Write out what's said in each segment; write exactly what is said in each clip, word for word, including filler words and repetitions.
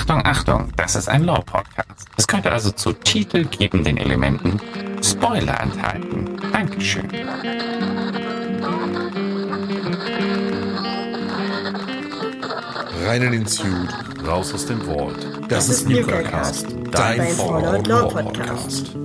Achtung, Achtung, das ist ein Lore-Podcast. Es könnte also zu titelgebenden Elementen Spoiler enthalten. Dankeschön. Rein in den Suit, raus aus dem Vault. Das, das ist NukaCast, dein, dein Fallout Lore Podcast.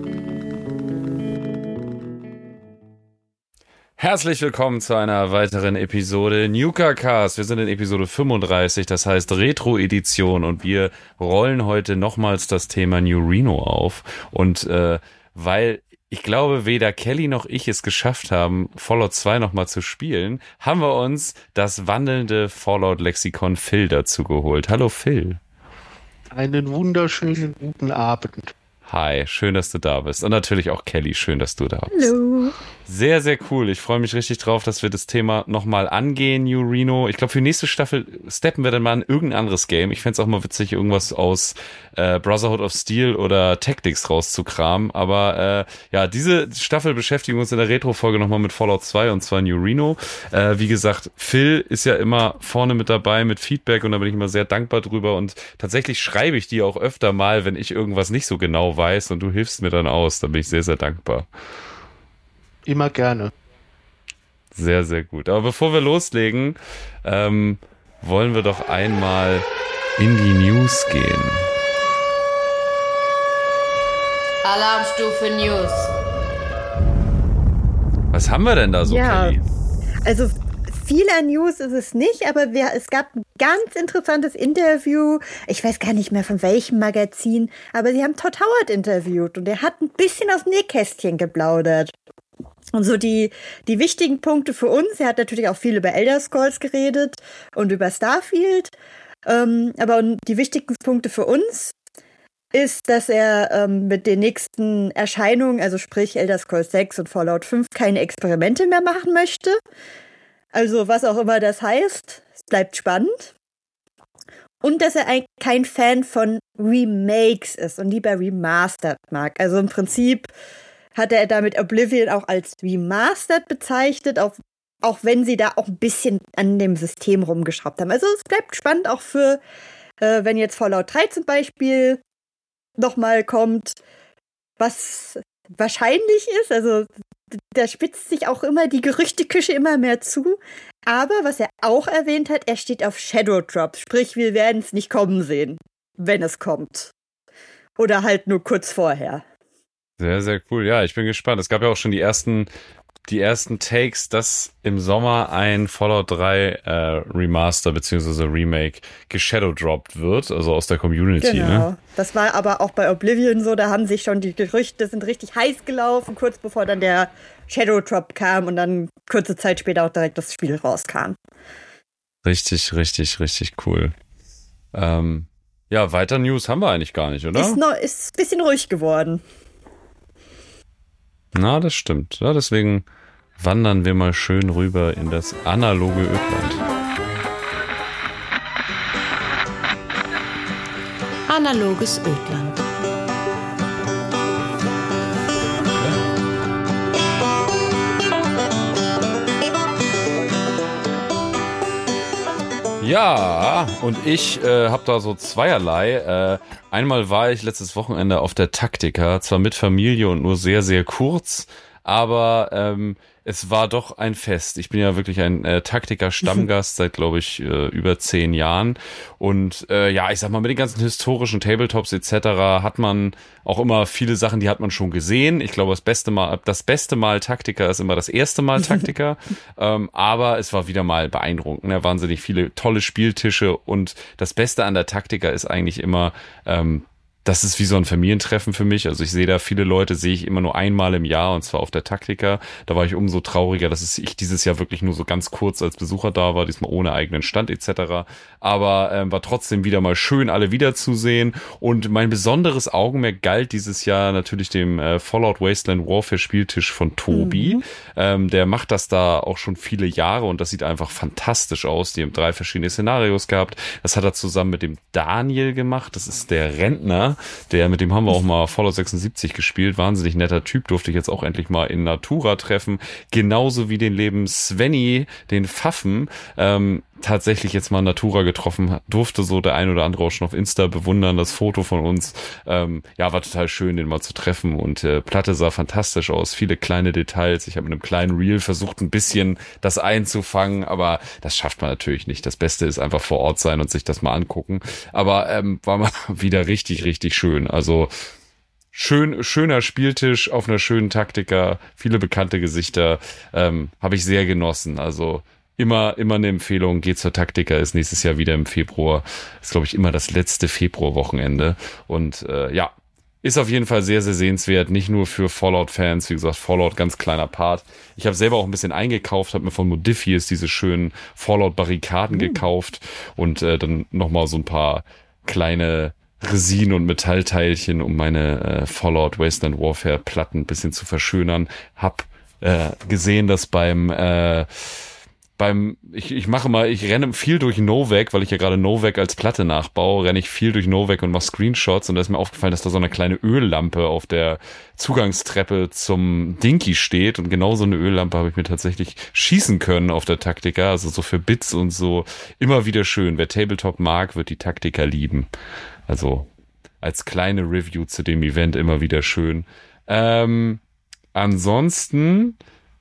Herzlich willkommen zu einer weiteren Episode NukaCast. Wir sind in Episode fünfunddreißig, das heißt Retro-Edition, und wir rollen heute nochmals das Thema New Reno auf. Und äh, weil ich glaube, weder Kelly noch ich es geschafft haben, Fallout zwei nochmal zu spielen, haben wir uns das wandelnde Fallout-Lexikon Phil dazu geholt. Hallo Phil. Einen wunderschönen guten Abend. Hi, schön, dass du da bist. Und natürlich auch Kelly, schön, dass du da bist. Hallo. Sehr, sehr cool. Ich freue mich richtig drauf, dass wir das Thema nochmal angehen, New Reno. Ich glaube, für die nächste Staffel steppen wir dann mal in irgendein anderes Game. Ich fände es auch mal witzig, irgendwas aus äh, Brotherhood of Steel oder Tactics rauszukramen. Aber äh, ja, diese Staffel beschäftigen wir uns in der Retro-Folge nochmal mit Fallout zwei, und zwar New Reno. Äh, wie gesagt, Phil ist ja immer vorne mit dabei mit Feedback, und da bin ich immer sehr dankbar drüber. Und tatsächlich schreibe ich dir auch öfter mal, wenn ich irgendwas nicht so genau weiß, und du hilfst mir dann aus. Da bin ich sehr, sehr dankbar. Immer gerne. Sehr, sehr gut. Aber bevor wir loslegen, ähm, wollen wir doch einmal in die News gehen. Alarmstufe News. Was haben wir denn da so, ja, Kelly? Also viel an News ist es nicht, aber wir, es gab ein ganz interessantes Interview. Ich weiß gar nicht mehr von welchem Magazin, aber sie haben Todd Howard interviewt, und er hat ein bisschen aus dem Nähkästchen geplaudert. Und so die, die wichtigen Punkte für uns, er hat natürlich auch viel über Elder Scrolls geredet und über Starfield, ähm, aber die wichtigsten Punkte für uns ist, dass er ähm, mit den nächsten Erscheinungen, also sprich Elder Scrolls sechs und Fallout fünf, keine Experimente mehr machen möchte. Also was auch immer das heißt, es bleibt spannend. Und dass er ein, kein Fan von Remakes ist und lieber Remastered mag. Also im Prinzip hat er damit Oblivion auch als Remastered bezeichnet, auch, auch wenn sie da auch ein bisschen an dem System rumgeschraubt haben. Also es bleibt spannend auch für, äh, wenn jetzt Fallout drei zum Beispiel nochmal kommt, was wahrscheinlich ist. Also da spitzt sich auch immer die Gerüchteküche immer mehr zu. Aber was er auch erwähnt hat, er steht auf Shadow Drop. Sprich, wir werden es nicht kommen sehen, wenn es kommt. Oder halt nur kurz vorher. Sehr, sehr cool. Ja, ich bin gespannt. Es gab ja auch schon die ersten, die ersten Takes, dass im Sommer ein Fallout drei äh, Remaster bzw. Remake geshadowdropped wird, also aus der Community. Genau. Ne? Das war aber auch bei Oblivion so, da haben sich schon die Gerüchte, sind richtig heiß gelaufen, kurz bevor dann der Shadowdrop kam und dann kurze Zeit später auch direkt das Spiel rauskam. Richtig, richtig, richtig cool. Ähm, ja, weiter News haben wir eigentlich gar nicht, oder? Ist, noch, ist ein bisschen ruhig geworden. Na, das stimmt. Ja, deswegen wandern wir mal schön rüber in das analoge Ödland. Analoges Ödland. Ja, und ich äh, habe da so zweierlei. Äh, einmal war ich letztes Wochenende auf der Taktika, zwar mit Familie und nur sehr, sehr kurz, aber ähm, es war doch ein Fest. Ich bin ja wirklich ein äh, Taktika-Stammgast seit, glaube ich, äh, über zehn Jahren. Und äh, ja, ich sag mal, mit den ganzen historischen Tabletops et cetera hat man auch immer viele Sachen, die hat man schon gesehen. Ich glaube, das beste Mal, das beste Mal Taktika ist immer das erste Mal Taktika. ähm, aber es war wieder mal beeindruckend. Ne? Wahnsinnig viele tolle Spieltische. Und das Beste an der Taktika ist eigentlich immer, ähm, das ist wie so ein Familientreffen für mich. Also ich sehe da viele Leute, sehe ich immer nur einmal im Jahr, und zwar auf der Taktika. Da war ich umso trauriger, dass ich dieses Jahr wirklich nur so ganz kurz als Besucher da war, diesmal ohne eigenen Stand et cetera. Aber ähm, war trotzdem wieder mal schön, alle wiederzusehen. Und mein besonderes Augenmerk galt dieses Jahr natürlich dem äh, Fallout Wasteland Warfare Spieltisch von Tobi. Mhm. Ähm, der macht das da auch schon viele Jahre, und das sieht einfach fantastisch aus. Die haben drei verschiedene Szenarios gehabt. Das hat er zusammen mit dem Daniel gemacht. Das ist der Rentner, der, mit dem haben wir auch mal Fallout sechsundsiebzig gespielt. Wahnsinnig netter Typ, durfte ich jetzt auch endlich mal in Natura treffen. Genauso wie den lieben Svenny, den Pfaffen. Ähm, tatsächlich jetzt mal Natura getroffen durfte, so der ein oder andere auch schon auf Insta bewundern, das Foto von uns. Ähm, ja, war total schön, den mal zu treffen und äh, Platte sah fantastisch aus, viele kleine Details. Ich habe mit einem kleinen Reel versucht, ein bisschen das einzufangen, aber das schafft man natürlich nicht. Das Beste ist einfach vor Ort sein und sich das mal angucken. Aber ähm, war mal wieder richtig, richtig schön. Also schön, schöner Spieltisch auf einer schönen Taktika, viele bekannte Gesichter, ähm, habe ich sehr genossen. Also Immer, immer eine Empfehlung, geht zur Taktika, ist nächstes Jahr wieder im Februar. Ist, glaube ich, immer das letzte Februarwochenende. Und äh, ja, ist auf jeden Fall sehr, sehr sehenswert. Nicht nur für Fallout-Fans, wie gesagt, Fallout, ganz kleiner Part. Ich habe selber auch ein bisschen eingekauft, habe mir von Modifius diese schönen Fallout-Barrikaden mhm. gekauft und äh, dann nochmal so ein paar kleine Resin- und Metallteilchen, um meine äh, Fallout Wasteland Warfare Platten ein bisschen zu verschönern. Hab äh, gesehen, dass beim äh, Beim, ich, ich mache mal, ich renne viel durch Novak, weil ich ja gerade Novak als Platte nachbaue, renne ich viel durch Novak und mache Screenshots und da ist mir aufgefallen, dass da so eine kleine Öllampe auf der Zugangstreppe zum Dinky steht und genau so eine Öllampe habe ich mir tatsächlich schießen können auf der Taktika, also so für Bits und so, immer wieder schön. Wer Tabletop mag, wird die Taktika lieben. Also als kleine Review zu dem Event immer wieder schön. Ähm, ansonsten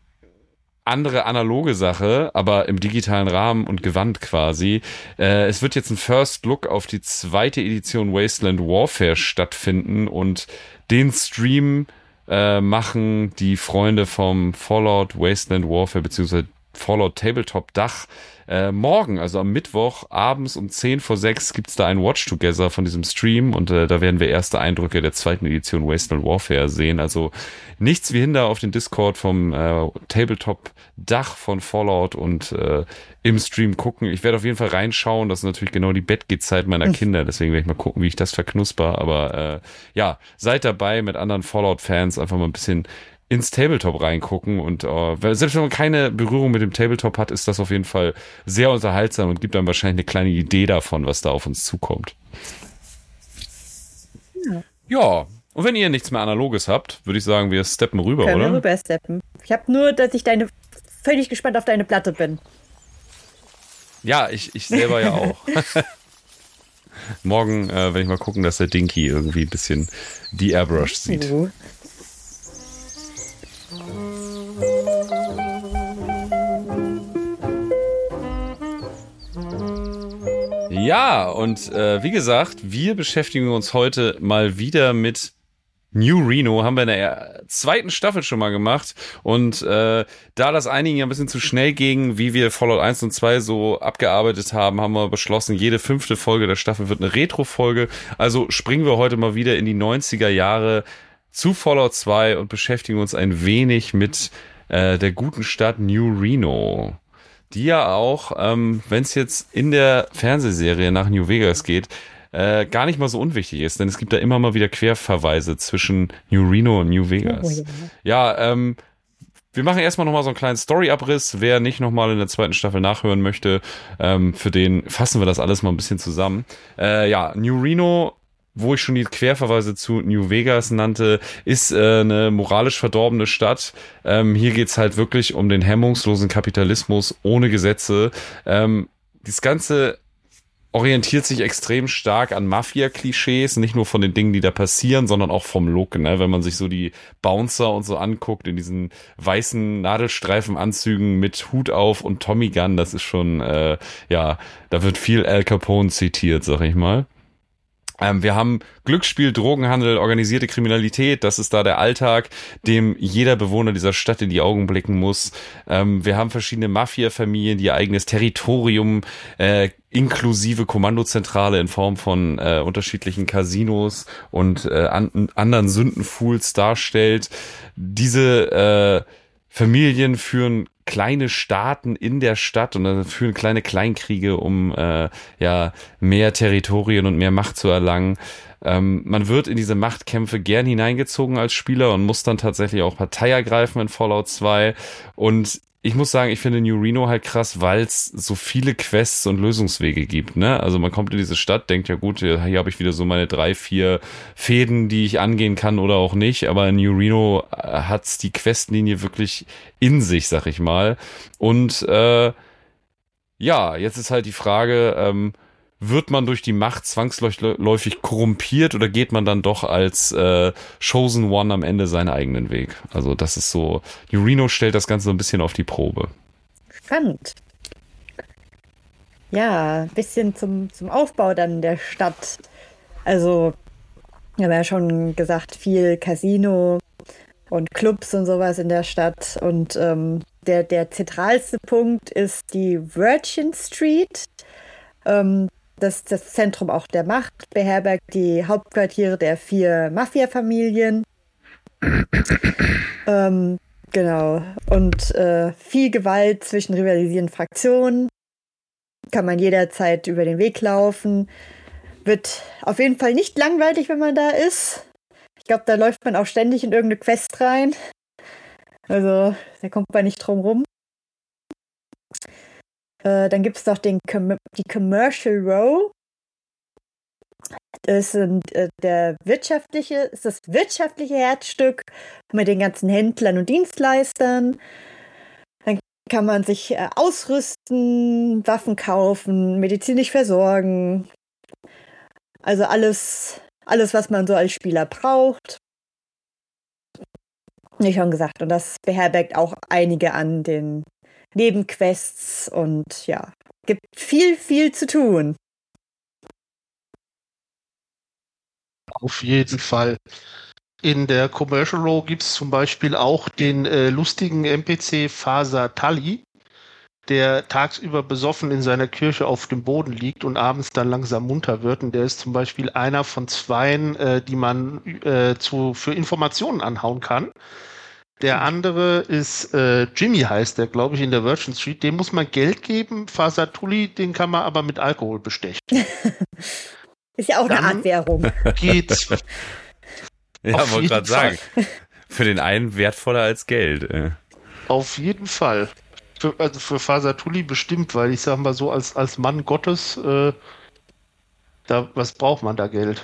andere analoge Sache, aber im digitalen Rahmen und Gewand quasi. Äh, es wird jetzt ein First Look auf die zweite Edition Wasteland Warfare stattfinden und den Stream äh, machen die Freunde vom Fallout Wasteland Warfare beziehungsweise Fallout Tabletop Dach äh, morgen, also am Mittwoch abends um zehn vor sechs gibt's da ein Watch Together von diesem Stream und äh, da werden wir erste Eindrücke der zweiten Edition Wasteland Warfare sehen. Also nichts wie Hinder auf den Discord vom äh, Tabletop Dach von Fallout und äh, im Stream gucken. Ich werde auf jeden Fall reinschauen. Das ist natürlich genau die Bettgehzeit meiner Kinder. Deswegen werde ich mal gucken, wie ich das verknusper. Aber äh, ja, seid dabei mit anderen Fallout-Fans. Einfach mal ein bisschen ins Tabletop reingucken und uh, selbst wenn man keine Berührung mit dem Tabletop hat, ist das auf jeden Fall sehr unterhaltsam und gibt dann wahrscheinlich eine kleine Idee davon, was da auf uns zukommt. Ja, ja. Und wenn ihr nichts mehr Analoges habt, würde ich sagen, wir steppen rüber, Können oder? Können wir rüber steppen. Ich habe nur, dass ich deine völlig gespannt auf deine Platte bin. Ja, ich, ich selber ja auch. Morgen äh, werde ich mal gucken, dass der Dinky irgendwie ein bisschen die Airbrush sieht. Uh. Ja, und äh, wie gesagt, wir beschäftigen uns heute mal wieder mit New Reno. Haben wir in der zweiten Staffel schon mal gemacht. Und äh, da das einigen ja ein bisschen zu schnell ging, wie wir Fallout eins und zwei so abgearbeitet haben, haben wir beschlossen, jede fünfte Folge der Staffel wird eine Retro-Folge. Also springen wir heute mal wieder in die neunziger Jahre zu Fallout zwei und beschäftigen uns ein wenig mit äh, der guten Stadt New Reno, die ja auch, ähm, wenn es jetzt in der Fernsehserie nach New Vegas geht, äh, gar nicht mal so unwichtig ist, denn es gibt da immer mal wieder Querverweise zwischen New Reno und New Vegas. Oh, ja, ja ähm, wir machen erstmal nochmal so einen kleinen Story-Abriss. Wer nicht nochmal in der zweiten Staffel nachhören möchte, ähm, für den fassen wir das alles mal ein bisschen zusammen. Äh, ja, New Reno, wo ich schon die Querverweise zu New Vegas nannte, ist äh, eine moralisch verdorbene Stadt. Ähm, hier geht's halt wirklich um den hemmungslosen Kapitalismus ohne Gesetze. Ähm, das Ganze orientiert sich extrem stark an Mafia-Klischees, nicht nur von den Dingen, die da passieren, sondern auch vom Look, ne? Wenn man sich so die Bouncer und so anguckt, in diesen weißen Nadelstreifenanzügen mit Hut auf und Tommy Gun, das ist schon, äh, ja, da wird viel Al Capone zitiert, sag ich mal. Ähm, wir haben Glücksspiel, Drogenhandel, organisierte Kriminalität, das ist da der Alltag, dem jeder Bewohner dieser Stadt in die Augen blicken muss. Ähm, wir haben verschiedene Mafia-Familien, die ihr eigenes Territorium äh, inklusive Kommandozentrale in Form von äh, unterschiedlichen Casinos und äh, an, anderen Sündenfools darstellt. Diese äh, Familien führen kleine Staaten in der Stadt und dann führen kleine Kleinkriege, um äh, ja mehr Territorien und mehr Macht zu erlangen. Ähm, man wird in diese Machtkämpfe gern hineingezogen als Spieler und muss dann tatsächlich auch Partei ergreifen in Fallout zwei. Und ich muss sagen, ich finde New Reno halt krass, weil es so viele Quests und Lösungswege gibt, ne? Also man kommt in diese Stadt, denkt ja gut, hier habe ich wieder so meine drei, vier Fäden, die ich angehen kann oder auch nicht, aber in New Reno hat's die Questlinie wirklich in sich, sag ich mal. Und äh, ja, jetzt ist halt die Frage, ähm, wird man durch die Macht zwangsläufig korrumpiert oder geht man dann doch als äh, Chosen One am Ende seinen eigenen Weg? Also das ist so, New Reno stellt das Ganze so ein bisschen auf die Probe. Spannend. Ja, ein bisschen zum, zum Aufbau dann der Stadt. Also, wir haben ja schon gesagt, viel Casino und Clubs und sowas in der Stadt. Und ähm, der, der zentralste Punkt ist die Virgin Street. Ähm, das, das Zentrum auch der Macht, beherbergt die Hauptquartiere der vier Mafia-Familien. ähm, genau. Und äh, viel Gewalt zwischen rivalisierenden Fraktionen. Kann man jederzeit über den Weg laufen. Wird auf jeden Fall nicht langweilig, wenn man da ist. Ich glaube, da läuft man auch ständig in irgendeine Quest rein. Also, da kommt man nicht drum rum. Äh, dann gibt es noch den Com- die Commercial Row. Das ist äh, der wirtschaftliche, ist das wirtschaftliche Herzstück mit den ganzen Händlern und Dienstleistern. Dann kann man sich äh, ausrüsten, Waffen kaufen, medizinisch versorgen. Also alles, alles, was man so als Spieler braucht. Wie schon gesagt, und das beherbergt auch einige an den Nebenquests und ja, gibt viel, viel zu tun. Auf jeden Fall. In der Commercial Row gibt es zum Beispiel auch den äh, lustigen N P C Faser Tully, der tagsüber besoffen in seiner Kirche auf dem Boden liegt und abends dann langsam munter wird. Und der ist zum Beispiel einer von zweien, äh, die man äh, zu, für Informationen anhauen kann. Der andere ist äh, Jimmy, heißt der, glaube ich, in der Virgin Street. Dem muss man Geld geben. Faser Tully, den kann man aber mit Alkohol bestechen. Ist ja auch Dann eine Art Währung. Geht's. Ja, wollte gerade sagen. Für den einen wertvoller als Geld. Äh. Auf jeden Fall. Für, also für Faser Tully bestimmt, weil ich sag mal so, als, als Mann Gottes, äh, da, was braucht man da Geld?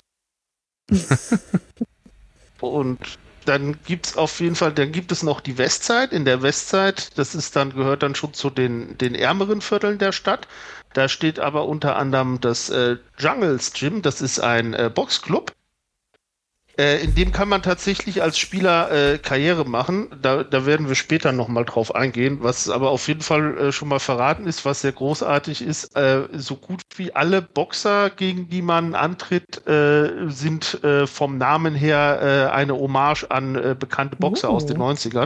Und dann gibt's auf jeden Fall, dann gibt es noch die Westside. In der Westside, das ist dann, gehört dann schon zu den, den ärmeren Vierteln der Stadt. Da steht aber unter anderem das äh, Jungles Gym, das ist ein äh, Boxclub. Äh, in dem kann man tatsächlich als Spieler äh, Karriere machen. Da, da werden wir später nochmal drauf eingehen. Was aber auf jeden Fall äh, schon mal verraten ist, was sehr großartig ist, äh, so gut wie alle Boxer, gegen die man antritt, äh, sind äh, vom Namen her äh, eine Hommage an äh, bekannte Boxer Oh. aus den neunzigern.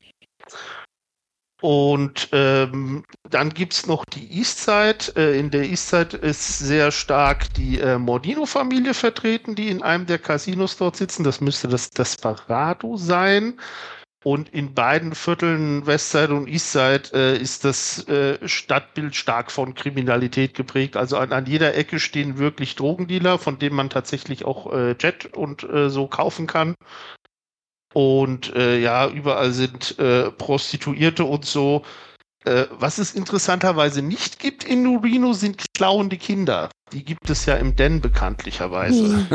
Und ähm, dann gibt's noch die Eastside. Äh, in der Eastside ist sehr stark die äh, Mordino-Familie vertreten, die in einem der Casinos dort sitzen. Das müsste das Desperado sein. Und in beiden Vierteln, Westside und Eastside, äh, ist das äh, Stadtbild stark von Kriminalität geprägt. Also an, an jeder Ecke stehen wirklich Drogendealer, von denen man tatsächlich auch äh, Jet und äh, so kaufen kann. Und äh, ja, überall sind äh, Prostituierte und so. Äh, was es interessanterweise nicht gibt in New Reno, sind klauende Kinder. Die gibt es ja im Den bekanntlicherweise.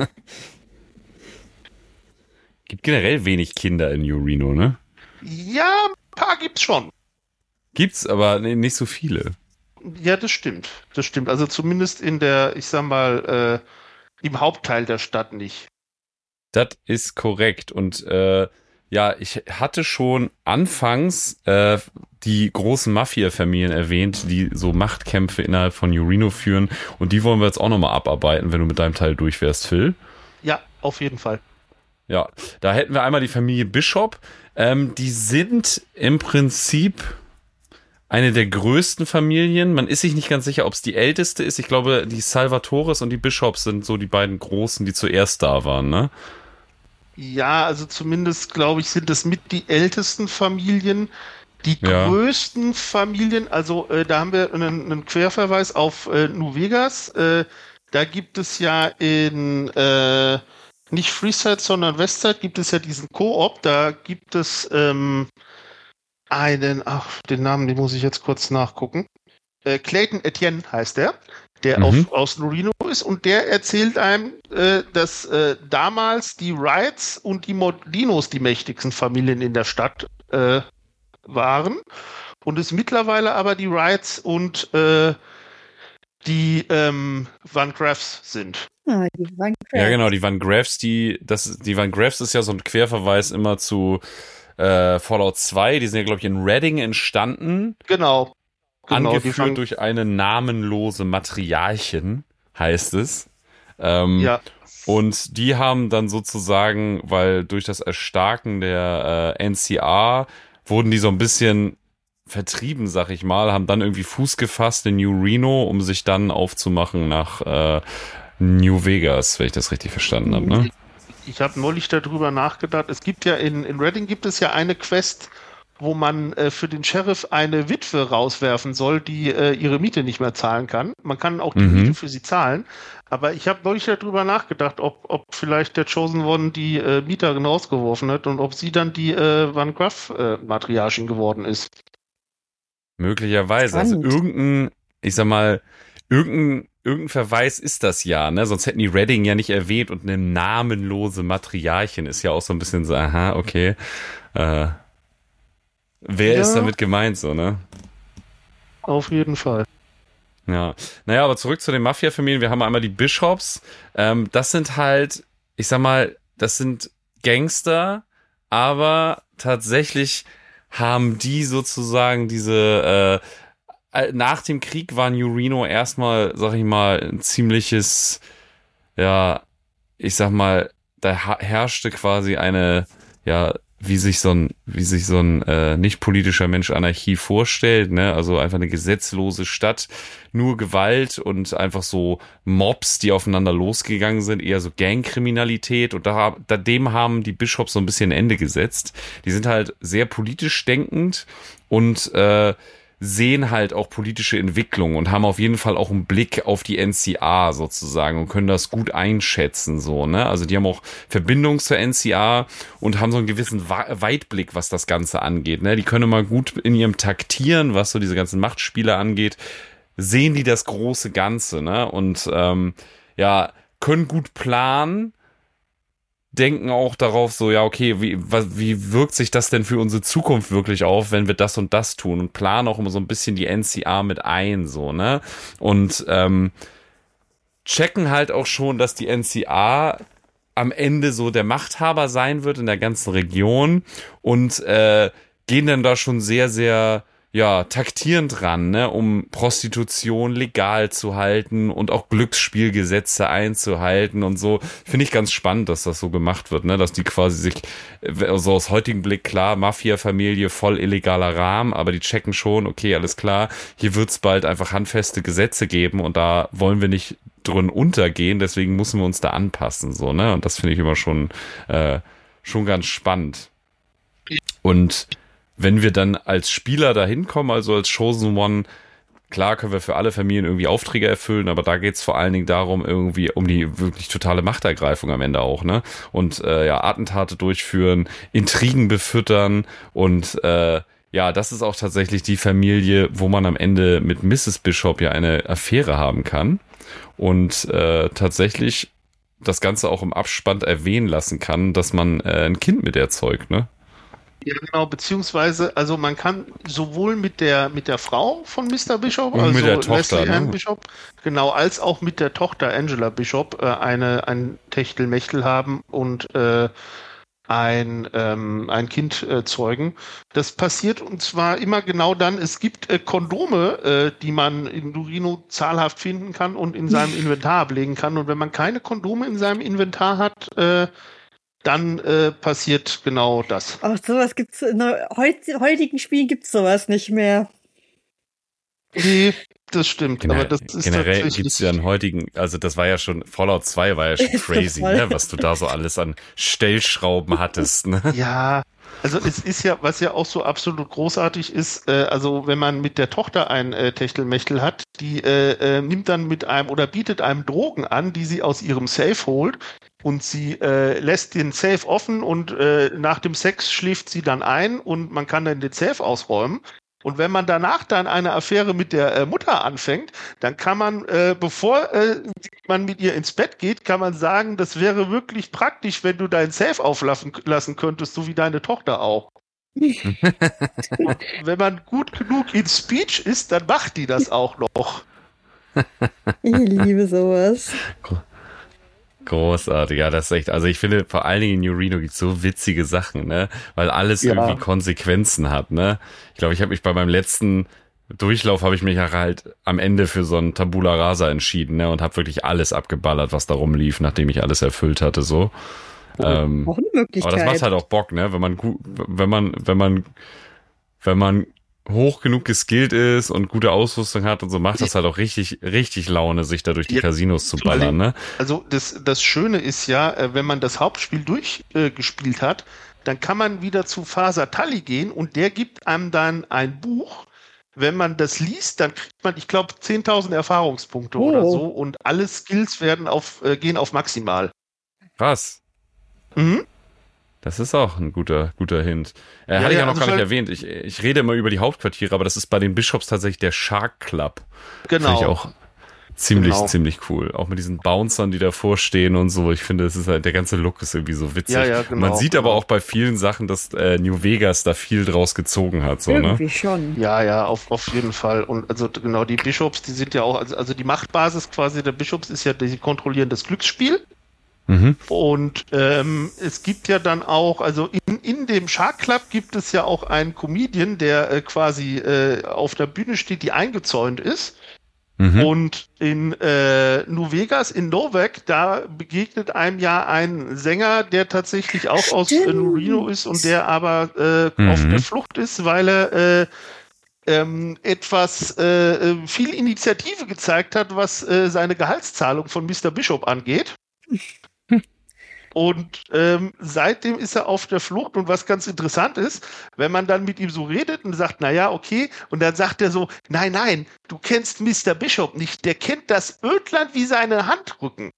Gibt generell wenig Kinder in New Reno, ne? Ja, ein paar gibt's schon. Gibt's, aber nee, nicht so viele. Ja, das stimmt. Das stimmt. Also zumindest in der, ich sag mal, äh, im Hauptteil der Stadt nicht. Das ist korrekt. Und äh, ja, ich hatte schon anfangs äh, die großen Mafia-Familien erwähnt, die so Machtkämpfe innerhalb von New Reno führen. Und die wollen wir jetzt auch nochmal abarbeiten, wenn du mit deinem Teil durch wärst, Phil. Ja, auf jeden Fall. Ja, da hätten wir einmal die Familie Bishop. Ähm, die sind im Prinzip eine der größten Familien. Man ist sich nicht ganz sicher, ob es die älteste ist. Ich glaube, die Salvatores und die Bishops sind so die beiden Großen, die zuerst da waren, ne? Ja, also zumindest, glaube ich, sind es mit die ältesten Familien. Die Ja. größten Familien, also äh, da haben wir einen, einen Querverweis auf äh, New Vegas. Äh, da gibt es ja in äh, nicht Freeside, sondern Westside gibt es ja diesen Koop. Da gibt es ähm, einen, ach, den Namen, den muss ich jetzt kurz nachgucken. Äh, Clayton Etienne heißt der, der Mhm. auf, aus New Reno ist, und der erzählt einem, äh, dass äh, damals die Wrights und die Modinos die mächtigsten Familien in der Stadt äh, waren. und es mittlerweile aber die Wrights und äh, die ähm, Van Graffs sind. Ah, die Van Graffs. Ja, genau, die Van Graffs, die, das, die Van Graffs ist ja so ein Querverweis immer zu äh, Fallout zwei, die sind ja, glaube ich, in Reading entstanden. Genau. genau angeführt Van- durch eine namenlose Matriarchin, heißt es. Ähm, Ja. Und die haben dann sozusagen, weil durch das Erstarken der äh, N C R wurden die so ein bisschen vertrieben, sag ich mal, haben dann irgendwie Fuß gefasst in New Reno, um sich dann aufzumachen nach äh, New Vegas, wenn ich das richtig verstanden habe, ne? Ich habe neulich darüber nachgedacht. Es gibt ja in, in Reading gibt es ja eine Quest, wo man äh, für den Sheriff eine Witwe rauswerfen soll, die äh, ihre Miete nicht mehr zahlen kann. Man kann auch die Mhm. Miete für sie zahlen. Aber ich habe neulich darüber nachgedacht, ob, ob vielleicht der Chosen One die äh, Mieterin rausgeworfen hat und ob sie dann die äh, Van Graff-Matriarchin geworden ist. Möglicherweise. Also Spannend. irgendein, ich sag mal, irgendein, irgendein Verweis ist das ja, ne? Sonst hätten die Redding ja nicht erwähnt und eine namenlose Matriarchin ist ja auch so ein bisschen so, aha, okay. Äh, wer Ja. ist damit gemeint, so, ne? Auf jeden Fall. Ja. Naja, aber zurück zu den Mafia-Familien. Wir haben einmal die Bishops. Ähm, das sind halt, ich sag mal, das sind Gangster, aber tatsächlich haben die sozusagen diese, äh, nach dem Krieg war New Reno erstmal, sag ich mal, ein ziemliches, ja, ich sag mal, da ha- herrschte quasi eine, ja, wie sich so ein, wie sich so ein äh, nicht politischer Mensch Anarchie vorstellt, ne? Also einfach eine gesetzlose Stadt, nur Gewalt und einfach so Mobs, die aufeinander losgegangen sind, eher so Gangkriminalität, und da, da dem haben die Bishops so ein bisschen ein Ende gesetzt. Die sind halt sehr politisch denkend und äh, sehen halt auch politische Entwicklung und haben auf jeden Fall auch einen Blick auf die N C R sozusagen und können das gut einschätzen, so, ne? Also die haben auch Verbindung zur N C R und haben so einen gewissen Weitblick, was das Ganze angeht, ne? Die können mal gut in ihrem Taktieren, was so diese ganzen Machtspiele angeht, sehen die das große Ganze, ne? Und ähm, ja, können gut planen, denken auch darauf so, ja, okay, wie, was, wie wirkt sich das denn für unsere Zukunft wirklich auf, wenn wir das und das tun, und planen auch immer so ein bisschen die N C R mit ein, so, ne? Und ähm, checken halt auch schon, dass die N C R am Ende so der Machthaber sein wird in der ganzen Region und äh, gehen dann da schon sehr, sehr ja, taktierend ran, ne, um Prostitution legal zu halten und auch Glücksspielgesetze einzuhalten und so. Finde ich ganz spannend, dass das so gemacht wird, ne, dass die quasi sich, also aus heutigem Blick, klar, Mafia-Familie, voll illegaler Rahmen, aber die checken schon, okay, alles klar, hier wird's bald einfach handfeste Gesetze geben und da wollen wir nicht drin untergehen, deswegen müssen wir uns da anpassen, so, ne, und das finde ich immer schon, äh, schon ganz spannend. Und wenn wir dann als Spieler da hinkommen, also als Chosen One, klar können wir für alle Familien irgendwie Aufträge erfüllen, aber da geht's vor allen Dingen darum, irgendwie um die wirklich totale Machtergreifung am Ende auch, ne? Und äh, ja, Attentate durchführen, Intrigen befüttern und äh, ja, das ist auch tatsächlich die Familie, wo man am Ende mit Misses Bishop ja eine Affäre haben kann und äh, tatsächlich das Ganze auch im Abspann erwähnen lassen kann, dass man äh, ein Kind mit erzeugt, ne? Ja, genau, beziehungsweise, also man kann sowohl mit der mit der Frau von Mister Bishop, Und also mit der Tochter, Leslie Ann ne? Bishop, genau, als auch mit der Tochter Angela Bishop äh, eine ein Techtelmechtel haben und äh, ein ähm, ein Kind äh, zeugen. Das passiert und zwar immer genau dann, es gibt äh, Kondome, äh, die man in Durino zahlhaft finden kann und in seinem Inventar ablegen kann, und wenn man keine Kondome in seinem Inventar hat, äh, dann äh, passiert genau das. Ach, sowas gibt's in heut, heutigen Spielen gibt's sowas nicht mehr. Nee, das stimmt, Generell, aber das ist generell tatsächlich... gibt's ja einen heutigen, also das war ja schon, Fallout zwei war ja schon Ist so crazy, voll. ne, was du da so alles an Stellschrauben hattest, ne? Ja, also es ist ja, was ja auch so absolut großartig ist, äh, also wenn man mit der Tochter ein äh, Techtelmechtel hat, die äh, äh, nimmt dann mit einem oder bietet einem Drogen an, die sie aus ihrem Safe holt, und sie äh, lässt den Safe offen und äh, nach dem Sex schläft sie dann ein und man kann dann den Safe ausräumen. Und wenn man danach dann eine Affäre mit der äh, Mutter anfängt, dann kann man, äh, bevor äh, man mit ihr ins Bett geht, kann man sagen, das wäre wirklich praktisch, wenn du deinen Safe auflassen lassen könntest, so wie deine Tochter auch. Wenn man gut genug in Speech ist, dann macht die das auch noch. Ich liebe sowas. Großartig, ja, das ist echt, also ich finde, vor allen Dingen in New Reno gibt es so witzige Sachen, ne, weil alles Ja. irgendwie Konsequenzen hat, ne. Ich glaube, ich habe mich bei meinem letzten Durchlauf, habe ich mich halt am Ende für so ein Tabula Rasa entschieden, ne, und habe wirklich alles abgeballert, was da rumlief, nachdem ich alles erfüllt hatte, so. Ähm, Auch eine Möglichkeit. aber das macht halt auch Bock, ne, wenn man gut, wenn man, wenn man, wenn man hoch genug geskillt ist und gute Ausrüstung hat und so, macht das halt auch richtig, richtig Laune, sich da durch die Ja, Casinos zu ballern, ne. Also das, das Schöne ist ja, äh, wenn man das Hauptspiel durchgespielt äh, hat, dann kann man wieder zu Faser Tully gehen und der gibt einem dann ein Buch. Wenn man das liest, dann kriegt man, ich glaube, zehntausend Erfahrungspunkte Oh. oder so und alle Skills werden auf, äh, gehen auf maximal. Krass. Mhm. Das ist auch ein guter, guter Hint. Äh, Ja, hatte ich ja, ja noch also gar nicht vielleicht- erwähnt. Ich, ich rede immer über die Hauptquartiere, aber das ist bei den Bishops tatsächlich der Shark Club. Genau. Finde ich auch ziemlich, Genau. ziemlich cool. Auch mit diesen Bouncern, die davor stehen und so. Ich finde, es ist halt, der ganze Look ist irgendwie so witzig. Ja, ja, genau, Man sieht aber genau. auch bei vielen Sachen, dass äh, New Vegas da viel draus gezogen hat, so, ne? Irgendwie schon. Ja, ja, auf, auf jeden Fall. Und also genau, die Bishops, die sind ja auch, also, also die Machtbasis quasi der Bishops ist ja, die kontrollieren das Glücksspiel. Mhm. Und ähm, es gibt ja dann auch, also in, in dem Shark Club gibt es ja auch einen Comedian, der äh, quasi äh, auf der Bühne steht, die eingezäunt ist. Mhm. Und in äh, New Vegas, in Novak, da begegnet einem ja ein Sänger, der tatsächlich auch aus äh, New Reno ist und der aber äh, Mhm. auf der Flucht ist, weil er äh, ähm, etwas äh, äh, viel Initiative gezeigt hat, was äh, seine Gehaltszahlung von Mister Bishop angeht. Und ähm, seitdem ist er auf der Flucht und was ganz interessant ist, wenn man dann mit ihm so redet und sagt, naja, okay, und dann sagt er so, nein, nein, du kennst Mister Bishop nicht, der kennt das Ödland wie seine Handrücken.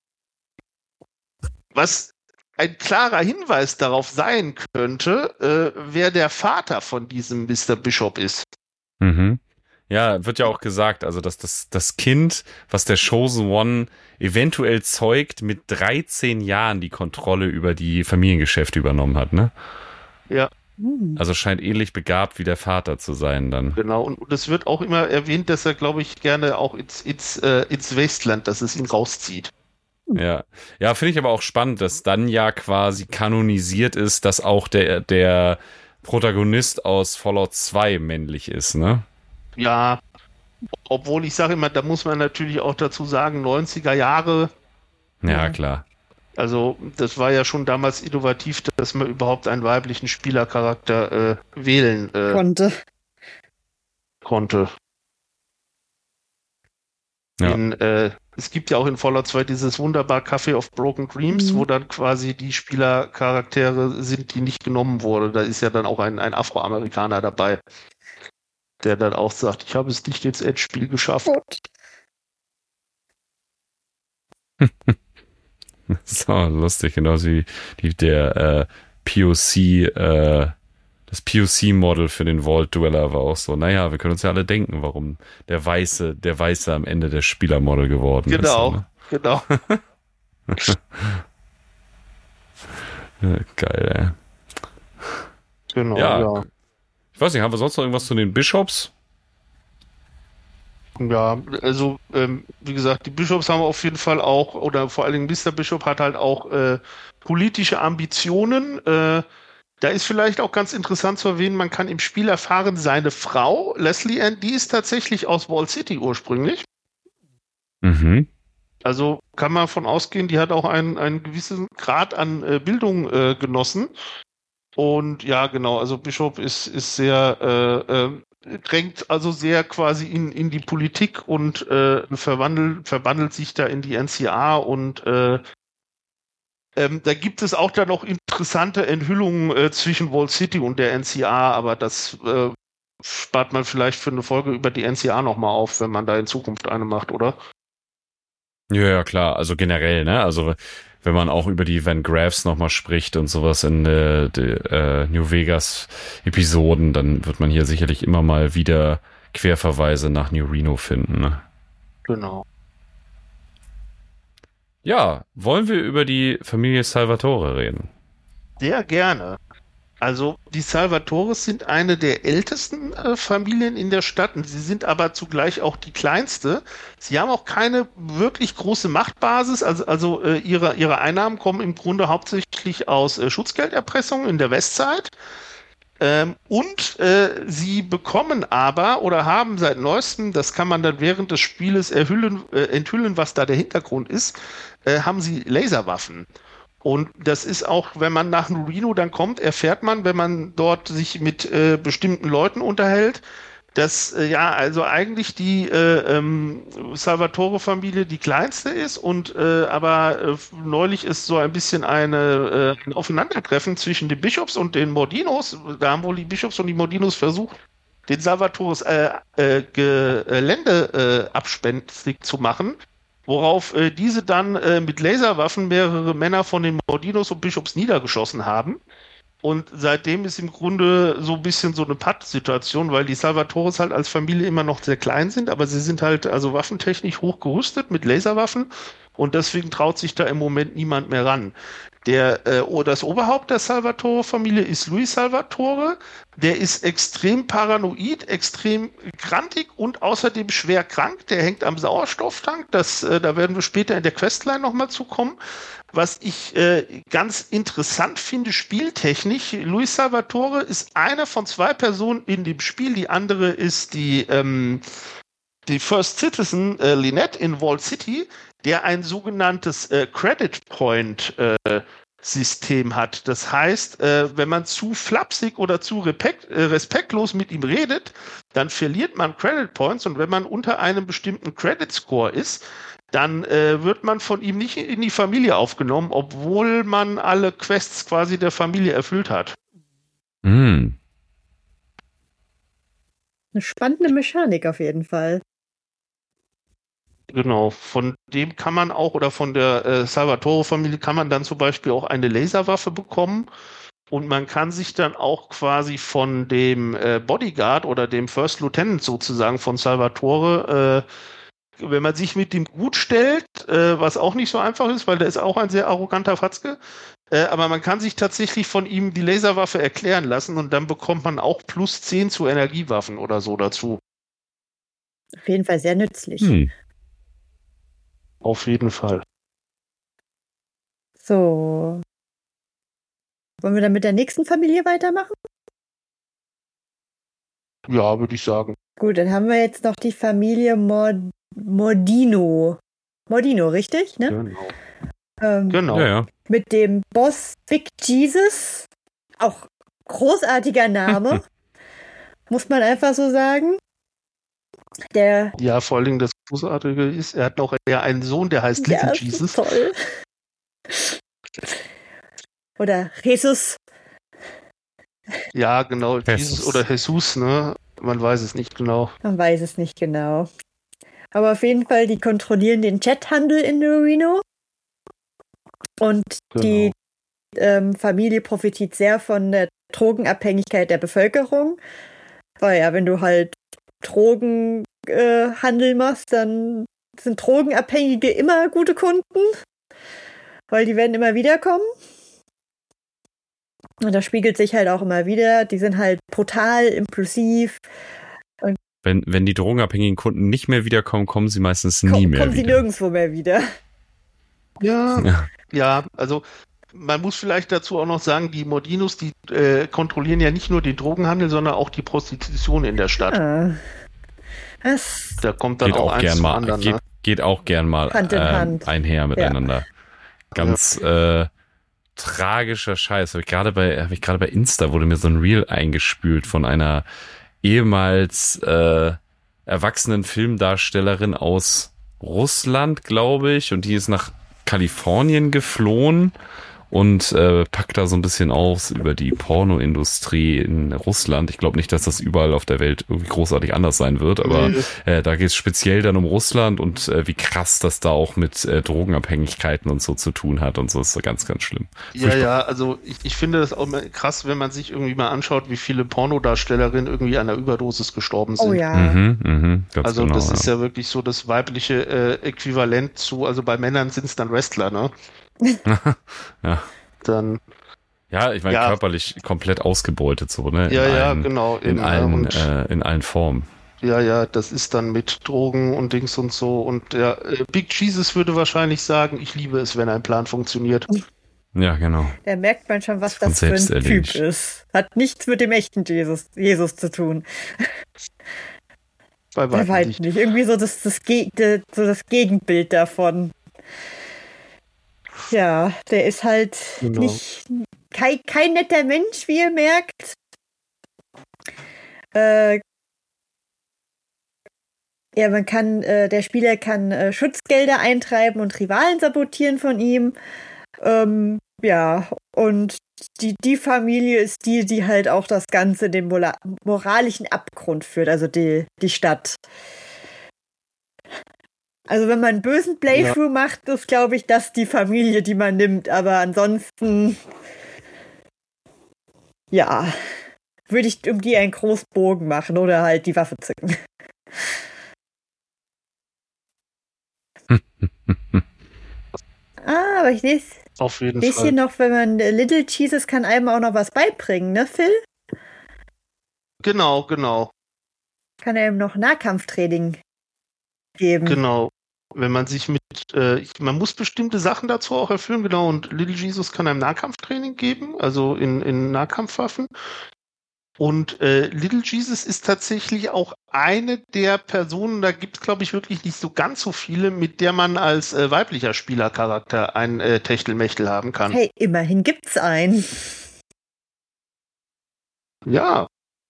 Was ein klarer Hinweis darauf sein könnte, äh, wer der Vater von diesem Mister Bishop ist. Mhm. Ja, wird ja auch gesagt, also dass das, das Kind, was der Chosen One eventuell zeugt, mit dreizehn Jahren die Kontrolle über die Familiengeschäfte übernommen hat, ne? Ja, Hm. Also scheint ähnlich begabt wie der Vater zu sein dann. genau. Und, und es wird auch immer erwähnt, dass er, glaube ich, gerne auch ins, ins, äh, ins Wasteland, dass es ihn rauszieht. Ja, ja, finde ich aber auch spannend, dass dann ja quasi kanonisiert ist, dass auch der, der Protagonist aus Fallout zwei männlich ist, ne? Ja, obwohl ich sage immer, da muss man natürlich auch dazu sagen, neunziger Jahre, Ja, klar. also das war ja schon damals innovativ, dass man überhaupt einen weiblichen Spielercharakter äh, wählen äh, Konnte. konnte. Ja. In, äh, es gibt ja auch in Fallout zwei dieses wunderbar Café of Broken Dreams, Mhm. wo dann quasi die Spielercharaktere sind, die nicht genommen wurden. Da ist ja dann auch ein, ein Afroamerikaner dabei, der dann auch sagt, ich habe es nicht ins Edge-Spiel geschafft. Gut. Das ist auch lustig, genauso wie die, der äh, P O C, äh, das P O C-Model für den Vault Dweller war auch so, naja, wir können uns ja alle denken, warum der Weiße, der Weiße am Ende der Spielermodel geworden Genau, ist. genau. Ne? Ja, geil, Genau, ey. Ja, ja. ich weiß nicht, haben wir sonst noch irgendwas zu den Bishops? Ja, also ähm, wie gesagt, die Bishops haben auf jeden Fall auch, oder vor allen Dingen Mister Bishop hat halt auch äh, politische Ambitionen. Äh, da ist vielleicht auch ganz interessant zu erwähnen, man kann im Spiel erfahren, seine Frau, Leslie Ann, die ist tatsächlich aus Wall City ursprünglich. Mhm. Also kann man davon ausgehen, die hat auch einen, einen gewissen Grad an äh, Bildung äh, genossen. Und ja, genau, also Bishop ist, ist sehr, äh, äh, drängt also sehr quasi in, in die Politik und äh, verwandelt, verwandelt sich da in die N C A und äh, ähm, da gibt es auch dann noch interessante Enthüllungen äh, zwischen Wall City und der N C A, aber das äh, spart man vielleicht für eine Folge über die N C A nochmal auf, wenn man da in Zukunft eine macht, oder? Ja, ja, klar, also generell, ne, also wenn man auch über die Van Graffs nochmal spricht und sowas in äh, die, äh, New Vegas Episoden, dann wird man hier sicherlich immer mal wieder Querverweise nach New Reno finden, ne? Genau. Ja, wollen wir über die Familie Salvatore reden? Sehr gerne. Also die Salvatores sind eine der ältesten äh, Familien in der Stadt und sie sind aber zugleich auch die kleinste. Sie haben auch keine wirklich große Machtbasis, also, also äh, ihre, ihre Einnahmen kommen im Grunde hauptsächlich aus äh, Schutzgelderpressung in der Westside. Ähm, und äh, sie bekommen aber oder haben seit neuestem, das kann man dann während des Spieles erhüllen, äh, enthüllen, was da der Hintergrund ist, äh, haben sie Laserwaffen. Und das ist auch, wenn man nach Nurino dann kommt, erfährt man, wenn man dort sich mit äh, bestimmten Leuten unterhält, dass äh, ja also eigentlich die äh, ähm, Salvatore-Familie die kleinste ist und äh, aber äh, neulich ist so ein bisschen eine, äh, ein Aufeinandertreffen zwischen den Bischofs und den Mordinos. Da haben wohl die Bischofs und die Mordinos versucht, den Salvatores äh, äh, Gelände äh, abspenstig zu machen. Worauf äh, diese dann äh, mit Laserwaffen mehrere Männer von den Mordinos und Bischofs niedergeschossen haben. Und seitdem ist im Grunde so ein bisschen so eine Patt-Situation, weil die Salvatores halt als Familie immer noch sehr klein sind, aber sie sind halt also waffentechnisch hochgerüstet mit Laserwaffen und deswegen traut sich da im Moment niemand mehr ran. Der, äh, das Oberhaupt der Salvatore-Familie ist Luis Salvatore. Der ist extrem paranoid, extrem grantig und außerdem schwer krank. Der hängt am Sauerstofftank. Das, äh, da werden wir später in der Questline nochmal zukommen. Was ich äh, ganz interessant finde, spieltechnisch, Luis Salvatore ist eine von zwei Personen in dem Spiel. Die andere ist die, ähm, die First Citizen äh, Lynette in Vault City, der ein sogenanntes äh, Credit Point äh, System hat. Das heißt, äh, wenn man zu flapsig oder zu respekt, äh, respektlos mit ihm redet, dann verliert man Credit Points und wenn man unter einem bestimmten Credit Score ist, dann äh, wird man von ihm nicht in die Familie aufgenommen, obwohl man alle Quests quasi der Familie erfüllt hat. Mm. Eine spannende Mechanik auf jeden Fall. Genau, von dem kann man auch, oder von der äh, Salvatore-Familie kann man dann zum Beispiel auch eine Laserwaffe bekommen und man kann sich dann auch quasi von dem äh, Bodyguard oder dem First Lieutenant sozusagen von Salvatore, äh, wenn man sich mit dem gut stellt, äh, was auch nicht so einfach ist, weil der ist auch ein sehr arroganter Fatzke, äh, aber man kann sich tatsächlich von ihm die Laserwaffe erklären lassen und dann bekommt man auch plus zehn zu Energiewaffen oder so dazu. Auf jeden Fall sehr nützlich. Hm. Auf jeden Fall. So. Wollen wir dann mit der nächsten Familie weitermachen? Ja, würde ich sagen. Gut, dann haben wir jetzt noch die Familie Mord- Mordino. Mordino, richtig? Ne? Genau. Ähm, genau. Ja, ja. Mit dem Boss Big Jesus. Auch großartiger Name. Muss man einfach so sagen. Der Ja, vor allen Dingen das Großartige ist, er hat noch ja einen Sohn, der heißt ja, Little Jesus. Toll. Oder Jesus. Ja, genau, Jesus. Jesus oder Jesus, ne? Man weiß es nicht genau. Man weiß es nicht genau. Aber auf jeden Fall, die kontrollieren den Chathandel in Nurino. Und Genau. die ähm, Familie profitiert sehr von der Drogenabhängigkeit der Bevölkerung. Weil ja, wenn du halt Drogenhandel äh, machst, dann sind Drogenabhängige immer gute Kunden. Weil die werden immer wieder kommen. Und das spiegelt sich halt auch immer wieder. Die sind halt brutal, impulsiv. Und Wenn, wenn die drogenabhängigen Kunden nicht mehr wiederkommen, kommen sie meistens nie komm, mehr kommen sie wieder. nirgendwo mehr wieder. Ja, Ja. ja, also man muss vielleicht dazu auch noch sagen, die Mordinos, die äh, kontrollieren ja nicht nur den Drogenhandel, sondern auch die Prostitution in der Stadt. Ah. Das Da kommt dann Geht auch auch eins gern zum mal, anderen. geht, Ne? geht auch gern mal Hand in ähm, Hand. einher miteinander. Ganz äh, tragischer Scheiß. Habe ich gerade bei, habe ich gerade bei Insta wurde mir so ein Reel eingespült von einer ehemals äh, erwachsenen Filmdarstellerin aus Russland, glaube ich, und die ist nach Kalifornien geflohen und äh, packt da so ein bisschen aus über die Pornoindustrie in Russland. Ich glaube nicht, dass das überall auf der Welt irgendwie großartig anders sein wird, aber Nee. äh, da geht es speziell dann um Russland und äh, wie krass das da auch mit äh, Drogenabhängigkeiten und so zu tun hat und so. Ist so ganz, ganz schlimm. Ja, ja, also ich, ich finde das auch mal krass, wenn man sich irgendwie mal anschaut, wie viele Pornodarstellerinnen irgendwie an einer Überdosis gestorben sind. Oh ja. Mhm, mhm, ganz Also genau, das ja. ist ja wirklich so das weibliche äh, Äquivalent zu, also bei Männern sind es dann Wrestler, ne? ja. Dann, Ja, ich meine Ja. körperlich komplett ausgebeutet so, ne? In Ja, ja, allen, genau. In, In, allen, und- äh, in allen Formen. Ja, ja, das ist dann mit Drogen und Dings und so. Und der äh, Big Jesus würde wahrscheinlich sagen, ich liebe es, wenn ein Plan funktioniert. Ja, genau. Da merkt man schon, was Von das für selbst ein Typ erledigt. ist. Hat nichts mit dem echten Jesus, Jesus zu tun. Bei Bei weitem weitem nicht. nicht. Irgendwie so das, das, Ge de- so das Gegenbild davon. Ja, der ist halt Genau. nicht kein, kein netter Mensch, wie ihr merkt. Äh, ja, man kann, äh, der Spieler kann äh, Schutzgelder eintreiben und Rivalen sabotieren von ihm. Ähm, ja, und die, die Familie ist die, die halt auch das Ganze in den mola- moralischen Abgrund führt, also die, die Stadt. Also wenn man einen bösen Playthrough macht, ist, glaube ich, das die Familie, die man nimmt. Aber ansonsten, ja, würde ich um die einen Großbogen machen oder halt die Waffe zücken. Ah, aber ich lese, Auf jeden lese Fall. hier noch, wenn man äh, Little Jesus kann einem auch noch was beibringen, ne, Phil? Genau, genau, Kann er ihm noch Nahkampftraining geben. genau. Wenn man sich mit, äh, ich, man muss bestimmte Sachen dazu auch erfüllen, genau. Und Little Jesus kann einem Nahkampftraining geben, also in, in Nahkampfwaffen. Und äh, Little Jesus ist tatsächlich auch eine der Personen, da gibt es, glaube ich, wirklich nicht so ganz so viele, mit der man als äh, weiblicher Spielercharakter ein äh, Techtelmechtel haben kann. Hey, immerhin gibt's einen. Ja.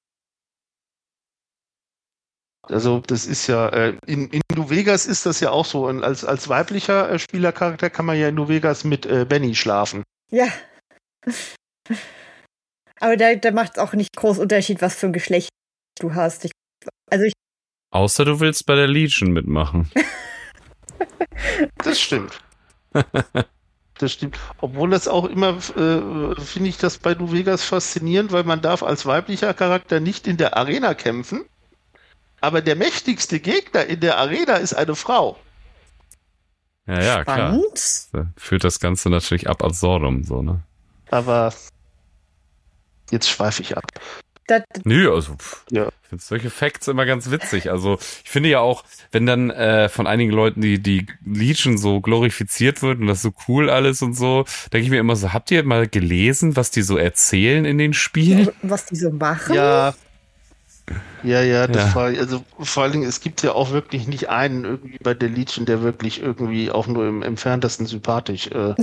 Also das ist ja, äh, in, in New Vegas ist das ja auch so. Und als, als weiblicher äh, Spielercharakter kann man ja in New Vegas mit äh, Benny schlafen. Ja. Aber da, da macht es auch nicht groß Unterschied, was für ein Geschlecht du hast. Ich, also ich, Außer du willst bei der Legion mitmachen. Das stimmt. Das stimmt. Obwohl das auch immer, äh, finde ich das bei New Vegas faszinierend, weil man darf als weiblicher Charakter nicht in der Arena kämpfen. Aber der mächtigste Gegner in der Arena ist eine Frau. Ja, ja, klar. spannend. Das, äh, führt das Ganze natürlich ab absurdum, so, ne? Aber jetzt schweife ich ab. Das, Nö, also pff, Ja. ich finde solche Facts immer ganz witzig. Also ich finde ja auch, wenn dann äh, von einigen Leuten die die Legion so glorifiziert wird und das so cool alles und so, denke ich mir immer so, habt ihr mal gelesen, was die so erzählen in den Spielen? was die so machen? Ja. Ja, ja, das Ja. war, also vor allen Dingen, es gibt ja auch wirklich nicht einen irgendwie bei der Legion, der wirklich irgendwie auch nur im entferntesten sympathisch äh,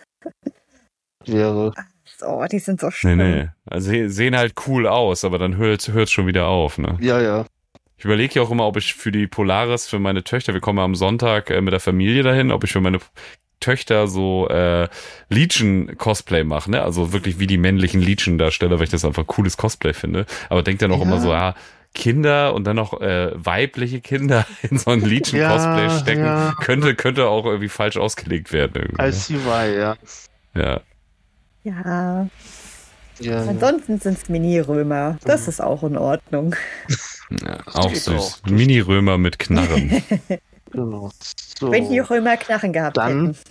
wäre. Oh, die sind so Nee, schön. nee. Also sie sehen halt cool aus, aber dann hört hört's schon wieder auf, ne? Ja, ja. Ich überlege ja auch immer, ob ich für die Polaris, für meine Töchter, wir kommen am Sonntag äh, mit der Familie dahin, ob ich für meine Töchter so äh, Legion-Cosplay mache, ne? Also wirklich wie die männlichen Legion-Darsteller, weil ich das einfach cooles Cosplay finde. Aber denk dann auch Ja. immer so, ja, Kinder und dann noch äh, weibliche Kinder in so ein Legion-Cosplay Ja, stecken, ja. könnte könnte auch irgendwie falsch ausgelegt werden. Irgendwie, I see why, ja. ja. Ja, Ja, ja. ansonsten sind es Mini-Römer. Das ist auch in Ordnung. ja, auch geht süß. auch. Mini-Römer mit Knarren. Genau. So. Wenn die Römer Knarren gehabt Dann- hätten.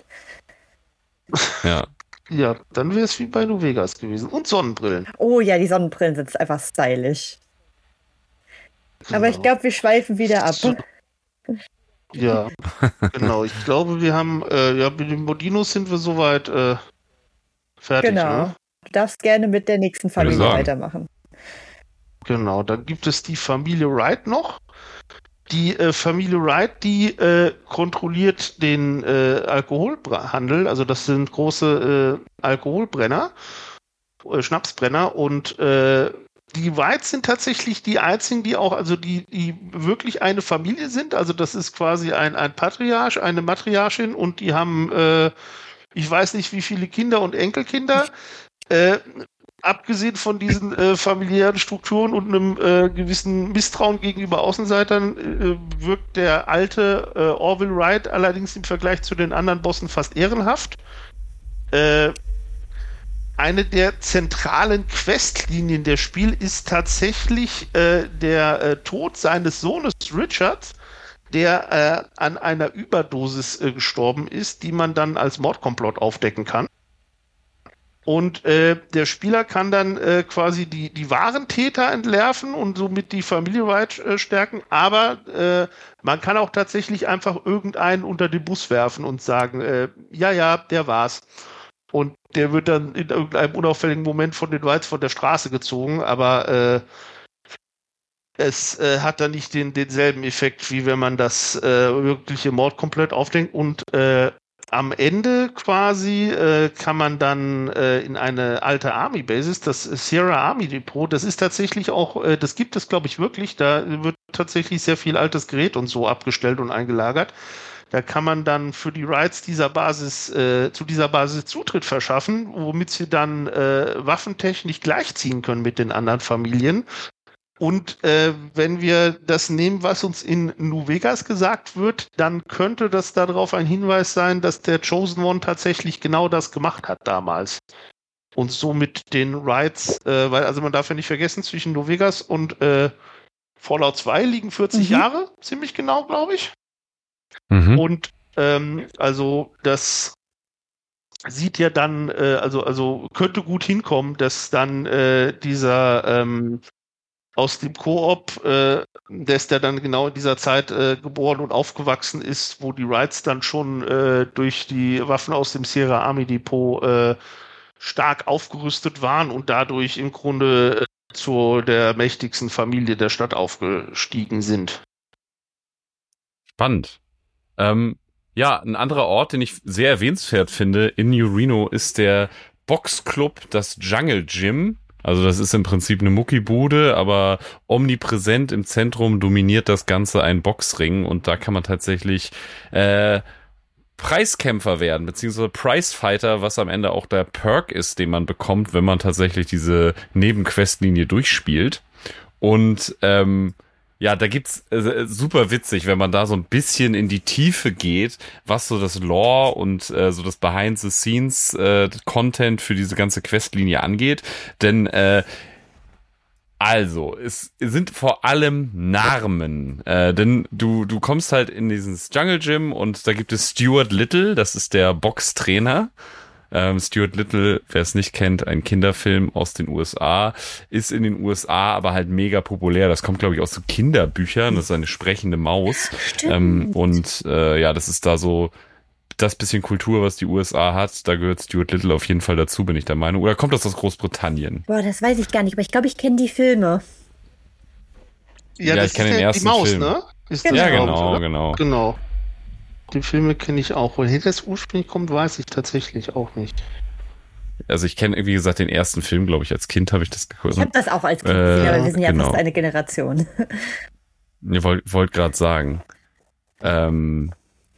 ja. Ja, dann wäre es wie bei New Vegas gewesen. Und Sonnenbrillen. Oh ja, die Sonnenbrillen sind einfach stylisch. Aber ich Genau. glaube, wir schweifen wieder ab. So. Ja, genau. Ich glaube, wir haben, äh, ja, mit den Modinos sind wir soweit äh, fertig. Genau. Ne? Du darfst gerne mit der nächsten Familie sagen. weitermachen. Genau, dann gibt es die Familie Wright noch. Die äh, Familie Wright, die äh, kontrolliert den äh, Alkoholhandel, also das sind große äh, Alkoholbrenner, äh, Schnapsbrenner und äh, die Wrights sind tatsächlich die einzigen, die auch, also die, die wirklich eine Familie sind, also das ist quasi ein, ein Patriarch, eine Matriarchin und die haben, äh, ich weiß nicht wie viele Kinder und Enkelkinder, äh, abgesehen von diesen äh, familiären Strukturen und einem äh, gewissen Misstrauen gegenüber Außenseitern, äh, wirkt der alte äh, Orville Wright allerdings im Vergleich zu den anderen Bossen fast ehrenhaft. Äh, eine der zentralen Questlinien der Spiel ist tatsächlich äh, der äh, Tod seines Sohnes Richard, der äh, an einer Überdosis äh, gestorben ist, die man dann als Mordkomplott aufdecken kann. Und äh, der Spieler kann dann äh, quasi die, die wahren Täter entlarven und somit die Familie weit äh, stärken. Aber äh, man kann auch tatsächlich einfach irgendeinen unter den Bus werfen und sagen, äh, ja, ja, der war's. Und der wird dann in irgendeinem unauffälligen Moment von den Whites von der Straße gezogen. Aber äh, es äh, hat dann nicht den, denselben Effekt, wie wenn man das äh, wirkliche Mord komplett aufdenkt. Und äh, am Ende quasi äh, kann man dann äh, in eine alte Army-Basis, das Sierra Army Depot, das ist tatsächlich auch, äh, das gibt es glaube ich wirklich, da wird tatsächlich sehr viel altes Gerät und so abgestellt und eingelagert. Da kann man dann für die Raids dieser Basis, äh, zu dieser Basis Zutritt verschaffen, womit sie dann äh, waffentechnisch gleichziehen können mit den anderen Familien. Und äh, wenn wir das nehmen, was uns in New Vegas gesagt wird, dann könnte das darauf ein Hinweis sein, dass der Chosen One tatsächlich genau das gemacht hat damals. Und somit den Rides, äh, weil also man darf ja nicht vergessen, zwischen New Vegas und äh, Fallout zwei liegen vierzig mhm. Jahre, ziemlich genau, glaube ich. Mhm. Und ähm, also das sieht ja dann, äh, also also könnte gut hinkommen, dass dann äh, dieser ähm, aus dem Koop, äh, der ist ja dann genau in dieser Zeit äh, geboren und aufgewachsen ist, wo die Raids dann schon äh, durch die Waffen aus dem Sierra Army Depot äh, stark aufgerüstet waren und dadurch im Grunde äh, zu der mächtigsten Familie der Stadt aufgestiegen sind. Spannend. Ähm, ja, ein anderer Ort, den ich sehr erwähnenswert finde in New Reno, ist der Boxclub, das Jungle Gym. Also das ist im Prinzip eine Muckibude, aber omnipräsent im Zentrum dominiert das Ganze ein Boxring und da kann man tatsächlich äh, Preiskämpfer werden, beziehungsweise Prizefighter, was am Ende auch der Perk ist, den man bekommt, wenn man tatsächlich diese Nebenquestlinie durchspielt. Und ähm, ja, da gibt's äh, super witzig, wenn man da so ein bisschen in die Tiefe geht, was so das Lore und äh, so das Behind-the-Scenes-Content äh, für diese ganze Questlinie angeht. Denn äh, also, es sind vor allem Namen, äh, denn du du kommst halt in dieses Jungle Gym und da gibt es Stuart Little, das ist der Boxtrainer. Ähm, Stuart Little, wer es nicht kennt, ein Kinderfilm aus den U S A, ist in den U S A aber halt mega populär. Das kommt, glaube ich, aus so Kinderbüchern. Das ist eine sprechende Maus. Ähm, und äh, ja, das ist da so das bisschen Kultur, was die U S A hat. Da gehört Stuart Little auf jeden Fall dazu, bin ich der Meinung. Oder kommt das aus Großbritannien? Boah, das weiß ich gar nicht, aber ich glaube, ich kenne die Filme. Ja, ja das ich kenne ist den der, ersten die Maus, Film. Ne? Ist Genau. Ja, das genau, Maus, genau. Genau. Die Filme kenne ich auch. Woher das ursprünglich kommt, weiß ich tatsächlich auch nicht. Also ich kenne, wie gesagt, den ersten Film, glaube ich, als Kind habe ich das geguckt. Ich habe das auch als Kind gesehen, äh, aber wir sind ja genau. fast eine Generation. Ich wollte wollt gerade sagen. Ähm,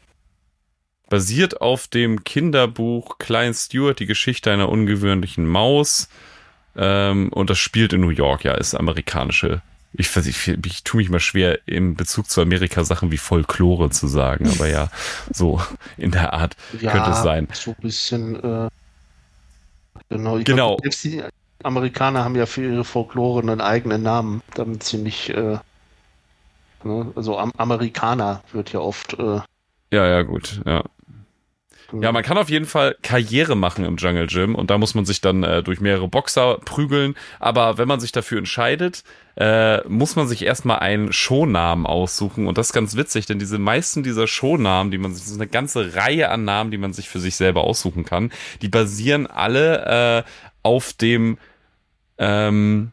basiert auf dem Kinderbuch Klein Stuart, die Geschichte einer ungewöhnlichen Maus. Ähm, und das spielt in New York, ja, ist amerikanische. Ich, ich, ich tue mich mal schwer, im Bezug zu Amerika Sachen wie Folklore zu sagen, aber ja, so in der Art ja, könnte es sein. So ein bisschen, äh, genau. Ich genau. Glaub, selbst die Amerikaner haben ja für ihre Folklore einen eigenen Namen, damit sie nicht, äh, ne, also am Amerikaner wird ja oft, äh, ja, ja, gut, ja. Ja, man kann auf jeden Fall Karriere machen im Jungle Gym und da muss man sich dann äh, durch mehrere Boxer prügeln. Aber wenn man sich dafür entscheidet, äh, muss man sich erstmal einen Shownamen aussuchen. Und das ist ganz witzig, denn diese meisten dieser Shownamen, die man sich, das ist eine ganze Reihe an Namen, die man sich für sich selber aussuchen kann, die basieren alle äh, auf dem ähm,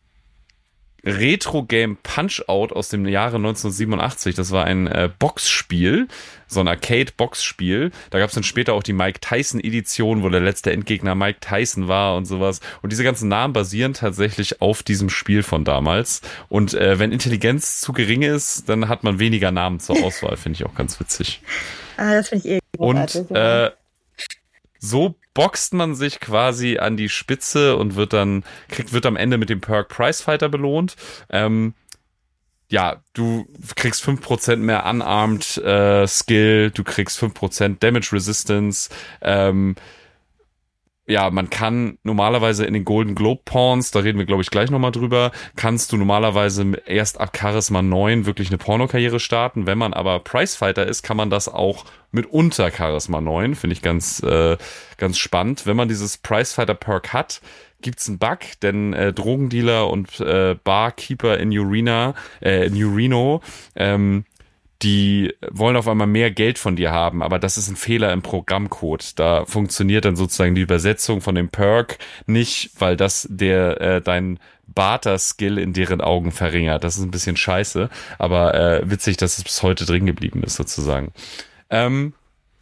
Retro-Game Punch-Out aus dem Jahre neunzehnhundertsiebenundachtzig. Das war ein äh, Boxspiel, so ein Arcade-Boxspiel. Da gab es dann später auch die Mike Tyson-Edition, wo der letzte Endgegner Mike Tyson war und sowas. Und diese ganzen Namen basieren tatsächlich auf diesem Spiel von damals. Und äh, wenn Intelligenz zu gering ist, dann hat man weniger Namen zur Auswahl. Finde ich auch ganz witzig. Ah, das finde ich eh großartig. Und äh, so boxt man sich quasi an die Spitze und wird dann, kriegt, wird am Ende mit dem Perk Prizefighter belohnt. Ähm, ja, du kriegst fünf Prozent mehr Unarmed äh, Skill, du kriegst fünf Prozent Damage Resistance, ähm, ja, man kann normalerweise in den Golden Globe Porns, da reden wir glaube ich gleich nochmal drüber, kannst du normalerweise erst ab Charisma neun wirklich eine Pornokarriere starten. Wenn man aber Prizefighter ist, kann man das auch mit unter Charisma neun, finde ich ganz, äh, ganz spannend. Wenn man dieses Prizefighter Perk hat, gibt's einen Bug, denn äh, Drogendealer und äh, Barkeeper in Urena, äh, in Ureno, ähm, die wollen auf einmal mehr Geld von dir haben, aber das ist ein Fehler im Programmcode. Da funktioniert dann sozusagen die Übersetzung von dem Perk nicht, weil das der äh, dein Barter-Skill in deren Augen verringert. Das ist ein bisschen scheiße, aber äh, witzig, dass es bis heute drin geblieben ist sozusagen. Ähm,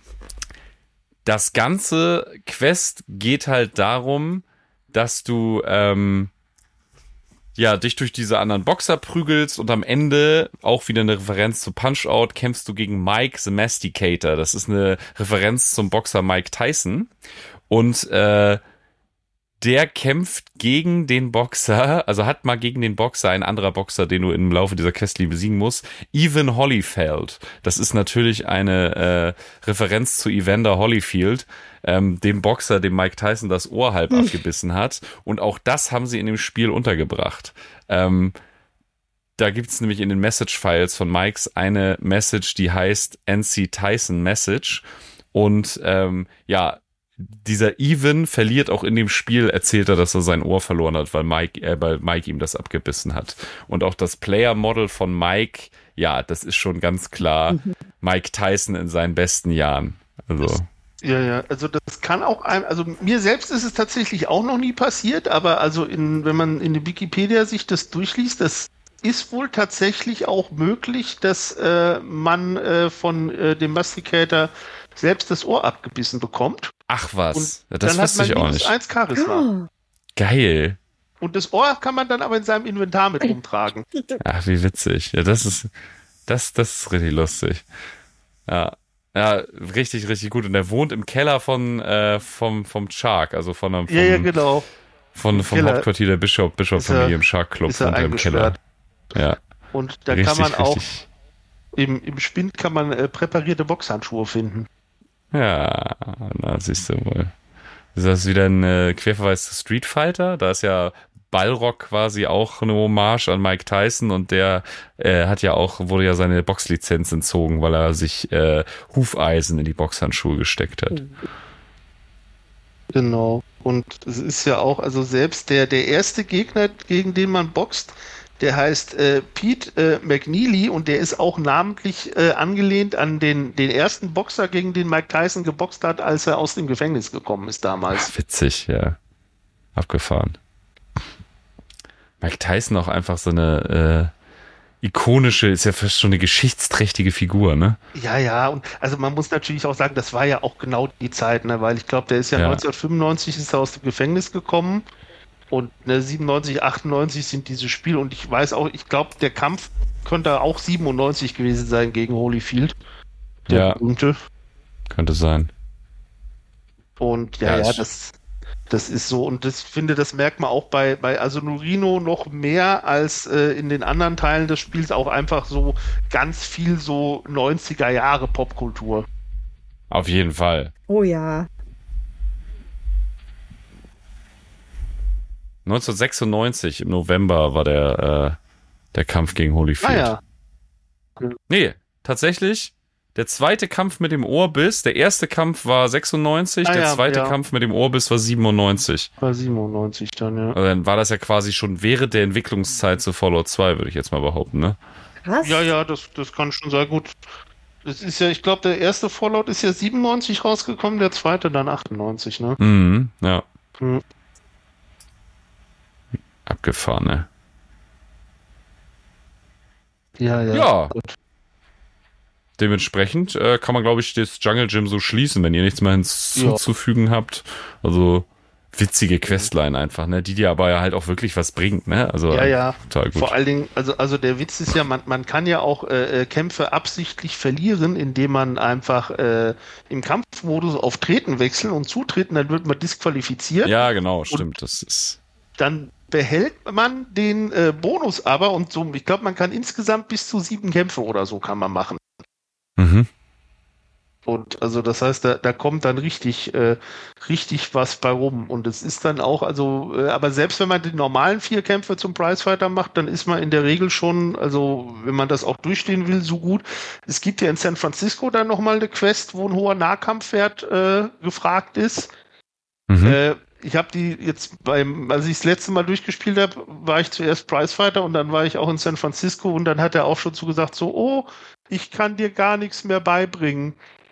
das ganze Quest geht halt darum, dass du ähm, ja, dich durch diese anderen Boxer prügelst und am Ende, auch wieder eine Referenz zu Punch-Out, kämpfst du gegen Mike the Masticator. Das ist eine Referenz zum Boxer Mike Tyson. Und äh, der kämpft gegen den Boxer, also hat mal gegen den Boxer, ein anderer Boxer, den du im Laufe dieser Questline besiegen musst, Evan Holyfield. Das ist natürlich eine äh, Referenz zu Evander Holyfield, ähm, dem Boxer, dem Mike Tyson das Ohr halb hm. abgebissen hat. Und auch das haben sie in dem Spiel untergebracht. Ähm, da gibt's nämlich in den Message-Files von Mikes eine Message, die heißt N C Tyson Message. Und ähm, ja, dieser Evan verliert auch in dem Spiel, erzählt er, dass er sein Ohr verloren hat, weil Mike, äh, weil Mike ihm das abgebissen hat. Und auch das Player-Model von Mike, ja, das ist schon ganz klar mhm. Mike Tyson in seinen besten Jahren. Also. Das, ja, ja, also das kann auch ein, also mir selbst ist es tatsächlich auch noch nie passiert, aber also in, wenn man in der Wikipedia sich das durchliest, das ist wohl tatsächlich auch möglich, dass äh, man äh, von äh, dem Masticator selbst das Ohr abgebissen bekommt. Ach was, und ja, das wusste ich auch nicht. eins Charisma. Geil. Und das Ohr kann man dann aber in seinem Inventar mit rumtragen. Ach, wie witzig. Ja, das ist, das, das ist richtig lustig. Ja, ja, richtig, richtig gut. Und er wohnt im Keller von, äh, vom, vom Shark, also von einem, vom, ja, ja, genau. Von, vom Keller. Hauptquartier der Bischof, Bischof-Familie im Shark Club wohnt er im Keller. Ja. Und da richtig, kann man auch, richtig. im, im Spind kann man äh, präparierte Boxhandschuhe finden. Ja, na, siehst du wohl. Ist das wieder ein äh, Querverweis zu Street Fighter? Da ist ja Balrog quasi auch eine Hommage an Mike Tyson und der äh, hat ja auch, wurde ja seine Boxlizenz entzogen, weil er sich äh, Hufeisen in die Boxhandschuhe gesteckt hat. Genau. Und es ist ja auch, also selbst der, der erste Gegner, gegen den man boxt, der heißt äh, Pete äh, McNeely und der ist auch namentlich äh, angelehnt an den, den ersten Boxer, gegen den Mike Tyson geboxt hat, als er aus dem Gefängnis gekommen ist damals. Ach, witzig, ja. Abgefahren. Mike Tyson auch einfach so eine äh, ikonische, ist ja fast schon eine geschichtsträchtige Figur, ne? Ja, ja, und also man muss natürlich auch sagen, das war ja auch genau die Zeit, ne, weil ich glaube, der ist ja, ja neunzehnhundertfünfundneunzig ist er aus dem Gefängnis gekommen. Und ne, siebenundneunzig, achtundneunzig sind diese Spiele und ich weiß auch, ich glaube, der Kampf könnte auch siebenundneunzig gewesen sein gegen Holyfield. Der ja, berühmte. Könnte sein. Und ja, ja, ja das, das ist so. Und das finde, das merkt man auch bei, bei Asunurino noch mehr als äh, in den anderen Teilen des Spiels auch einfach so ganz viel so neunziger Jahre Popkultur. Auf jeden Fall. Oh ja. neunzehnhundertsechsundneunzig im November war der, äh, der Kampf gegen Holyfield. Ah, ja. Nee, tatsächlich, der zweite Kampf mit dem Ohrbiss, der erste Kampf war sechsundneunzig, ah, der ja, zweite ja. Kampf mit dem Ohrbiss war siebenundneunzig. War siebenundneunzig dann, ja. Also dann war das ja quasi schon während der Entwicklungszeit zu Fallout zwei, würde ich jetzt mal behaupten, ne? Was? Ja, ja, das, das kann schon sehr gut. Das ist ja, ich glaube, der erste Fallout ist ja siebenundneunzig rausgekommen, der zweite dann achtundneunzig, ne? Mhm, ja. Mhm. Abgefahren, ne? Ja, ja. Ja. Gut. Dementsprechend äh, kann man, glaube ich, das Jungle Gym so schließen, wenn ihr nichts mehr hinzuzufügen ja. habt. Also witzige Questline einfach, ne? Die dir aber ja halt auch wirklich was bringt, ne? Also ja, ja. Total gut. Vor allen Dingen, also, also der Witz ist ja, man, man kann ja auch äh, Kämpfe absichtlich verlieren, indem man einfach äh, im Kampfmodus auf Treten wechseln und zutreten, dann wird man disqualifiziert. Ja, genau, stimmt. Das ist. Dann behält man den äh, Bonus aber und so, ich glaube, man kann insgesamt bis zu sieben Kämpfe oder so kann man machen. Mhm. Und also das heißt, da, da kommt dann richtig, äh, richtig was bei rum. Und es ist dann auch, also, äh, aber selbst wenn man die normalen vier Kämpfe zum Prizefighter macht, dann ist man in der Regel schon, also wenn man das auch durchstehen will, so gut. Es gibt ja in San Francisco dann nochmal eine Quest, wo ein hoher Nahkampfwert äh, gefragt ist. Mhm. Äh, ich habe die jetzt beim, als ich das letzte Mal durchgespielt habe, war ich zuerst Prizefighter und dann war ich auch in San Francisco und dann hat er auch schon so gesagt, so, oh, ich kann dir gar nichts mehr beibringen.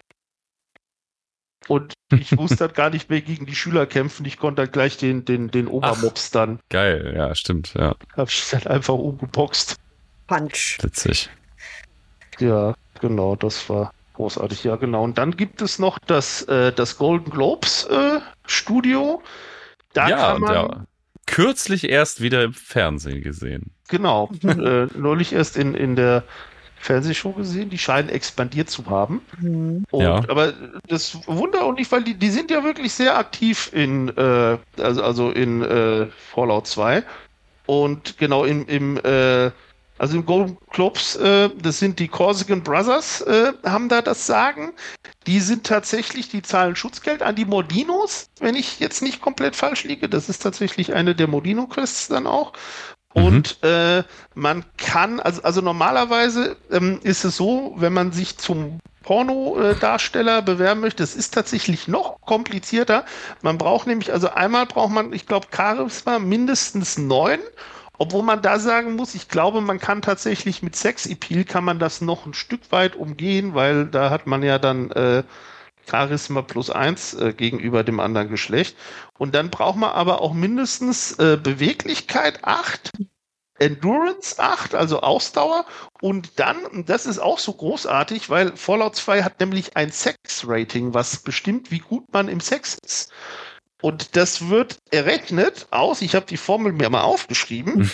Und ich musste dann gar nicht mehr gegen die Schüler kämpfen. Ich konnte dann gleich den, den, den Obermops dann. Geil, ja, stimmt, ja. Hab ich dann einfach umgeboxt. Punch. Witzig. Ja, genau, das war großartig. Ja, genau. Und dann gibt es noch das, äh, das Golden Globes äh, Studio. Da ja, kann man. Ja. Kürzlich erst wieder im Fernsehen gesehen. Genau. äh, neulich erst in, in der Fernsehshow gesehen, die scheinen expandiert zu haben. Mhm. Und, ja. Aber das Wunder auch nicht, weil die, die sind ja wirklich sehr aktiv in, äh, also, also in äh, Fallout zwei. Und genau im, im äh, also im Golden Globes, äh, das sind die Corsican Brothers, äh, haben da das Sagen. Die sind tatsächlich, die zahlen Schutzgeld an die Mordinos, wenn ich jetzt nicht komplett falsch liege. Das ist tatsächlich eine der Mordino-Quests dann auch. Und mhm. äh, man kann, also, also normalerweise ähm, ist es so, wenn man sich zum Pornodarsteller bewerben möchte, es ist tatsächlich noch komplizierter. Man braucht nämlich, also einmal braucht man, ich glaube, Charisma mindestens neun, obwohl man da sagen muss, ich glaube, man kann tatsächlich mit Sex-Appeal kann man das noch ein Stück weit umgehen, weil da hat man ja dann äh, Charisma plus eins äh, gegenüber dem anderen Geschlecht. Und dann braucht man aber auch mindestens äh, Beweglichkeit acht, Endurance acht, also Ausdauer. Und dann, und das ist auch so großartig, weil Fallout zwei hat nämlich ein Sex-Rating, was bestimmt, wie gut man im Sex ist. Und das wird errechnet aus, ich habe die Formel mir mal aufgeschrieben,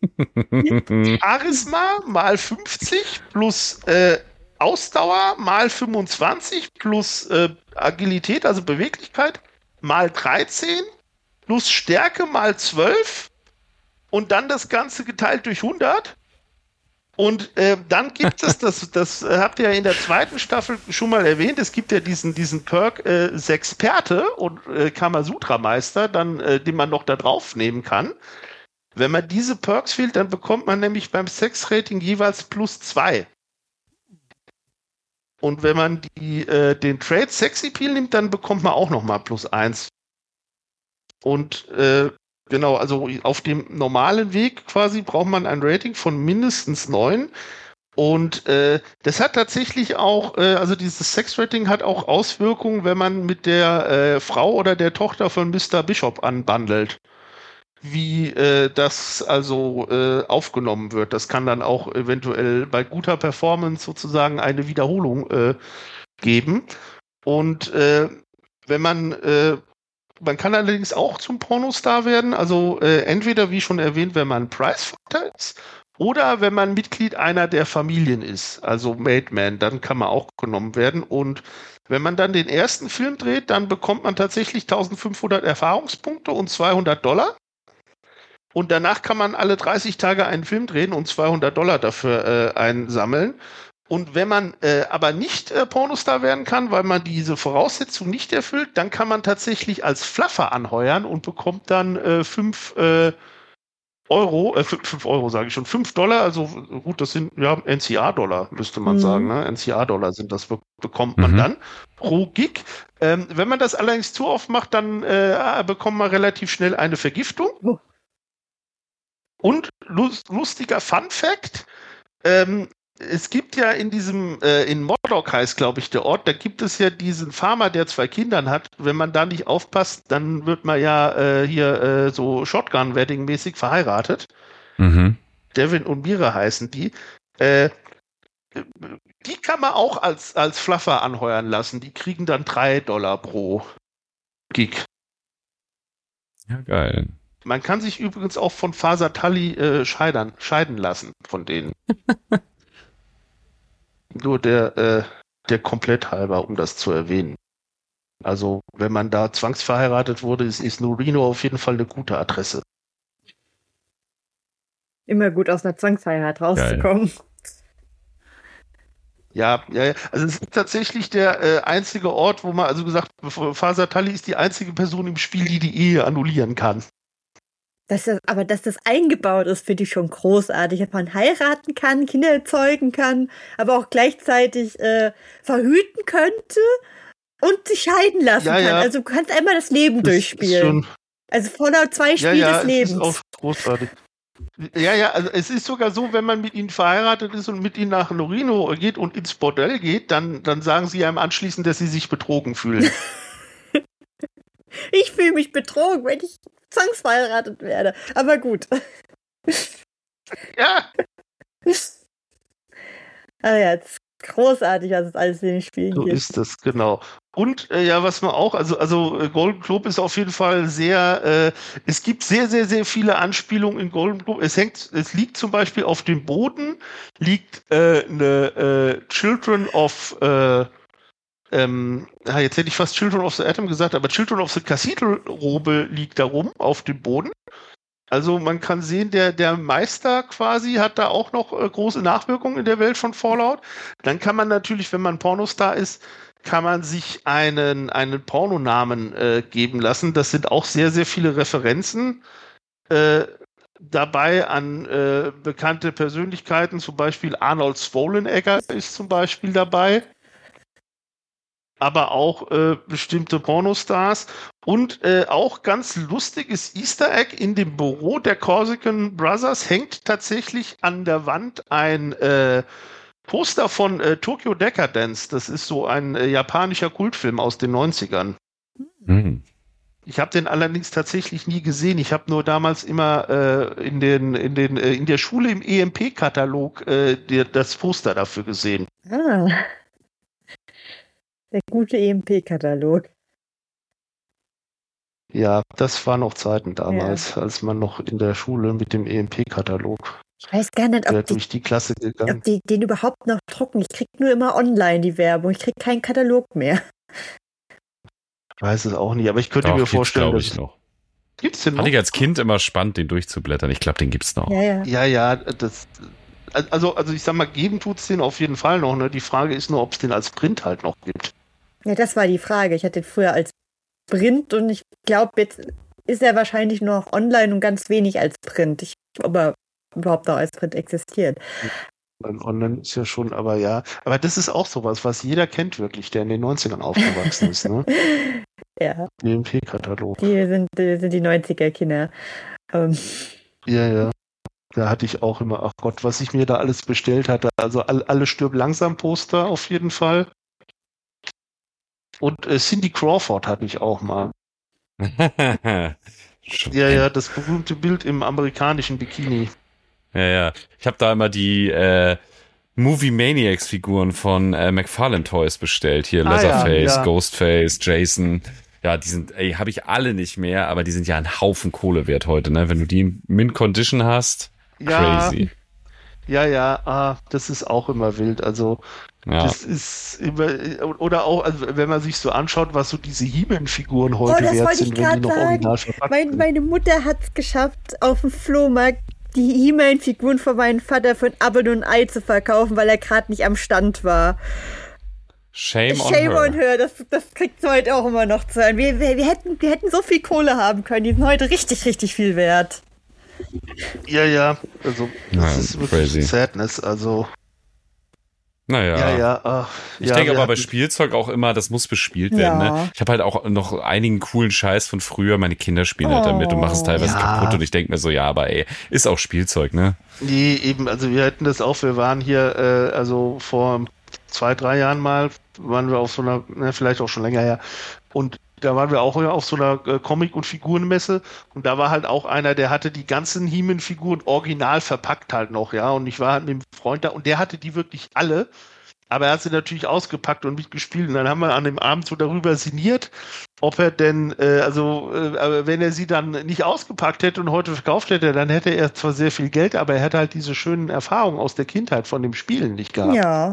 Charisma mal fünfzig plus äh, Ausdauer mal fünfundzwanzig plus äh, Agilität, also Beweglichkeit, mal dreizehn plus Stärke mal zwölf und dann das Ganze geteilt durch hundert. Und äh, dann gibt es, das, das habt ihr ja in der zweiten Staffel schon mal erwähnt, es gibt ja diesen, diesen Perk äh, Sexperte und äh, Kamasutra-Meister, dann, äh, den man noch da drauf nehmen kann. Wenn man diese Perks wählt, dann bekommt man nämlich beim Sex-Rating jeweils plus zwei. Und wenn man die, äh, den Trade Sex-Appeal nimmt, dann bekommt man auch nochmal plus eins. Und äh, genau, also auf dem normalen Weg quasi braucht man ein Rating von mindestens neun. Und äh, das hat tatsächlich auch, äh, also dieses Sex-Rating hat auch Auswirkungen, wenn man mit der äh, Frau oder der Tochter von Mister Bishop anbandelt. Wie äh, das also äh, aufgenommen wird. Das kann dann auch eventuell bei guter Performance sozusagen eine Wiederholung äh, geben. Und äh, wenn man äh, man kann allerdings auch zum Pornostar werden, also äh, entweder, wie schon erwähnt, wenn man Prizefighter ist oder wenn man Mitglied einer der Familien ist, also Made Man, dann kann man auch genommen werden. Und wenn man dann den ersten Film dreht, dann bekommt man tatsächlich eintausendfünfhundert Erfahrungspunkte und zweihundert Dollar. Und danach kann man alle dreißig Tage einen Film drehen und zweihundert Dollar dafür äh, einsammeln. Und wenn man äh, aber nicht äh, Pornostar werden kann, weil man diese Voraussetzung nicht erfüllt, dann kann man tatsächlich als Fluffer anheuern und bekommt dann äh, fünf äh, Euro, äh, fünf Euro sage ich schon, fünf Dollar, also gut, das sind ja N C A-Dollar, müsste man mhm. sagen, ne? N C A-Dollar sind das, bekommt man mhm. dann pro Gig. Ähm, wenn man das allerdings zu oft macht, dann äh, bekommt man relativ schnell eine Vergiftung. Oh. Und lustiger Fun-Fact, ähm, es gibt ja in diesem, äh, in Modok heißt, glaube ich, der Ort, da gibt es ja diesen Farmer, der zwei Kindern hat. Wenn man da nicht aufpasst, dann wird man ja äh, hier äh, so Shotgun-Wedding-mäßig verheiratet. Mhm. Devin und Mira heißen die. Äh, die kann man auch als, als Fluffer anheuern lassen. Die kriegen dann drei Dollar pro Gig. Ja, geil. Man kann sich übrigens auch von Faser Tully äh, scheidern, scheiden lassen von denen. Nur der, äh, der komplett halber, um das zu erwähnen. Also, wenn man da zwangsverheiratet wurde, ist, ist Norino auf jeden Fall eine gute Adresse. Immer gut aus einer Zwangsheirat rauszukommen. Ja, ja, ja. Also es ist tatsächlich der äh, einzige Ort, wo man, also gesagt, Faza Tully ist die einzige Person im Spiel, die die Ehe annullieren kann. Dass das, aber dass das eingebaut ist, finde ich schon großartig. Dass man heiraten kann, Kinder zeugen kann, aber auch gleichzeitig äh, verhüten könnte und sich scheiden lassen ja, kann. ja. Also du kannst einmal das Leben Das durchspielen. ist schon, Also Fallout zwei Spiel ja, ja, des es Lebens. ist auch großartig. Ja, ja, also es ist sogar so, wenn man mit ihnen verheiratet ist und mit ihnen nach Lorino geht und ins Bordell geht, dann, dann sagen sie einem anschließend, dass sie sich betrogen fühlen. Ich fühle mich betrogen, wenn ich zwangsverheiratet werde. Aber gut. Ja. Ah ja, es ist großartig, was es alles in den Spielen So gibt. ist das, genau. Und äh, ja, was man auch, also, also äh, Golden Globe ist auf jeden Fall sehr, äh, es gibt sehr, sehr, sehr viele Anspielungen in Golden Globe. Es hängt, es liegt zum Beispiel auf dem Boden, liegt äh, eine äh, Children of, äh, ähm, ja, jetzt hätte ich fast Children of the Atom gesagt, aber Children of the Cathedral-Robe liegt da rum auf dem Boden. Also man kann sehen, der, der Meister quasi hat da auch noch äh, große Nachwirkungen in der Welt von Fallout. Dann kann man natürlich, wenn man Pornostar ist, kann man sich einen, einen Pornonamen äh, geben lassen. Das sind auch sehr, sehr viele Referenzen äh, dabei an äh, bekannte Persönlichkeiten. Zum Beispiel Arnold Schwarzenegger ist zum Beispiel dabei. Aber auch äh, bestimmte Pornostars. Und äh, auch ganz lustiges Easter Egg: In dem Büro der Corsican Brothers hängt tatsächlich an der Wand ein äh, Poster von äh, Tokyo Decadence. Das ist so ein äh, japanischer Kultfilm aus den neunzigern. Mhm. Ich habe den allerdings tatsächlich nie gesehen. Ich habe nur damals immer äh, in, den, in, den, äh, in der Schule im E M P-Katalog äh, die, das Poster dafür gesehen. Ah. Der gute E M P-Katalog. Ja, das war noch Zeiten damals, ja, als man noch in der Schule mit dem E M P-Katalog Ich weiß gar nicht, ob, äh, die, durch die Klasse gegangen. ob die den überhaupt noch drucken. Ich krieg nur immer online die Werbung. Ich krieg keinen Katalog mehr. Ich weiß es auch nicht, aber ich könnte Doch, mir gibt's, vorstellen, glaub dass ich noch. Gibt's den noch? Fand ich als Kind immer spannend, den durchzublättern. Ich glaube, den gibt's noch. Ja, ja. Ja, ja, das, also, also ich sag mal, geben tut's den auf jeden Fall noch. Ne? Die Frage ist nur, ob es den als Print halt noch gibt. Ja, das war die Frage. Ich hatte den früher als Print und ich glaube, jetzt ist er wahrscheinlich nur noch online und ganz wenig als Print. Ich aber überhaupt noch als Print existiert. Weil online ist ja schon, aber ja. Aber das ist auch sowas, was jeder kennt wirklich, der in den neunzigern aufgewachsen ist. Ne? Ja. E M P-Katalog. Die sind, die sind die neunziger-Kinder. Ähm. Ja, ja. Da hatte ich auch immer, ach Gott, was ich mir da alles bestellt hatte. Also all, alle Stirb langsam Poster auf jeden Fall. Und äh, Cindy Crawford hatte ich auch mal. Ja, ja, das berühmte Bild im amerikanischen Bikini. Ja, ja. Ich habe da immer die äh, Movie Maniacs Figuren von äh, McFarlane Toys bestellt. Hier Ah, Leatherface, ja, ja. Ghostface, Jason. Ja, die sind, ey, habe ich alle nicht mehr, aber die sind ja ein Haufen Kohle wert heute, ne? Wenn du die in Mint Condition hast, Ja, crazy. ja, ja, ah, das ist auch immer wild. Also Ja. das ist immer, oder auch, also wenn man sich so anschaut, was so diese He-Man-Figuren heute Oh, das wert wollte ich sind, wenn die gerade noch sagen. original verpackt Mein, sind. meine Mutter hat es geschafft, auf dem Flohmarkt die He-Man-Figuren von meinem Vater für ein Apfel und ein Ei zu verkaufen, weil er gerade nicht am Stand war. Shame on Shame her. on her, das, das kriegt heute auch immer noch zu hören. Wir, wir, wir, hätten, wir hätten so viel Kohle haben können, die sind heute richtig, richtig viel wert. Ja, ja, also das Ja, ist wirklich crazy. Sadness, also Naja. ja, ja, ach, Ich ja, denke wir aber bei hatten- Spielzeug auch immer, das muss bespielt werden. Ja. Ne? Ich habe halt auch noch einigen coolen Scheiß von früher. Meine Kinder spielen halt damit und machen es teilweise Ja. kaputt. Und ich denke mir so, ja, aber ey, ist auch Spielzeug, ne? Nee, eben, also wir hätten das auch, wir waren hier, äh, also vor zwei, drei Jahren mal, waren wir auf so einer, ne, vielleicht auch schon länger her, und da waren wir auch auf so einer äh, Comic- und Figurenmesse, und da war halt auch einer, der hatte die ganzen He-Man-Figuren original verpackt halt noch, ja, und ich war halt mit einem Freund da, und der hatte die wirklich alle, aber er hat sie natürlich ausgepackt und mitgespielt, und dann haben wir an dem Abend so darüber sinniert, ob er denn, äh, also äh, wenn er sie dann nicht ausgepackt hätte und heute verkauft hätte, dann hätte er zwar sehr viel Geld, aber er hätte halt diese schönen Erfahrungen aus der Kindheit von dem Spielen nicht gehabt. Ja.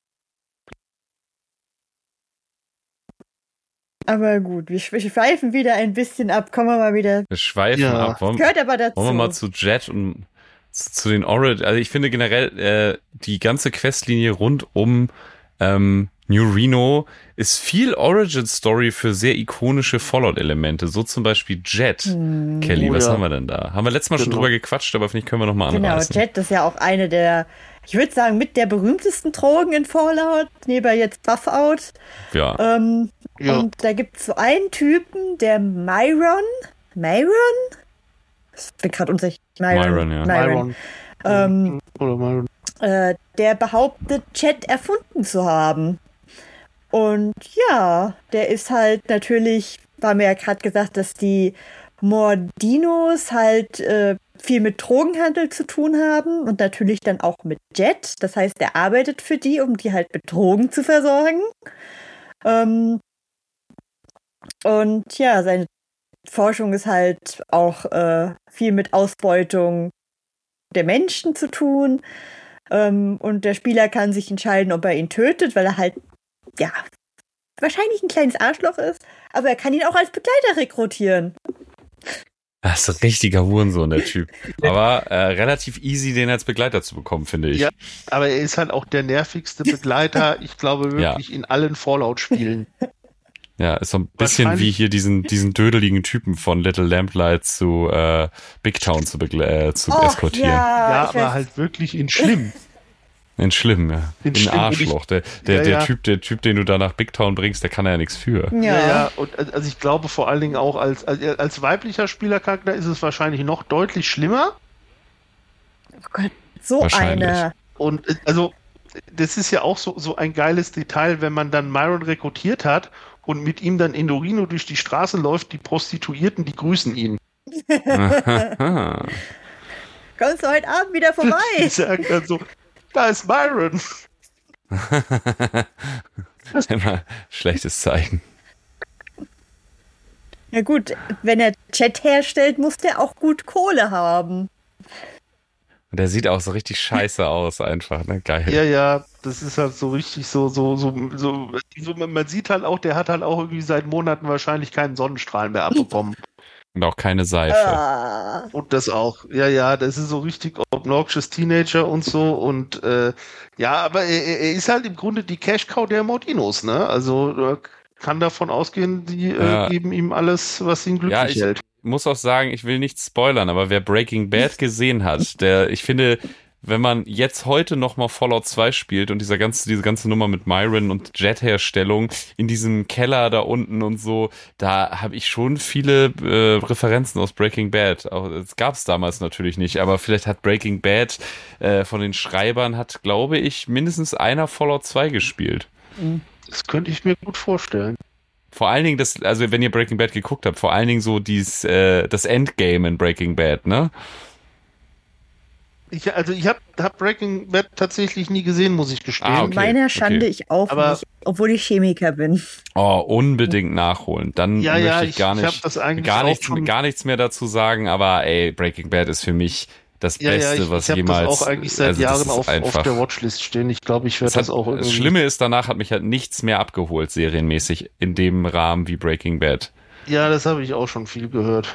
Aber gut, wir sch- wir schweifen wieder ein bisschen ab. Kommen wir mal wieder. Wir schweifen Ja. ab. Wollen, Gehört aber dazu. wollen wir mal zu Jet und zu, zu den Origin, also ich finde generell äh, die ganze Questlinie rund um ähm, New Reno ist viel Origin-Story für sehr ikonische Fallout-Elemente, so zum Beispiel Jet. Hm. Kelly, Oh, was ja. haben wir denn da? Haben wir letztes Mal schon Genau. drüber gequatscht, aber vielleicht können wir noch mal Genau, anreißen. Jet ist ja auch eine der, ich würde sagen, mit der berühmtesten Drogen in Fallout, neben jetzt Buffout. Ja. Ähm, Ja. Und da gibt es so einen Typen, der Myron. Myron? Ich bin gerade unsicher. Myron, ja. Myron. Ähm, Oder Myron. äh, der behauptet, Jet erfunden zu haben. Und ja, der ist halt natürlich, war mir ja gerade gesagt, dass die Mordinos halt äh, viel mit Drogenhandel zu tun haben und natürlich dann auch mit Jet. Das heißt, er arbeitet für die, um die halt mit Drogen zu versorgen. Ähm, und ja, seine Forschung ist halt auch äh, viel mit Ausbeutung der Menschen zu tun. Ähm, und der Spieler kann sich entscheiden, ob er ihn tötet, weil er halt, ja, wahrscheinlich ein kleines Arschloch ist. Aber er kann ihn auch als Begleiter rekrutieren. Das ist ein richtiger Hurensohn, der Typ. Aber äh, relativ easy, den als Begleiter zu bekommen, finde ich. Ja, aber er ist halt auch der nervigste Begleiter, ich glaube wirklich, in allen Fallout-Spielen. Ja, ist so ein bisschen wie hier diesen, diesen dödeligen Typen von Little Lamplight zu äh, Big Town zu, begle- äh, zu Och, eskortieren. ja, Ja, ich aber weiß- halt wirklich in schlimm. In schlimm, ja. In In schlimm. Und Arschloch. Der, der, Ja, der ja. Typ, der Typ, den du da nach Big Town bringst, der kann ja nichts für. Ja, Ja, ja, und äh, also ich glaube vor allen Dingen auch als, als, als weiblicher Spielercharakter ist es wahrscheinlich noch deutlich schlimmer. Oh Gott, so Wahrscheinlich. eine. Und äh, also das ist ja auch so, so ein geiles Detail, wenn man dann Myron rekrutiert hat und mit ihm dann in Dorino durch die Straßen läuft, die Prostituierten, die grüßen ihn. Aha. Kommst du heute Abend wieder Die vorbei? sagen dann so, da ist Myron. Immer schlechtes Zeichen. Ja gut, wenn er Jet herstellt, muss der auch gut Kohle haben. Und der sieht auch so richtig scheiße aus, einfach, ne? Geil. Ja, ja, das ist halt so richtig so, so, so, so, so man man sieht halt auch, der hat halt auch irgendwie seit Monaten wahrscheinlich keinen Sonnenstrahl mehr abbekommen. Und auch keine Seife. Ah. Und das auch. Ja, ja, das ist so richtig obnoxious Teenager und so. Und äh, ja, aber er, er er ist halt im Grunde die Cash-Cow der Mordinos, ne? Also äh, kann davon ausgehen, die Ja. äh, geben ihm alles, was ihn glücklich Ja, ich hält. muss auch sagen, ich will nichts spoilern, aber wer Breaking Bad gesehen hat, der, ich finde, wenn man jetzt heute nochmal Fallout zwei spielt und dieser ganze, diese ganze Nummer mit Myron und Jet-Herstellung in diesem Keller da unten und so, da habe ich schon viele äh, Referenzen aus Breaking Bad. Auch, das gab es damals natürlich nicht, aber vielleicht hat Breaking Bad äh, von den Schreibern, hat, glaube ich, mindestens einer Fallout zwei gespielt. Das könnte ich mir gut vorstellen. Vor allen Dingen das, also wenn ihr Breaking Bad geguckt habt, vor allen Dingen so dies, äh, das Endgame in Breaking Bad, ne? Ich, also ich habe hab Breaking Bad tatsächlich nie gesehen, muss ich gestehen. Ah, okay. Meiner Schande okay. ich auch Aber- nicht, obwohl ich Chemiker bin. Oh, unbedingt nachholen. Dann Ja, möchte ja, ich ich- gar ich hab nicht, das eigentlich gar auch nichts, schon- gar nichts mehr dazu sagen, aber ey, Breaking Bad ist für mich das Ja, ja, Beste, ich, was ich habe jemals. das auch eigentlich seit also das Jahren ist auf, einfach, auf der Watchlist stehen. Ich glaube, ich werde das, das, hat, auch irgendwie... das Schlimme ist, danach hat mich halt nichts mehr abgeholt, serienmäßig, in dem Rahmen wie Breaking Bad. Ja, das habe ich auch schon viel gehört.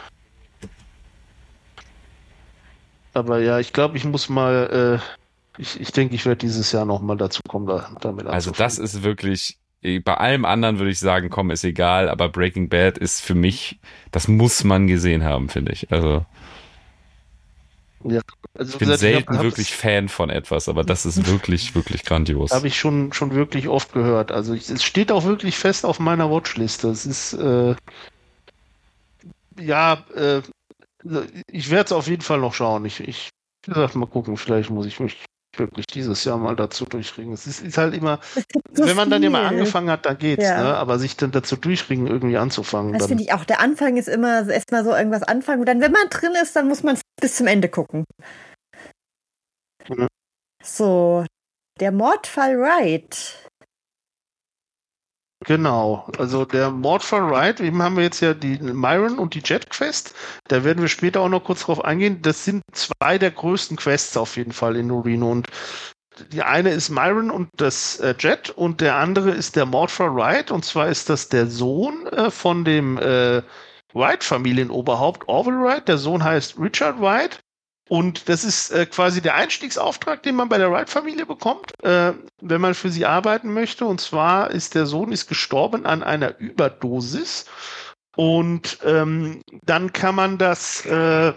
Aber ja, ich glaube, ich muss mal, äh, ich, ich denke, ich werde dieses Jahr noch mal dazu kommen, da, damit Also anzufangen. das ist wirklich, bei allem anderen würde ich sagen, komm, ist egal, aber Breaking Bad ist für mich, das muss man gesehen haben, finde ich. Also Also, ich bin selten wirklich Fan von etwas, aber das ist wirklich, wirklich grandios. Habe ich schon, schon wirklich oft gehört. Also ich, es steht auch wirklich fest auf meiner Watchliste. Es ist, äh, ja, äh, ich werde es auf jeden Fall noch schauen. Ich, ich, wie gesagt, mal gucken, vielleicht muss ich mich wirklich dieses Jahr mal dazu durchringen. Es ist, ist halt immer, So wenn man dann immer viel. angefangen hat, dann geht's, Ja. ne? Aber sich dann dazu durchringen, irgendwie anzufangen, Das dann, finde ich auch. Der Anfang ist immer erstmal so irgendwas anfangen und dann, wenn man drin ist, dann muss man bis zum Ende gucken. Mhm. So, der Mordfall Wright. Genau, also der Mordfall Wright, eben haben wir jetzt ja die Myron und die Jet Quest. Da werden wir später auch noch kurz drauf eingehen. Das sind zwei der größten Quests auf jeden Fall in Norino. Und die eine ist Myron und das äh, Jet und der andere ist der Mordfall Wright. Und zwar ist das der Sohn äh, von dem äh, Wright-Familienoberhaupt Orville Wright. Der Sohn heißt Richard Wright. Und das ist äh, quasi der Einstiegsauftrag, den man bei der Wright-Familie bekommt, äh, wenn man für sie arbeiten möchte. Und zwar ist der Sohn ist gestorben an einer Überdosis. Und ähm, dann kann man das äh,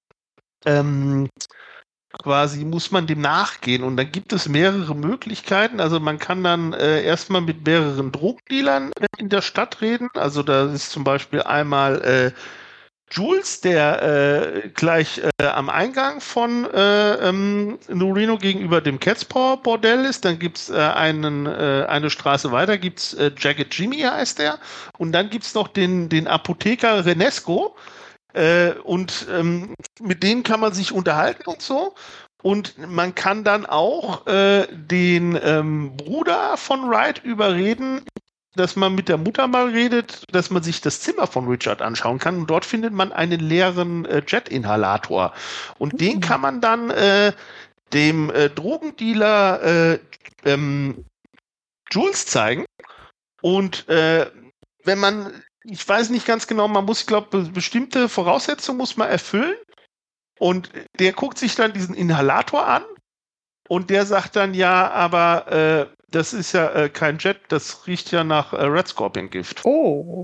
ähm, quasi, muss man dem nachgehen. Und dann gibt es mehrere Möglichkeiten. Also man kann dann äh, erstmal mit mehreren Drogendealern äh, in der Stadt reden. Also da ist zum Beispiel einmal äh, Jules, der äh, gleich äh, am Eingang von äh, ähm, Norino gegenüber dem Catspaw Bordell ist. Dann gibt's äh, einen äh, eine Straße weiter, gibt's äh, Jagged Jimmy heißt der. Und dann gibt's noch den den Apotheker Renesco. Äh, und ähm, mit denen kann man sich unterhalten und so. Und man kann dann auch äh, den ähm, Bruder von Wright überreden, dass man mit der Mutter mal redet, dass man sich das Zimmer von Richard anschauen kann. Und dort findet man einen leeren äh, Jet-Inhalator. Und mhm. den kann man dann äh, dem äh, Drogendealer äh, ähm, Jules zeigen. Und äh, wenn man, ich weiß nicht ganz genau, man muss, ich glaube, bestimmte Voraussetzungen muss man erfüllen. Und der guckt sich dann diesen Inhalator an. Und der sagt dann, ja, aber äh, das ist ja äh, kein Jet, das riecht ja nach äh, Red Scorpion Gift. Oh.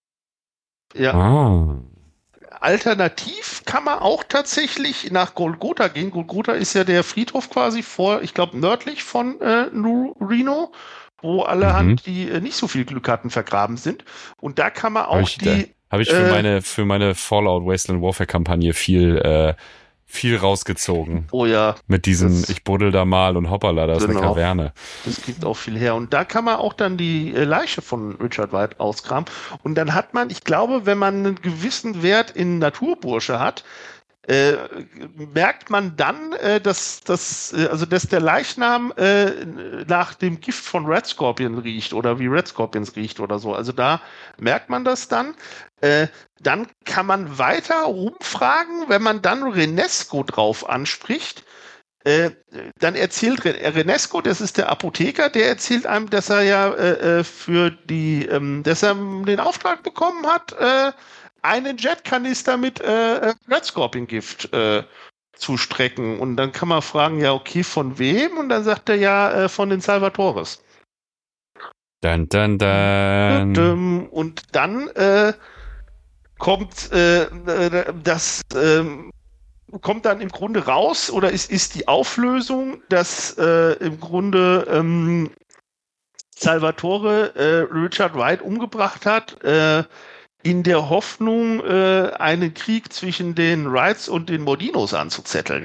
Ja. Ah. Alternativ kann man auch tatsächlich nach Golgotha gehen. Golgotha ist ja der Friedhof quasi vor, ich glaube, nördlich von äh, Norino, wo allerhand, mhm. die äh, nicht so viel Glück hatten, vergraben sind. Und da kann man auch hab ich, die... Habe ich für äh, meine für meine Fallout Wasteland Warfare Kampagne viel äh, viel rausgezogen. Oh ja. Mit diesem, das, ich buddel da mal und hoppala, da ist genau. eine Kaverne. Das gibt auch viel her. Und da kann man auch dann die äh, Leiche von Richard Wright auskramen. Und dann hat man, ich glaube, wenn man einen gewissen Wert in Naturbursche hat, äh, merkt man dann, äh, dass, dass, äh, also dass der Leichnam äh, nach dem Gift von Red Scorpion riecht oder wie Red Scorpions riecht oder so. Also da merkt man das dann. Äh, dann kann man weiter rumfragen, wenn man dann Renesco drauf anspricht. Äh, dann erzählt Renesco, das ist der Apotheker, der erzählt einem, dass er ja äh, für die, ähm, dass er den Auftrag bekommen hat, äh, einen Jetkanister mit äh, Red Scorpion Gift äh, zu strecken. Und dann kann man fragen, ja, okay, von wem? Und dann sagt er ja, äh, von den Salvatores. Dun, dun, dun. Und dann äh, kommt äh, das äh, kommt dann im Grunde raus, oder ist, ist die Auflösung, dass äh, im Grunde ähm, Salvatore äh, Richard Wright umgebracht hat, äh, in der Hoffnung, äh, einen Krieg zwischen den Wrights und den Mordinos anzuzetteln.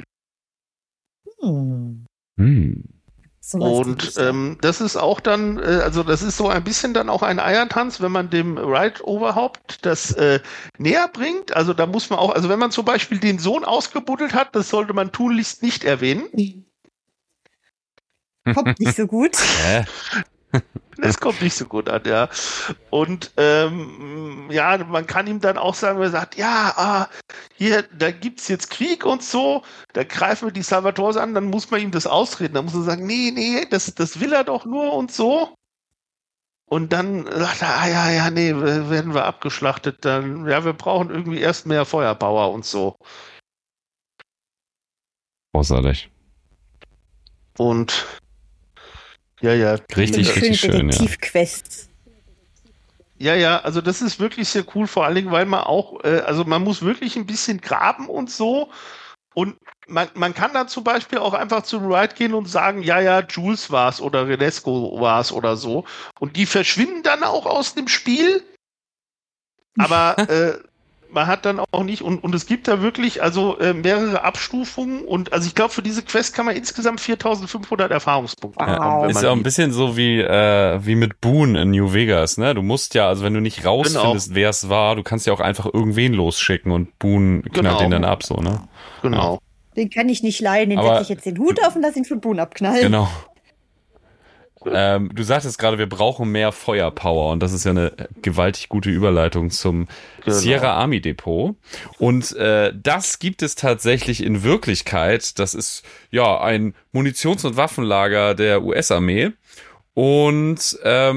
Hm. Hm. So und ähm, das ist auch dann, äh, also das ist so ein bisschen dann auch ein Eiertanz, wenn man dem Wright-Oberhaupt das äh, näher bringt. Also da muss man auch, also wenn man zum Beispiel den Sohn ausgebuddelt hat, das sollte man tunlichst nicht erwähnen. Kommt nicht so gut. Hä? Das kommt nicht so gut an, ja. Und ähm, ja, man kann ihm dann auch sagen, wenn er sagt, ja, ah, hier, da gibt's jetzt Krieg und so, da greifen wir die Salvatores an, dann muss man ihm das ausreden. Dann muss er sagen, nee, nee, das, das will er doch nur und so. Und dann sagt er, ah ja, ja, nee, werden wir abgeschlachtet, dann, ja, wir brauchen irgendwie erst mehr Feuerpower und so. Großartig. Und ja, ja. Richtig, schön richtig schön, ja. Detektivquests. Ja, ja, also das ist wirklich sehr cool, vor allen Dingen, weil man auch, äh, also man muss wirklich ein bisschen graben und so. Und man, man kann dann zum Beispiel auch einfach zu Wright gehen und sagen, ja, ja, Jules war's oder Renesco war's oder so. Und die verschwinden dann auch aus dem Spiel. Aber äh, man hat dann auch nicht, und, und es gibt da wirklich also äh, mehrere Abstufungen. Und also ich glaube, für diese Quest kann man insgesamt viertausendfünfhundert Erfahrungspunkte Wow. bekommen. wenn Ist man ja auch ein die- bisschen so wie, äh, wie mit Boone in New Vegas, ne? Du musst ja, also wenn du nicht rausfindest, wer es war, du kannst ja auch einfach irgendwen losschicken und Boone knallt Genau. den dann ab, so, ne? Genau. Den kann ich nicht leiden, den Aber- setze ich jetzt den Hut auf und lass ihn für Boone abknallen. Genau. Ähm, du sagtest gerade, wir brauchen mehr Feuerpower und das ist ja eine gewaltig gute Überleitung zum Genau. Sierra Army Depot. Und äh, das gibt es tatsächlich in Wirklichkeit. Das ist ja ein Munitions- und Waffenlager der U S-Armee. Und ähm,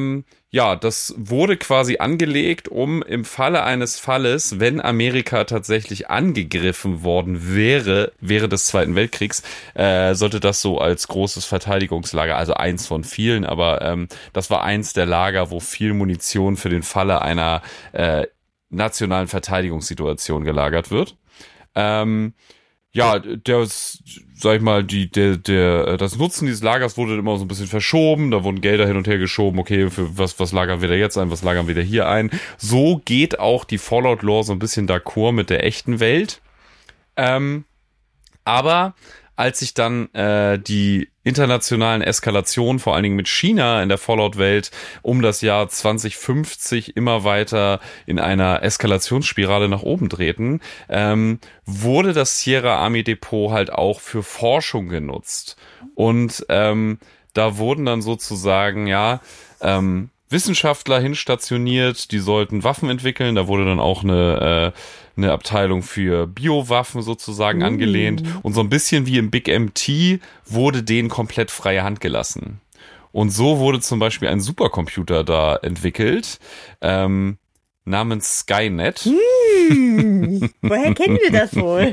ja, das wurde quasi angelegt, um im Falle eines Falles, wenn Amerika tatsächlich angegriffen worden wäre, während des Zweiten Weltkriegs, äh, sollte das so als großes Verteidigungslager, also eins von vielen, aber ähm, das war eins der Lager, wo viel Munition für den Falle einer äh, nationalen Verteidigungssituation gelagert wird. Ähm, Ja, das, sag ich mal, die, der, der, das Nutzen dieses Lagers wurde immer so ein bisschen verschoben, da wurden Gelder hin und her geschoben, okay, für was, was lagern wir da jetzt ein, was lagern wir da hier ein. So geht auch die Fallout-Lore so ein bisschen d'accord mit der echten Welt. Ähm, aber als sich dann äh, die internationalen Eskalationen, vor allen Dingen mit China in der Fallout-Welt, um das Jahr zwanzig fünfzig immer weiter in einer Eskalationsspirale nach oben drehten, ähm, wurde das Sierra Army Depot halt auch für Forschung genutzt. Und ähm, da wurden dann sozusagen, ja, ähm, Wissenschaftler hinstationiert, die sollten Waffen entwickeln. Da wurde dann auch eine, äh, eine Abteilung für Biowaffen sozusagen mm. angelehnt. Und so ein bisschen wie im Big M T wurde denen komplett freie Hand gelassen. Und so wurde zum Beispiel ein Supercomputer da entwickelt, ähm, namens Skynet. Mm. Woher kennen wir das wohl?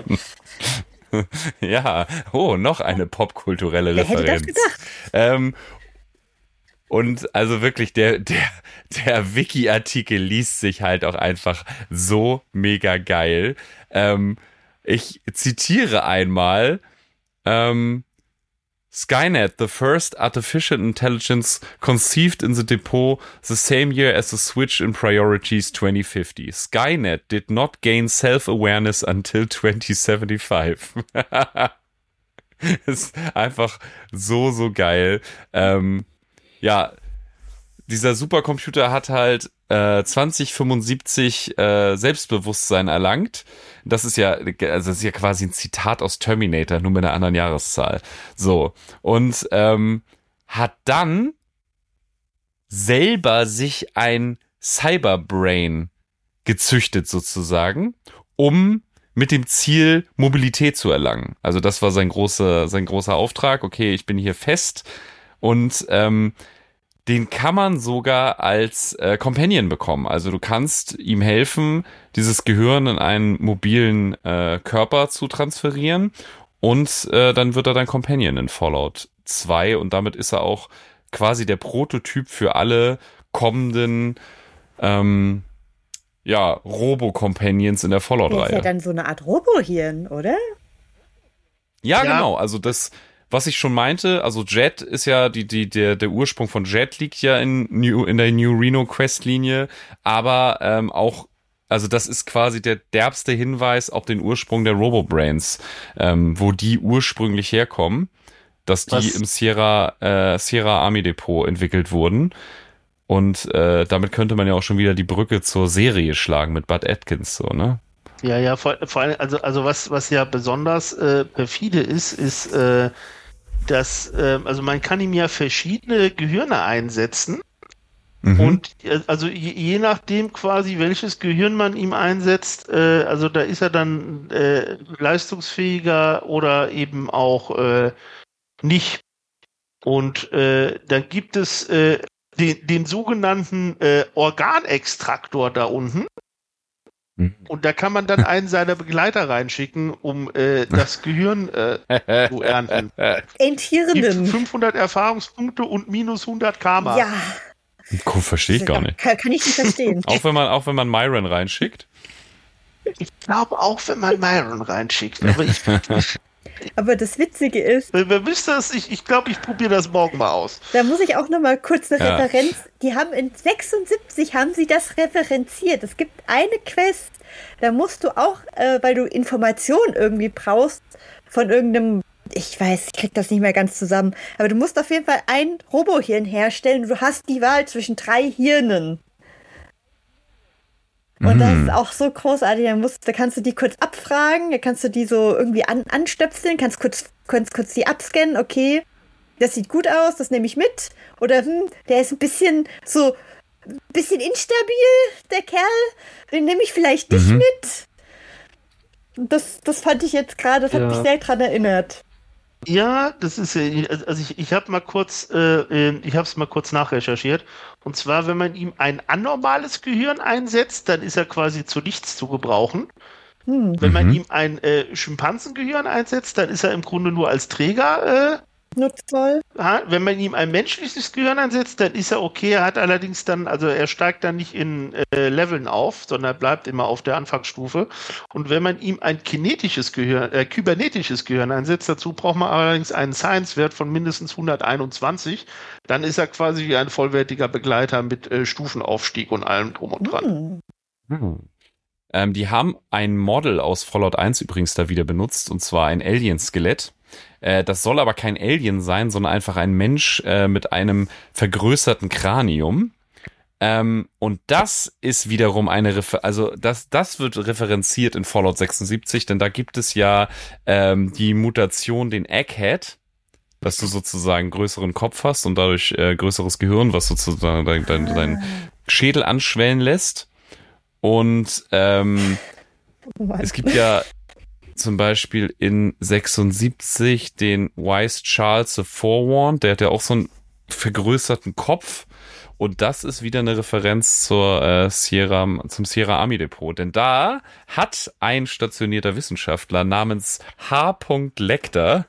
Ja, oh, noch eine popkulturelle Wer Referenz. hätte das gedacht? Ähm, Und also wirklich, der, der, der Wiki-Artikel liest sich halt auch einfach so mega geil. Ähm, ich zitiere einmal, ähm, Skynet, the first artificial intelligence conceived in the depot the same year as the switch in priorities twenty fifty. Skynet did not gain self-awareness until twenty seventy-five. Ist einfach so, so geil. Ähm, Ja, dieser Supercomputer hat halt äh, zwanzig fünfundsiebzig äh, Selbstbewusstsein erlangt. Das ist ja, also das ist ja quasi ein Zitat aus Terminator, nur mit einer anderen Jahreszahl. So, und ähm, hat dann selber sich ein Cyberbrain gezüchtet sozusagen, um mit dem Ziel, Mobilität zu erlangen. Also das war sein großer, sein großer Auftrag. Okay, ich bin hier fest. Und ähm, den kann man sogar als äh, Companion bekommen. Also du kannst ihm helfen, dieses Gehirn in einen mobilen äh, Körper zu transferieren und äh, dann wird er dein Companion in Fallout zwei und damit ist er auch quasi der Prototyp für alle kommenden ähm, ja, Robo-Companions in der Fallout-Reihe. Das ist ja dann so eine Art Robohirn, oder? Ja, Ja. genau. Also das... Was ich schon meinte, also Jet ist ja, die, die, der, der Ursprung von Jet liegt ja in, New, in der New Reno Quest-Linie, aber ähm, auch, also das ist quasi der derbste Hinweis auf den Ursprung der Robo-Brains, ähm, wo die ursprünglich herkommen, dass die Was? im Sierra, äh, Sierra Army Depot entwickelt wurden. Und äh, damit könnte man ja auch schon wieder die Brücke zur Serie schlagen mit Bud Atkins, so, ne? Ja, ja, vor, vor allem, also, also was, was ja besonders äh, perfide ist, ist, äh, dass, äh, also man kann ihm ja verschiedene Gehirne einsetzen Mhm. und äh, also je, je nachdem quasi, welches Gehirn man ihm einsetzt, äh, also da ist er dann äh, leistungsfähiger oder eben auch äh, nicht. Und äh, dann gibt es äh, den, den sogenannten äh, Organextraktor da unten. Und da kann man dann einen seiner Begleiter reinschicken, um äh, das Gehirn äh, zu ernten. Gibt Entierenden. fünfhundert Erfahrungspunkte und minus hundert Karma. Ja. Cool, verstehe ich gar nicht. Kann, kann ich nicht verstehen. Auch wenn man, auch wenn man Myron reinschickt. Ich glaube auch, wenn man Myron reinschickt. Aber ich, Aber das Witzige ist, wer wisst das? Ich, ich glaube, ich probiere das morgen mal aus. da muss ich auch noch mal kurz eine Ja. Referenz. Die haben in sechsundsiebzig haben sie das referenziert. Es gibt eine Quest, da musst du auch, äh, weil du Informationen irgendwie brauchst von irgendeinem, ich weiß, ich krieg das nicht mehr ganz zusammen, aber du musst auf jeden Fall ein Robohirn herstellen. Du hast die Wahl zwischen drei Hirnen. Und das ist auch so großartig. Da, musst, da kannst du die kurz abfragen, da kannst du die so irgendwie an, anstöpseln, kannst kurz, kannst kurz die abscannen, okay, das sieht gut aus, das nehme ich mit. Oder hm, der ist ein bisschen so, ein bisschen instabil, der Kerl, den nehme ich vielleicht nicht Mhm. mit. Das, das fand ich jetzt gerade, das hat Ja. mich sehr dran erinnert. Ja, das ist ja, also ich, ich habe mal kurz, äh, ich habe es mal kurz nachrecherchiert. Und zwar, wenn man ihm ein anormales Gehirn einsetzt, dann ist er quasi zu nichts zu gebrauchen. Hm. Wenn man Mhm. ihm ein äh, Schimpansengehirn einsetzt, dann ist er im Grunde nur als Träger. Äh, Nutzvoll. ha, wenn man ihm ein menschliches Gehirn einsetzt, dann ist er okay. Er hat allerdings dann, also er steigt dann nicht in äh, Leveln auf, sondern bleibt immer auf der Anfangsstufe. Und wenn man ihm ein kinetisches Gehirn, äh, kybernetisches Gehirn einsetzt, dazu braucht man allerdings einen Science-Wert von mindestens hunderteinundzwanzig, dann ist er quasi wie ein vollwertiger Begleiter mit äh, Stufenaufstieg und allem drum und dran. Hm. Hm. Ähm, die haben ein Model aus Fallout eins übrigens da wieder benutzt, und zwar ein Alien-Skelett. Äh, das soll aber kein Alien sein, sondern einfach ein Mensch äh, mit einem vergrößerten Kranium. Ähm, und das ist wiederum eine Refer- also das das wird referenziert in Fallout sechsundsiebzig, denn da gibt es ja ähm, die Mutation, den Egghead, dass du sozusagen größeren Kopf hast und dadurch äh, größeres Gehirn, was sozusagen dein, dein, dein Schädel anschwellen lässt. Und ähm, Oh Mann. es gibt ja zum Beispiel in sechsundsiebzig den Wise Charles the Forewarned, der hat ja auch so einen vergrößerten Kopf. Und das ist wieder eine Referenz zur äh, Sierra, zum Sierra Army Depot. Denn da hat ein stationierter Wissenschaftler namens H. Lecter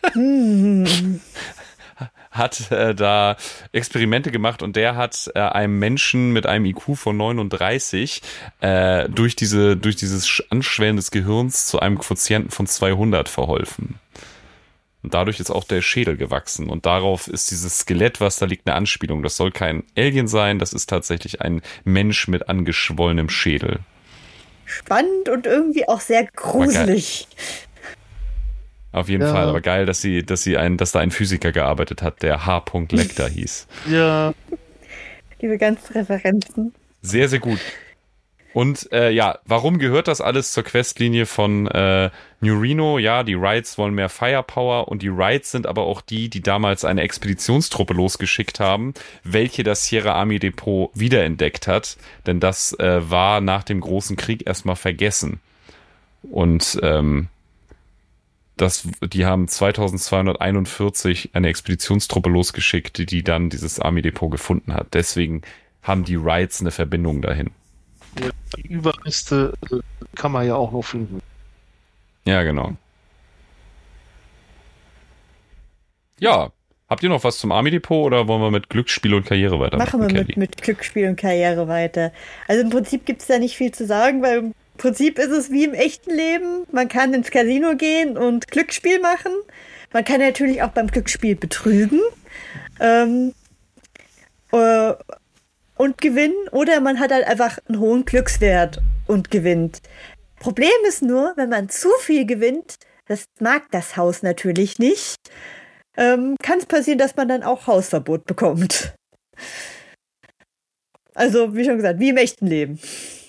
Hm. hat äh, da Experimente gemacht, und der hat äh, einem Menschen mit einem I Q von neununddreißig äh, durch diese durch dieses Sch- Anschwellen des Gehirns zu einem Quotienten von zweihundert verholfen. Und dadurch ist auch der Schädel gewachsen. Und darauf ist dieses Skelett, was da liegt, eine Anspielung. Das soll kein Alien sein, das ist tatsächlich ein Mensch mit angeschwollenem Schädel. Spannend und irgendwie auch sehr gruselig. Auf jeden Ja. Fall, aber geil, dass sie, dass sie ein, dass da ein Physiker gearbeitet hat, der H. Lecter hieß. Ja, Diese ganzen Referenzen. Sehr, sehr gut. Und äh, ja, warum gehört das alles zur Questlinie von äh, New Reno? Ja, die Wrights wollen mehr Firepower, und die Wrights sind aber auch die, die damals eine Expeditionstruppe losgeschickt haben, welche das Sierra Army Depot wiederentdeckt hat, denn das äh, war nach dem großen Krieg erstmal vergessen. Und ähm, das, die haben zweitausendzweihunderteinundvierzig eine Expeditionstruppe losgeschickt, die, die dann dieses Army Depot gefunden hat. Deswegen haben die Wrights eine Verbindung dahin. die Überreste äh, kann man ja auch noch finden. Ja, genau. Ja, habt ihr noch was zum Army Depot, oder wollen wir mit Glücksspiel und Karriere weitermachen? Machen wir Kelly? mit, mit Glücksspiel und Karriere weiter. Also im Prinzip gibt es da nicht viel zu sagen, weil im Prinzip ist es wie im echten Leben. Man kann ins Casino gehen und Glücksspiel machen. Man kann natürlich auch beim Glücksspiel betrügen ähm, äh, und gewinnen. Oder man hat halt einfach einen hohen Glückswert und gewinnt. Problem ist nur, wenn man zu viel gewinnt, das mag das Haus natürlich nicht, ähm, kann es passieren, dass man dann auch Hausverbot bekommt. Also, wie schon gesagt, wie im echten Leben.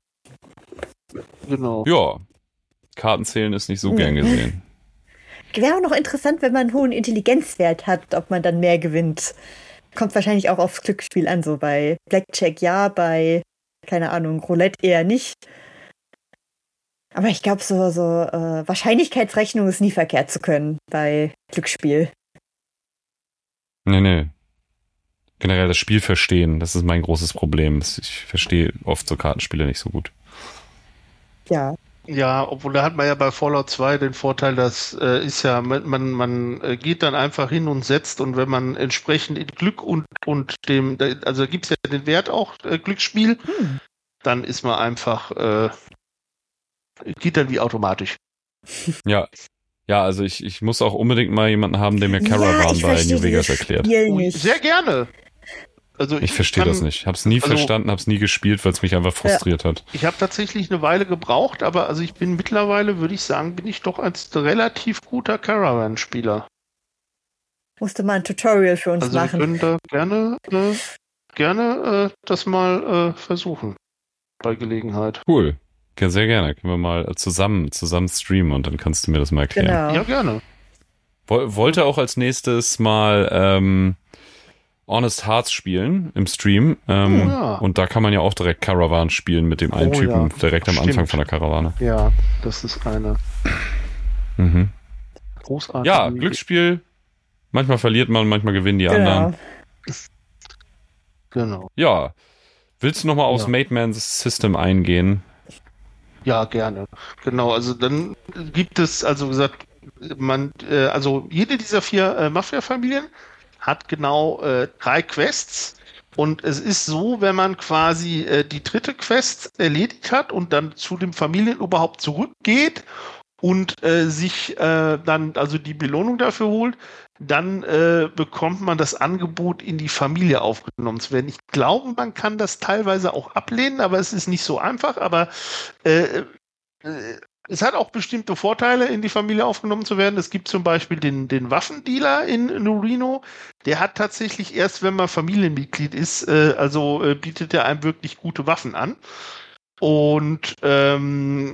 Genau. Ja, Kartenzählen ist nicht so gern gesehen. Wäre auch noch interessant, wenn man einen hohen Intelligenzwert hat, ob man dann mehr gewinnt. Kommt wahrscheinlich auch aufs Glücksspiel an, so bei Blackjack ja, bei, keine Ahnung, Roulette eher nicht. Aber ich glaube, so, so äh, Wahrscheinlichkeitsrechnung ist nie verkehrt zu können bei Glücksspiel. Nee, nee. Generell das Spiel verstehen, das ist mein großes Problem. Ich verstehe oft so Kartenspiele nicht so gut. Ja. Ja, obwohl da hat man ja bei Fallout zwei den Vorteil, das äh, ist ja, man, man, man äh, geht dann einfach hin und setzt, und wenn man entsprechend in Glück und, und dem, also gibt es ja den Wert auch, äh, Glücksspiel, Hm. dann ist man einfach, äh, geht dann wie automatisch. Ja. Ja, also ich, ich muss auch unbedingt mal jemanden haben, der mir Caravan ich bei verstehe New Vegas dieses erklärt. Spiel Oh, nicht. sehr gerne. Also Ich verstehe kann- das nicht. Hab's nie also- verstanden, hab's nie gespielt, weil es mich einfach frustriert hat. Ich habe tatsächlich eine Weile gebraucht, aber also ich bin mittlerweile, würde ich sagen, bin ich doch als relativ guter Caravan-Spieler. Musste mal ein Tutorial für uns Also wir machen. können da gerne, äh, gerne äh, das mal äh, versuchen bei Gelegenheit. Cool. Ja, sehr gerne. Können wir mal zusammen, zusammen streamen, und dann kannst du mir das mal erklären. Genau. Ja, gerne. Woll- Wollte auch als nächstes mal ähm, Honest Hearts spielen im Stream. Ähm, Oh, ja. Und da kann man ja auch direkt Caravan spielen mit dem einen Oh, Typen ja. direkt am Stimmt. Anfang von der Karawane. Ja, das ist eine. Mhm. Großartig. Ja, Glücksspiel. Manchmal verliert man, manchmal gewinnen die Genau. anderen. Genau. Ja. Willst du nochmal aufs Ja. Mateman's System eingehen? Ja, gerne. Genau, also dann gibt es, also wie gesagt, man, äh, also jede dieser vier äh, Mafia-Familien hat genau äh, drei Quests. Und es ist so, wenn man quasi äh, die dritte Quest erledigt hat und dann zu dem Familienoberhaupt zurückgeht und äh, sich äh, dann also die Belohnung dafür holt, dann äh, bekommt man das Angebot, in die Familie aufgenommen zu werden. Ich glaube, man kann das teilweise auch ablehnen, aber es ist nicht so einfach. Aber äh, äh, es hat auch bestimmte Vorteile, in die Familie aufgenommen zu werden. Es gibt zum Beispiel den, den Waffendealer in New Reno. Der hat tatsächlich erst, wenn man Familienmitglied ist, äh, also äh, bietet er einem wirklich gute Waffen an. Und ähm,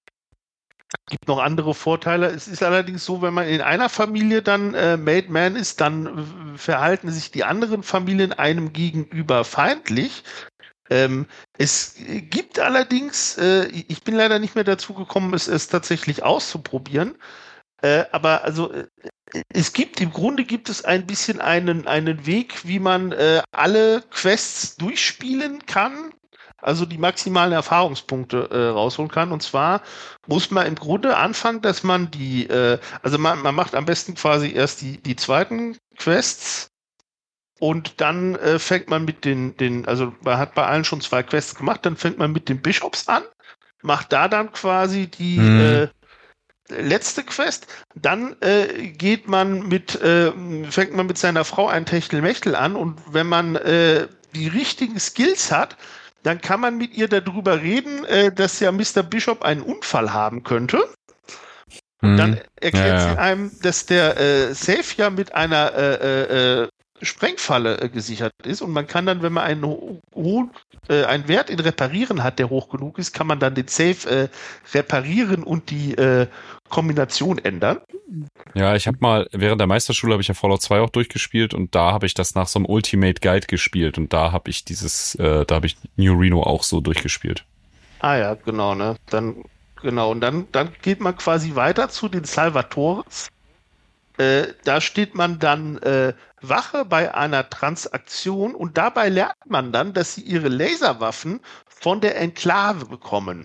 es gibt noch andere Vorteile. Es ist allerdings so, wenn man in einer Familie dann äh, Made Man ist, dann äh, verhalten sich die anderen Familien einem gegenüber feindlich. Ähm, es gibt allerdings, äh, ich bin leider nicht mehr dazu gekommen, es, es tatsächlich auszuprobieren, äh, aber also äh, es gibt, im Grunde gibt es ein bisschen einen, einen Weg, wie man äh, alle Quests durchspielen kann, also die maximalen Erfahrungspunkte äh, rausholen kann. Und zwar muss man im Grunde anfangen, dass man die, äh, also man, man macht am besten quasi erst die, die zweiten Quests. Und dann äh, fängt man mit den, den, also man hat bei allen schon zwei Quests gemacht, dann fängt man mit den Bishops an, macht da dann quasi die Mhm. äh, letzte Quest, dann äh, geht man mit, äh, fängt man mit seiner Frau ein Techtelmechtel an und wenn man äh, die richtigen Skills hat, dann kann man mit ihr darüber reden, äh, dass ja Mister Bishop einen Unfall haben könnte. Und dann erklärt Ja, ja. sie einem, dass der äh, Safe ja mit einer äh, äh, Sprengfalle äh, gesichert ist und man kann dann, wenn man einen hohen äh, einen Wert in Reparieren hat, der hoch genug ist, kann man dann den Safe äh, reparieren und die äh, Kombination ändern. Ja, ich habe mal, während der Meisterschule habe ich ja Fallout zwei auch durchgespielt und da habe ich das nach so einem Ultimate Guide gespielt und da habe ich dieses, äh, da habe ich New Reno auch so durchgespielt. Ah ja, genau, ne? Dann, genau, und dann, dann geht man quasi weiter zu den Salvatores. Äh, da steht man dann äh, Wache bei einer Transaktion und dabei lernt man dann, dass sie ihre Laserwaffen von der Enklave bekommen.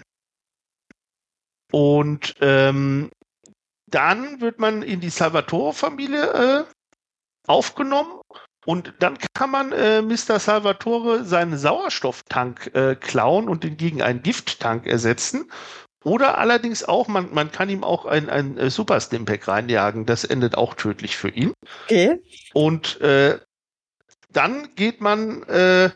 Und ähm, dann wird man in die Salvatore-Familie äh, aufgenommen und dann kann man äh, Mister Salvatore seinen Sauerstofftank äh, klauen und den gegen einen Gifttank ersetzen. Oder allerdings auch, man, man kann ihm auch ein, ein äh, Super Stimpack reinjagen, das endet auch tödlich für ihn. Okay. Und äh, dann geht man äh,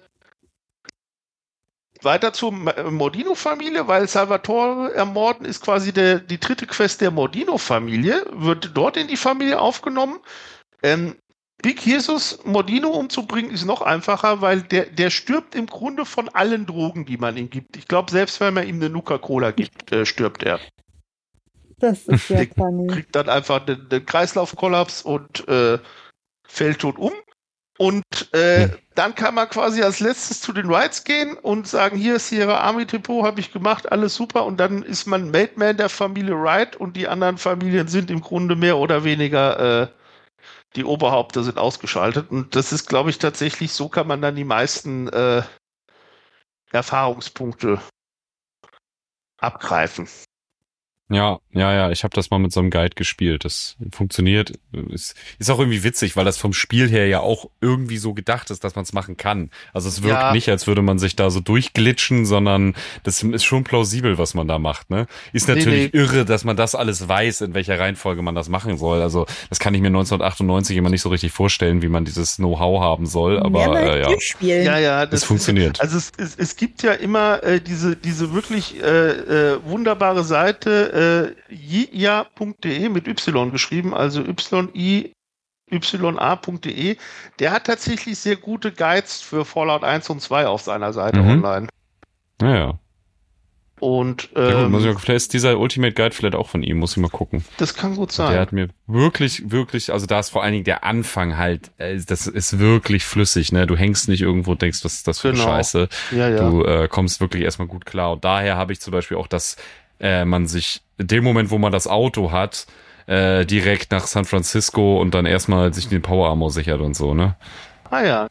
weiter zur Mordino-Familie, weil Salvatore ermorden ist quasi der, die dritte Quest der Mordino-Familie, wird dort in die Familie aufgenommen. Ähm, Big Jesus Mordino umzubringen ist noch einfacher, weil der, der stirbt im Grunde von allen Drogen, die man ihm gibt. Ich glaube, selbst wenn man ihm eine Nuka-Cola gibt, äh, stirbt er. Das ist ja Der funny. kriegt dann einfach den, den Kreislaufkollaps und äh, fällt tot um. Und äh, Hm. dann kann man quasi als letztes zu den Rides gehen und sagen, hier ist Sierra Army Depot, habe ich gemacht, alles super. Und dann ist man Made Man der Familie Wright und die anderen Familien sind im Grunde mehr oder weniger, äh, die Oberhaupter sind ausgeschaltet. Und das ist, glaube ich, tatsächlich, so kann man dann die meisten äh, Erfahrungspunkte abgreifen. Ja, ja, ja, ich habe das mal mit so einem Guide gespielt. Das funktioniert. Ist, ist auch irgendwie witzig, weil das vom Spiel her ja auch irgendwie so gedacht ist, dass man es machen kann. Also es wirkt Ja. nicht, als würde man sich da so durchglitschen, sondern das ist schon plausibel, was man da macht. Ne? Ist Nee, natürlich nee. irre, dass man das alles weiß, in welcher Reihenfolge man das machen soll. Also das kann ich mir neunzehnhundertachtundneunzig immer nicht so richtig vorstellen, wie man dieses Know-how haben soll. Aber Mehrmals äh, ja, durchspielen. Ja, ja, das funktioniert. Ist, also es, es, es gibt ja immer äh, diese, diese wirklich äh, äh, wunderbare Seite äh, jia punkt de mit Y geschrieben, also y i y a punkt de. Der hat tatsächlich sehr gute Guides für Fallout eins und zwei auf seiner Seite Mhm. online. Ja, ja. Und Ja, gut, ähm, muss ich mal, vielleicht ist dieser Ultimate Guide vielleicht auch von ihm, muss ich mal gucken. das kann gut Der sein. hat mir wirklich, wirklich, also da ist vor allen Dingen der Anfang halt, äh, das ist wirklich flüssig, ne? Du hängst nicht irgendwo und denkst, was ist das für eine Genau. Scheiße. Ja, ja. Du äh, kommst wirklich erstmal gut klar. Und daher habe ich zum Beispiel auch, dass äh, man sich in dem Moment, wo man das Auto hat, äh, direkt nach San Francisco und dann erstmal sich den Power Armor sichert und so, ne? Ah ja.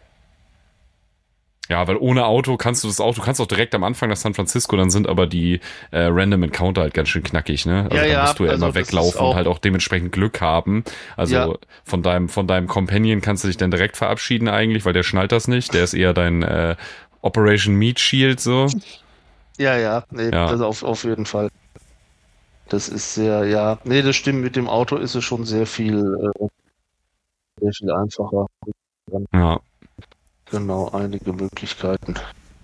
Ja, weil ohne Auto kannst du das Auto, kannst auch direkt am Anfang nach San Francisco, dann sind aber die äh, Random Encounter halt ganz schön knackig, ne? Also ja, da ja, musst du ja also immer weglaufen und halt auch dementsprechend Glück haben. Also ja. von deinem von deinem Companion kannst du dich dann direkt verabschieden eigentlich, weil der schnallt das nicht. Der ist eher dein äh, Operation Meat Shield so. Ja, ja, nee, ja. das auf, auf jeden Fall. Das ist sehr, ja, nee, das stimmt, mit dem Auto ist es schon sehr viel, äh, sehr viel einfacher. Ja. Genau, einige Möglichkeiten.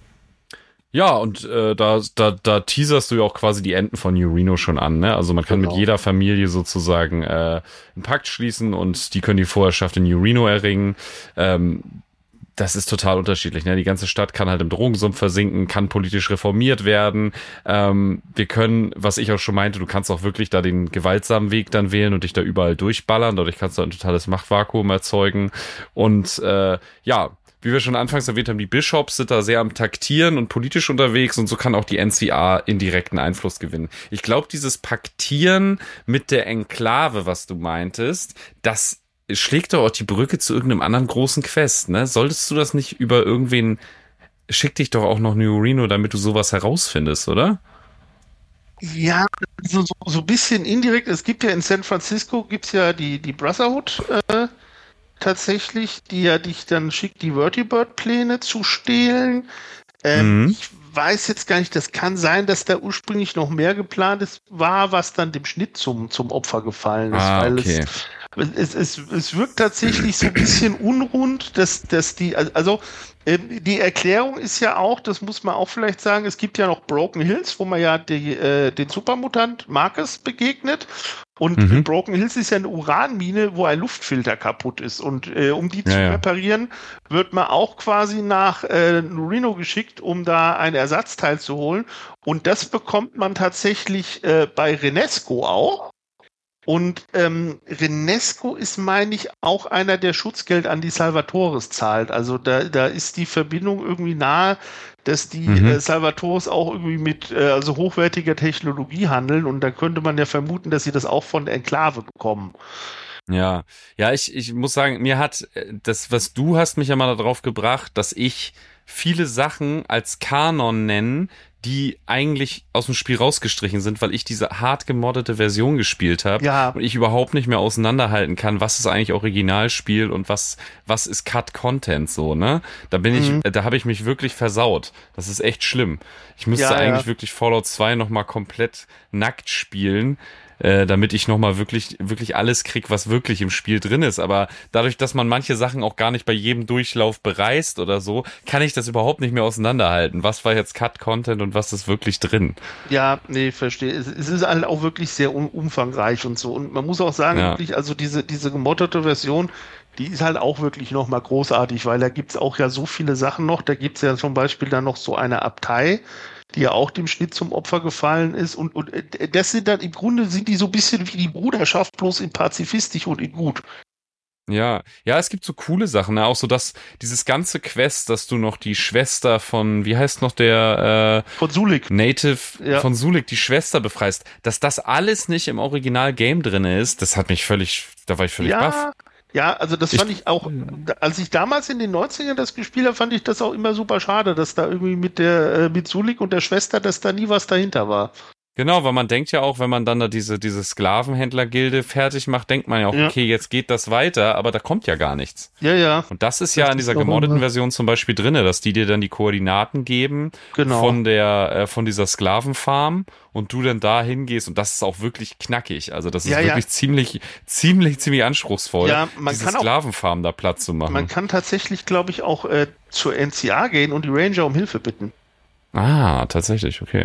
Ja, und äh, da, da, da teaserst du ja auch quasi die Enden von New Reno schon an, ne? Also man kann genau. mit jeder Familie sozusagen äh, einen Pakt schließen und die können die Vorherrschaft in New Reno erringen. Ähm, das ist total unterschiedlich, ne? Die ganze Stadt kann halt im Drogensumpf versinken, kann politisch reformiert werden. Ähm, wir können, was ich auch schon meinte, du kannst auch wirklich da den gewaltsamen Weg dann wählen und dich da überall durchballern. Dadurch kannst du ein totales Machtvakuum erzeugen. Und äh, ja, wie wir schon anfangs erwähnt haben, die Bishops sind da sehr am Taktieren und politisch unterwegs und so kann auch die N C A indirekten Einfluss gewinnen. Ich glaube, dieses Paktieren mit der Enklave, was du meintest, das schlägt doch auch die Brücke zu irgendeinem anderen großen Quest, ne? Solltest du das nicht über irgendwen, schick dich doch auch noch New Reno, damit du sowas herausfindest, oder? Ja, so, so, so ein bisschen indirekt. Es gibt ja in San Francisco, gibt's ja die, die Brotherhood, äh, tatsächlich, die ja dich dann schickt, die Vertibird-Pläne zu stehlen. Ähm, mhm. Ich weiß jetzt gar nicht, das kann sein, dass da ursprünglich noch mehr geplant ist, war, was dann dem Schnitt zum, zum Opfer gefallen ist. Ah, weil okay. es, es, es, es wirkt tatsächlich so ein bisschen unrund, dass, dass die, also ähm, die Erklärung ist ja auch, das muss man auch vielleicht sagen, es gibt ja noch Broken Hills, wo man ja die, äh, den Supermutant Marcus begegnet. Und mhm. Broken Hills ist ja eine Uranmine, wo ein Luftfilter kaputt ist. Und äh, um die ja, zu ja. reparieren, wird man auch quasi nach äh, New Reno geschickt, um da ein Ersatzteil zu holen. Und das bekommt man tatsächlich äh, bei Renesco auch. Und ähm, Renesco ist, meine ich, auch einer, der Schutzgeld an die Salvatores zahlt. Also da, da ist die Verbindung irgendwie nahe, dass die mhm. äh, Salvatores auch irgendwie mit äh, also hochwertiger Technologie handeln. Und da könnte man ja vermuten, dass sie das auch von der Enklave bekommen. Ja, ja, ich, ich muss sagen, mir hat das, was du hast mich ja mal darauf gebracht, dass ich viele Sachen als Kanon nennen, die eigentlich aus dem Spiel rausgestrichen sind, weil ich diese hart gemoddete Version gespielt habe ja. und ich überhaupt nicht mehr auseinanderhalten kann, was ist eigentlich Originalspiel und was was ist Cut-Content so, ne? Da bin mhm. ich, da habe ich mich wirklich versaut. Das ist echt schlimm. Ich müsste ja, eigentlich ja. wirklich Fallout zwei nochmal komplett nackt spielen, äh, damit ich nochmal wirklich wirklich alles krieg, was wirklich im Spiel drin ist. Aber dadurch, dass man manche Sachen auch gar nicht bei jedem Durchlauf bereist oder so, kann ich das überhaupt nicht mehr auseinanderhalten. Was war jetzt Cut-Content und was ist wirklich drin? Ja, nee, verstehe. Es, es ist halt auch wirklich sehr um, umfangreich und so. Und man muss auch sagen, ja. wirklich, also diese, diese gemoddete Version, die ist halt auch wirklich nochmal großartig, weil da gibt's auch ja so viele Sachen noch. Da gibt's ja zum Beispiel dann noch so eine Abtei, die ja auch dem Schnitt zum Opfer gefallen ist. Und, und das sind dann, im Grunde sind die so ein bisschen wie die Bruderschaft, bloß in pazifistisch und in gut. Ja, ja, es gibt so coole Sachen, ne? Auch so, dass dieses ganze Quest, dass du noch die Schwester von, wie heißt noch der äh, von Sulik. Native ja. von Sulik, die Schwester befreist, dass das alles nicht im Original-Game drin ist, das hat mich völlig, da war ich völlig ja. baff. Ja, also das fand ich, ich auch, als ich damals in den neunzigern das gespielt habe, fand ich das auch immer super schade, dass da irgendwie mit der äh, mit Sulik und der Schwester, dass da nie was dahinter war. Genau, weil man denkt ja auch, wenn man dann da diese, diese Sklavenhändler-Gilde fertig macht, denkt man ja auch, ja. okay, jetzt geht das weiter, aber da kommt ja gar nichts. Ja, ja. Und das ist das ja in dieser gemoddeten Version zum Beispiel drinne, dass die dir dann die Koordinaten geben genau. von der, äh, von dieser Sklavenfarm und du dann da hingehst und das ist auch wirklich knackig. Also das ist ja, wirklich ja. ziemlich, ziemlich, ziemlich anspruchsvoll, ja, man diese kann Sklavenfarm auch, da Platz zu machen. Man kann tatsächlich, glaube ich, auch äh, zur N C A gehen und die Ranger um Hilfe bitten. Ah, tatsächlich, okay.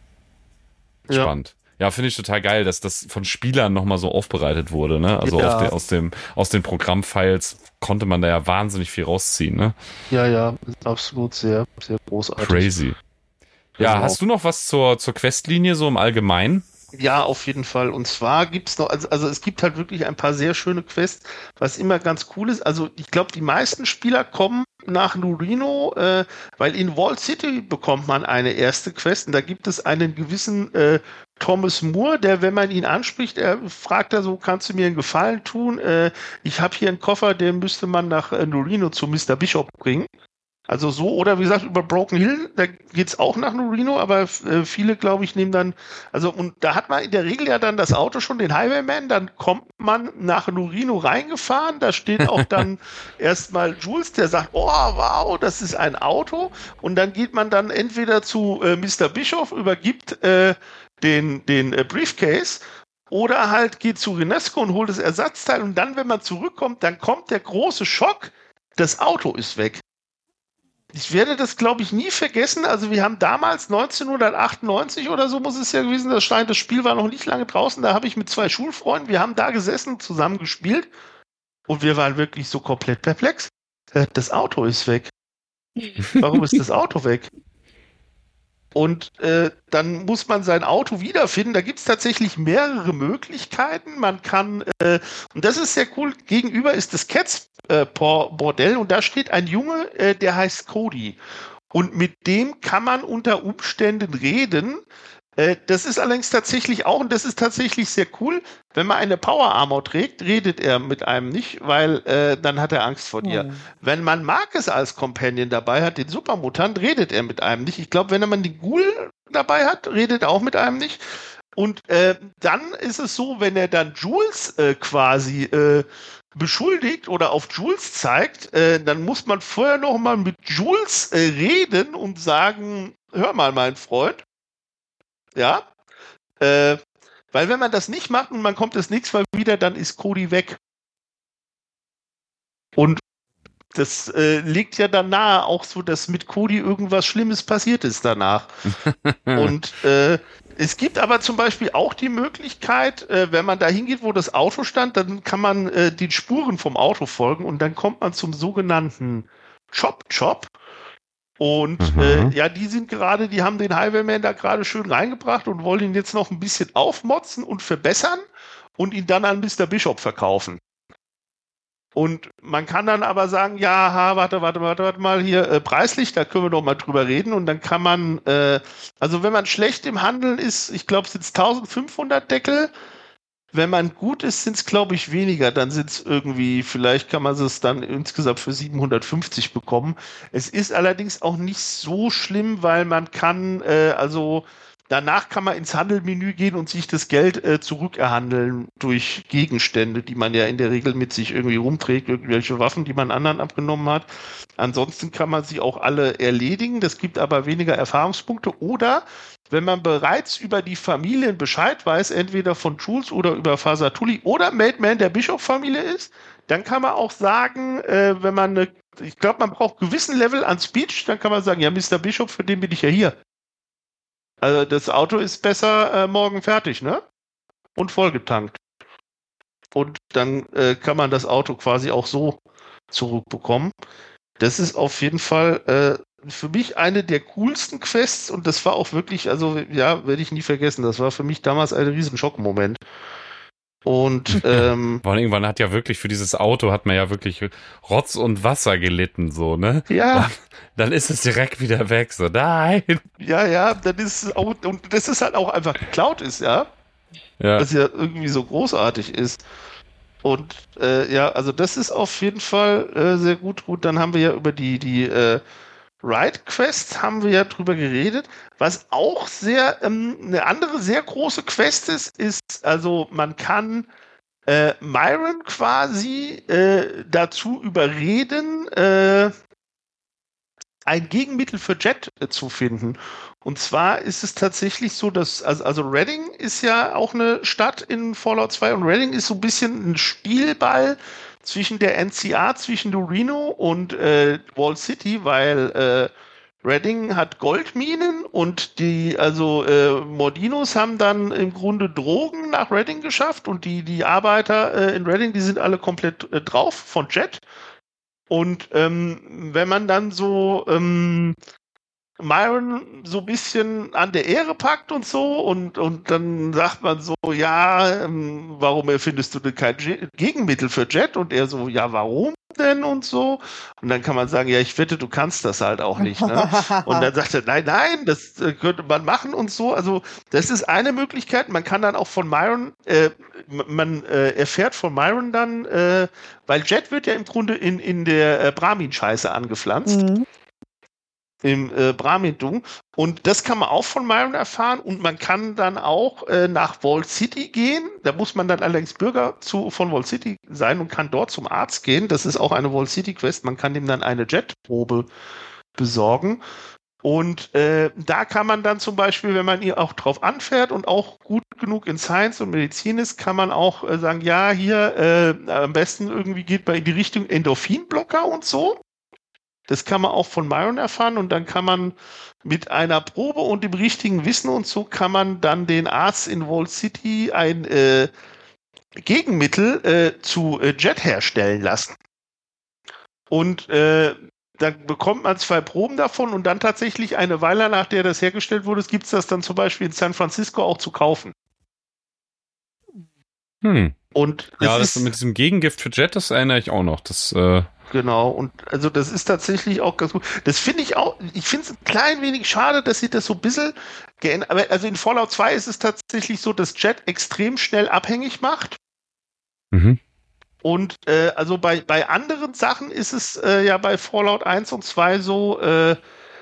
Ja. Spannend. Ja, finde ich total geil, dass das von Spielern nochmal so aufbereitet wurde, ne? Also ja. aus, de, aus, dem, aus den Programmfiles konnte man da ja wahnsinnig viel rausziehen, ne? Ja, ja, ist absolut sehr, sehr großartig. Crazy. Ja, genau. Hast du noch was zur, zur Questlinie so im Allgemeinen? Ja, auf jeden Fall. Und zwar gibt's noch, also, also es gibt halt wirklich ein paar sehr schöne Quests, was immer ganz cool ist. Also ich glaube, die meisten Spieler kommen nach Lurino, äh, weil in Wall City bekommt man eine erste Quest und da gibt es einen gewissen äh, Thomas Moore, der, wenn man ihn anspricht, er fragt er so, kannst du mir einen Gefallen tun? Äh, ich habe hier einen Koffer, den müsste man nach äh, Lurino zu Mister Bishop bringen. Also so, oder wie gesagt, über Broken Hill, da geht's auch nach Lurino, aber äh, viele, glaube ich, nehmen dann, also und da hat man in der Regel ja dann das Auto schon, den Highwayman, dann kommt man nach Lurino reingefahren, da steht auch dann erstmal Jules, der sagt, oh wow, das ist ein Auto, und dann geht man dann entweder zu äh, Mister Bischof, übergibt äh, den, den äh, Briefcase, oder halt geht zu Renesco und holt das Ersatzteil, und dann, wenn man zurückkommt, dann kommt der große Schock, das Auto ist weg. Ich werde das, glaube ich, nie vergessen. Also wir haben damals neunzehnhundertachtundneunzig oder so muss es ja gewesen, das Stein, das Spiel war noch nicht lange draußen, da habe ich mit zwei Schulfreunden, wir haben da gesessen, zusammen gespielt und wir waren wirklich so komplett perplex. Das Auto ist weg. Warum ist das Auto weg? Und äh, dann muss man sein Auto wiederfinden. Da gibt es tatsächlich mehrere Möglichkeiten. Man kann, äh, und das ist sehr cool, gegenüber ist das Cats äh, Bordell und da steht ein Junge, äh, der heißt Cody. Und mit dem kann man unter Umständen reden. Äh, das ist allerdings tatsächlich auch, und das ist tatsächlich sehr cool, wenn man eine Power Armor trägt, redet er mit einem nicht, weil äh, dann hat er Angst vor dir. Mhm. Wenn man Marcus als Companion dabei hat, den Supermutant, redet er mit einem nicht. Ich glaube, wenn man den Ghoul dabei hat, redet er auch mit einem nicht. Und äh, dann ist es so, wenn er dann Jules äh, quasi äh, beschuldigt oder auf Jules zeigt, äh, dann muss man vorher noch mal mit Jules äh, reden und sagen, hör mal, mein Freund, ja, äh, weil wenn man das nicht macht und man kommt das nächste Mal wieder, dann ist Cody weg. Und das äh, liegt ja dann nahe auch so, dass mit Cody irgendwas Schlimmes passiert ist danach. Und äh, es gibt aber zum Beispiel auch die Möglichkeit, äh, wenn man da hingeht, wo das Auto stand, dann kann man äh, den Spuren vom Auto folgen und dann kommt man zum sogenannten Chop-Chop. Und mhm. äh, ja, die sind gerade, die haben den Highwayman da gerade schön reingebracht und wollen ihn jetzt noch ein bisschen aufmotzen und verbessern und ihn dann an Mister Bishop verkaufen. Und man kann dann aber sagen, ja, ha, warte, warte, warte, warte mal hier, äh, preislich, da können wir doch mal drüber reden. Und dann kann man, äh, also wenn man schlecht im Handeln ist, ich glaube, es sind eintausendfünfhundert Deckel. Wenn man gut ist, sind es, glaube ich, weniger. Dann sind es irgendwie, vielleicht kann man es dann insgesamt für siebenhundertfünfzig bekommen. Es ist allerdings auch nicht so schlimm, weil man kann, äh, also danach kann man ins Handelmenü gehen und sich das Geld äh, zurückerhandeln durch Gegenstände, die man ja in der Regel mit sich irgendwie rumträgt, irgendwelche Waffen, die man anderen abgenommen hat. Ansonsten kann man sie auch alle erledigen. Das gibt aber weniger Erfahrungspunkte. Oder wenn man bereits über die Familien Bescheid weiß, entweder von Jules oder über Fasatuli oder Maidman der Bischof-Familie ist, dann kann man auch sagen, äh, wenn man eine, ich glaube, man braucht einen gewissen Level an Speech, dann kann man sagen, ja, Mister Bischof, für den bin ich ja hier. Also das Auto ist besser äh, morgen fertig, ne? Und vollgetankt. Und dann äh, kann man das Auto quasi auch so zurückbekommen. Das ist auf jeden Fall äh, für mich eine der coolsten Quests und das war auch wirklich, also ja, werde ich nie vergessen. Das war für mich damals ein riesen Schockmoment. Und ähm, vor allem, man hat ja wirklich für dieses Auto hat man ja wirklich Rotz und Wasser gelitten, so, ne? Ja. Dann, dann ist es direkt wieder weg, so, nein. Ja, ja, dann ist es auch, und das ist halt auch einfach geklaut ist, ja. Ja. Was ja irgendwie so großartig ist. Und äh, ja, also das ist auf jeden Fall äh, sehr gut. Gut, dann haben wir ja über die, die äh, Ride Quest haben wir ja drüber geredet. Was auch sehr, ähm, eine andere sehr große Quest ist, ist, also man kann äh, Myron quasi äh, dazu überreden, äh, ein Gegenmittel für Jet äh, zu finden. Und zwar ist es tatsächlich so, dass, also, also Reading ist ja auch eine Stadt in Fallout zwei und Reading ist so ein bisschen ein Spielball zwischen der N C A, zwischen Lurino und äh, Wall City, weil äh, Reading hat Goldminen und die, also äh, Mordinos haben dann im Grunde Drogen nach Reading geschafft und die, die Arbeiter äh, in Reading, die sind alle komplett äh, drauf von Jet. Und ähm, wenn man dann so ähm, Myron so ein bisschen an der Ehre packt und so und, und dann sagt man so, ja, ähm, warum erfindest du denn kein Ge- Gegenmittel für Jet? Und er so, ja, warum denn und so? Und dann kann man sagen, ja, ich wette, du kannst das halt auch nicht. Ne? Und dann sagt er, nein, nein, das äh, könnte man machen und so. Also das ist eine Möglichkeit. Man kann dann auch von Myron, äh, man äh, erfährt von Myron dann, äh, weil Jet wird ja im Grunde in, in der äh, Brahmin-Scheiße angepflanzt. Mhm. Im äh, Brahmintum. Und das kann man auch von Myron erfahren. Und man kann dann auch äh, nach Vault City gehen. Da muss man dann allerdings Bürger zu, von Vault City sein und kann dort zum Arzt gehen. Das ist auch eine Vault City Quest. Man kann ihm dann eine Jetprobe besorgen. Und äh, da kann man dann zum Beispiel, wenn man ihr auch drauf anfährt und auch gut genug in Science und Medizin ist, kann man auch äh, sagen, ja, hier äh, am besten irgendwie geht man in die Richtung Endorphinblocker und so. Das kann man auch von Myron erfahren und dann kann man mit einer Probe und dem richtigen Wissen und so kann man dann den Arzt in Vault City ein äh, Gegenmittel äh, zu äh, Jet herstellen lassen. Und äh, dann bekommt man zwei Proben davon und dann tatsächlich eine Weile, nach der das hergestellt wurde, gibt es das dann zum Beispiel in San Francisco auch zu kaufen. Hm. Und das ja, das ist, mit diesem Gegengift für Jet, das erinnere ich auch noch. Das, äh genau, und also das ist tatsächlich auch ganz gut. Das finde ich auch, ich finde es ein klein wenig schade, dass sie das so ein bisschen geändert, aber also in Fallout zwei ist es tatsächlich so, dass Jet extrem schnell abhängig macht. mhm. Und äh, also bei, bei anderen Sachen ist es äh, ja bei Fallout eins und zwei so, äh,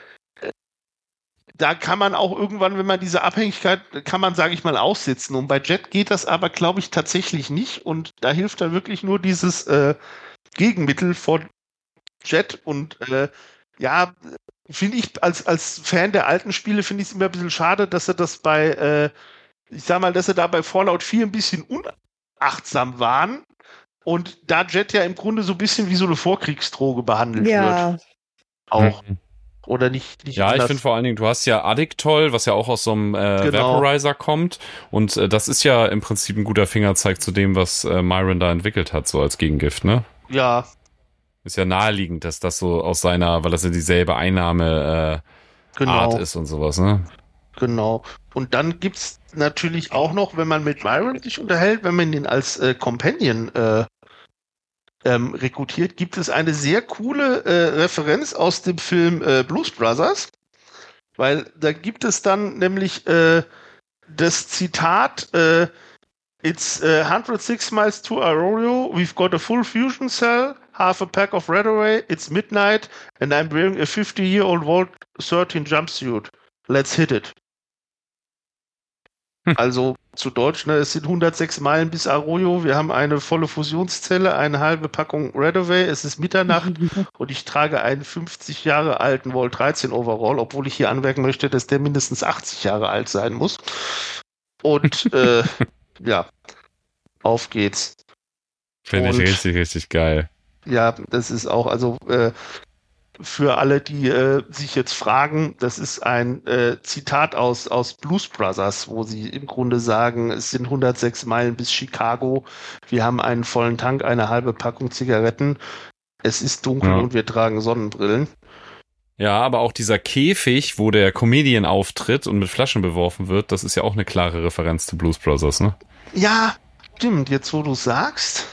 da kann man auch irgendwann, wenn man diese Abhängigkeit, kann man, sage ich mal, aussitzen. Und bei Jet geht das aber, glaube ich, tatsächlich nicht. Und da hilft dann wirklich nur dieses äh, Gegenmittel von Jet. Und äh, ja, finde ich, als, als Fan der alten Spiele, finde ich es immer ein bisschen schade, dass sie das bei, äh, ich sag mal, dass sie da bei Fallout vier ein bisschen unachtsam waren. Und da Jet ja im Grunde so ein bisschen wie so eine Vorkriegsdroge behandelt Ja. wird. Auch. Mhm. Oder nicht, nicht Ja, ich anders. finde vor allen Dingen, du hast ja Addictol, was ja auch aus so einem äh, Genau. Vaporizer kommt. Und äh, das ist ja im Prinzip ein guter Fingerzeig zu dem, was äh, Myron da entwickelt hat, so als Gegengift, ne? Ja, Ist ja naheliegend, dass das so aus seiner, weil das ja dieselbe Einnahme äh, genau. Art ist und sowas, ne? Genau. Und dann gibt's natürlich auch noch, wenn man mit Myron sich unterhält, wenn man ihn als äh, Companion äh, ähm, rekrutiert, gibt es eine sehr coole äh, Referenz aus dem Film äh, Blues Brothers, weil da gibt es dann nämlich äh, das Zitat äh, It's uh, one hundred six miles to Arroyo, we've got a full fusion cell, half a pack of Redaway, it's midnight and I'm wearing a fifty-year-old Vault thirteen jumpsuit. Let's hit it. Also zu Deutsch, ne, es sind hundertsechs Meilen bis Arroyo, wir haben eine volle Fusionszelle, eine halbe Packung Redaway, es ist Mitternacht und ich trage einen fünfzig Jahre alten Vault dreizehn Overall, obwohl ich hier anmerken möchte, dass der mindestens achtzig Jahre alt sein muss. Und äh, ja, auf geht's. Finde ich Und- richtig, richtig geil. Ja, das ist auch, also äh, für alle, die äh, sich jetzt fragen, das ist ein äh, Zitat aus, aus Blues Brothers, wo sie im Grunde sagen, es sind hundertsechs Meilen bis Chicago, wir haben einen vollen Tank, eine halbe Packung Zigaretten, es ist dunkel Ja. und wir tragen Sonnenbrillen. Ja, aber auch dieser Käfig, wo der Comedian auftritt und mit Flaschen beworfen wird, das ist ja auch eine klare Referenz zu Blues Brothers, ne? Ja, stimmt, jetzt wo du sagst.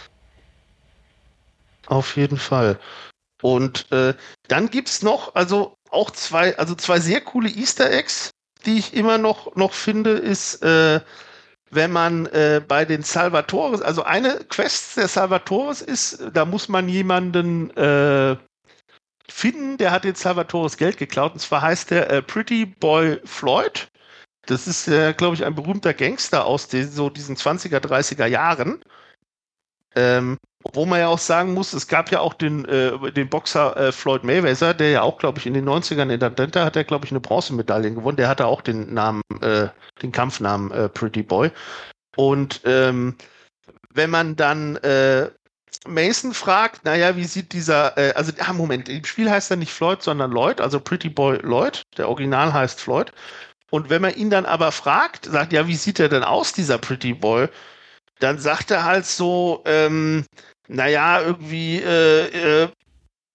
Auf jeden Fall. Und äh, dann gibt's noch, also auch zwei, also zwei sehr coole Easter Eggs, die ich immer noch, noch finde, ist, äh, wenn man äh, bei den Salvatores, also eine Quest der Salvatores ist, da muss man jemanden äh, finden, der hat den Salvatores Geld geklaut, und zwar heißt der äh, Pretty Boy Floyd. Das ist, äh, glaube ich, ein berühmter Gangster aus den, so diesen zwanziger, dreißiger Jahren. Ähm, wo man ja auch sagen muss, es gab ja auch den, äh, den Boxer äh, Floyd Mayweather, der ja auch, glaube ich, in den neunzigern in Atlanta hat er, glaube ich, eine Bronzemedaille gewonnen. Der hatte auch den Namen, äh, den Kampfnamen äh, Pretty Boy. Und ähm, wenn man dann äh, Mason fragt, naja, wie sieht dieser, äh, also, ah, Moment, im Spiel heißt er nicht Floyd, sondern Lloyd, also Pretty Boy Lloyd, der Original heißt Floyd. Und wenn man ihn dann aber fragt, sagt, ja, wie sieht er denn aus, dieser Pretty Boy? Dann sagt er halt so, ähm, naja, irgendwie, äh, äh,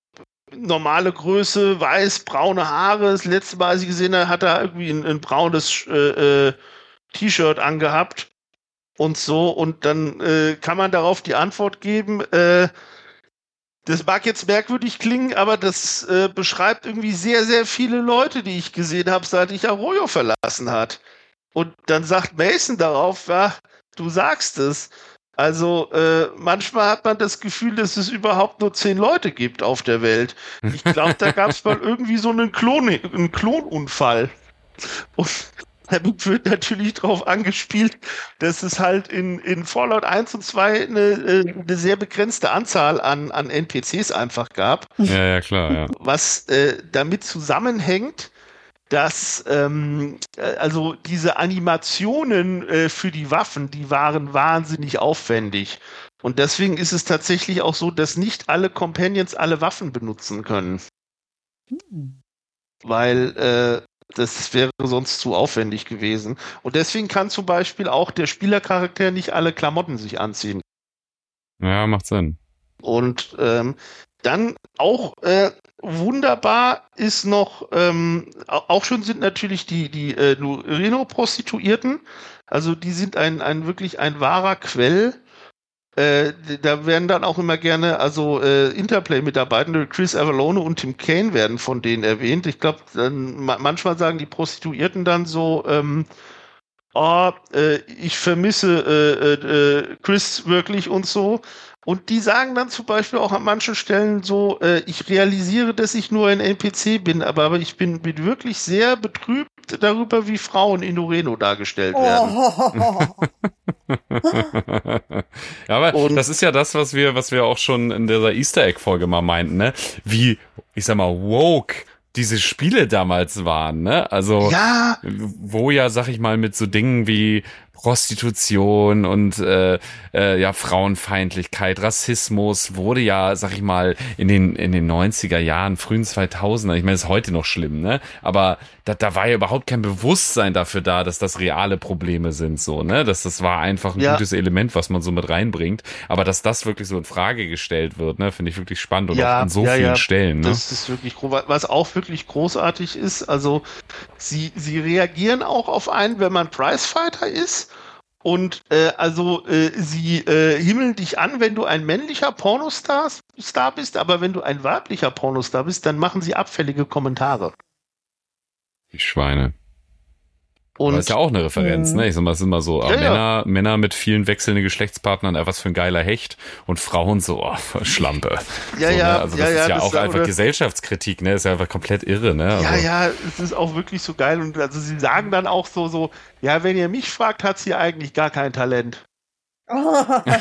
normale Größe, weiß, braune Haare. Das letzte Mal, als ich gesehen habe, hat er irgendwie ein, ein braunes äh, äh, T-Shirt angehabt und so. Und dann äh, kann man darauf die Antwort geben, äh, das mag jetzt merkwürdig klingen, aber das äh, beschreibt irgendwie sehr, sehr viele Leute, die ich gesehen habe, seit ich Arroyo verlassen hat. Und dann sagt Mason darauf, ja, du sagst es. Also äh, manchmal hat man das Gefühl, dass es überhaupt nur zehn Leute gibt auf der Welt. Ich glaube, da gab es mal irgendwie so einen, Klon, einen Klonunfall. Und damit wird natürlich darauf angespielt, dass es halt in, in Fallout eins und zwei eine, eine sehr begrenzte Anzahl an, an N P Cs einfach gab. Ja, ja, klar, ja. Was äh, damit zusammenhängt, dass ähm, also diese Animationen äh, für die Waffen, die waren wahnsinnig aufwendig. Und deswegen ist es tatsächlich auch so, dass nicht alle Companions alle Waffen benutzen können. Hm. Weil äh, das wäre sonst zu aufwendig gewesen. Und deswegen kann zum Beispiel auch der Spielercharakter nicht alle Klamotten sich anziehen. Ja, macht Sinn. Und ähm, dann auch äh, wunderbar ist noch, ähm, auch schon sind natürlich die, die äh, Nureno-Prostituierten. Also die sind ein, ein wirklich ein wahrer Quell. Äh, da werden dann auch immer gerne, also äh, Interplay-Mitarbeitende, Chris Avalone und Tim Kaine werden von denen erwähnt. Ich glaube, ma- manchmal sagen die Prostituierten dann so, ähm, oh, äh, ich vermisse äh, äh, Chris wirklich und so. Und die sagen dann zum Beispiel auch an manchen Stellen so, äh, ich realisiere, dass ich nur ein N P C bin, aber, aber ich bin, bin wirklich sehr betrübt darüber, wie Frauen in Nureno dargestellt werden. Oh. Ja, aber Und das ist ja das, was wir, was wir auch schon in dieser Easter Egg-Folge mal meinten, ne? Wie, ich sag mal, woke diese Spiele damals waren, ne? Also, ja, wo ja, sag ich mal, mit so Dingen wie Prostitution und äh, äh, ja Frauenfeindlichkeit, Rassismus wurde ja, sag ich mal, in den in den neunziger Jahren, frühen zweitausender, ich meine, ist heute noch schlimm, ne? Aber da, da war ja überhaupt kein Bewusstsein dafür da, dass das reale Probleme sind, so, ne? Dass das war einfach ein ja. gutes Element, was man so mit reinbringt. Aber dass das wirklich so in Frage gestellt wird, ne, finde ich wirklich spannend und ja, auch an so ja, vielen ja. Stellen, ne? Das ist wirklich groß. Was auch wirklich großartig ist, also sie, sie reagieren auch auf einen, wenn man Prizefighter ist. Und äh, also äh, sie äh, himmeln dich an, wenn du ein männlicher Pornostar Star bist, aber wenn du ein weiblicher Pornostar bist, dann machen sie abfällige Kommentare. Die Schweine. Und das ist ja auch eine Referenz, ne? Ich sag mal, es sind immer so, Ja, Männer, ja. Männer mit vielen wechselnden Geschlechtspartnern, äh, was für ein geiler Hecht, und Frauen so, oh, Schlampe. Ja, so, ja, ne? Also das ja, ist ja, ja das auch ist einfach oder- Gesellschaftskritik, ne? Ist ja einfach komplett irre, ne? Also, Ja, ja, es ist auch wirklich so geil. Und also sie sagen dann auch so, so, ja, wenn ihr mich fragt, hat sie eigentlich gar kein Talent. Oh.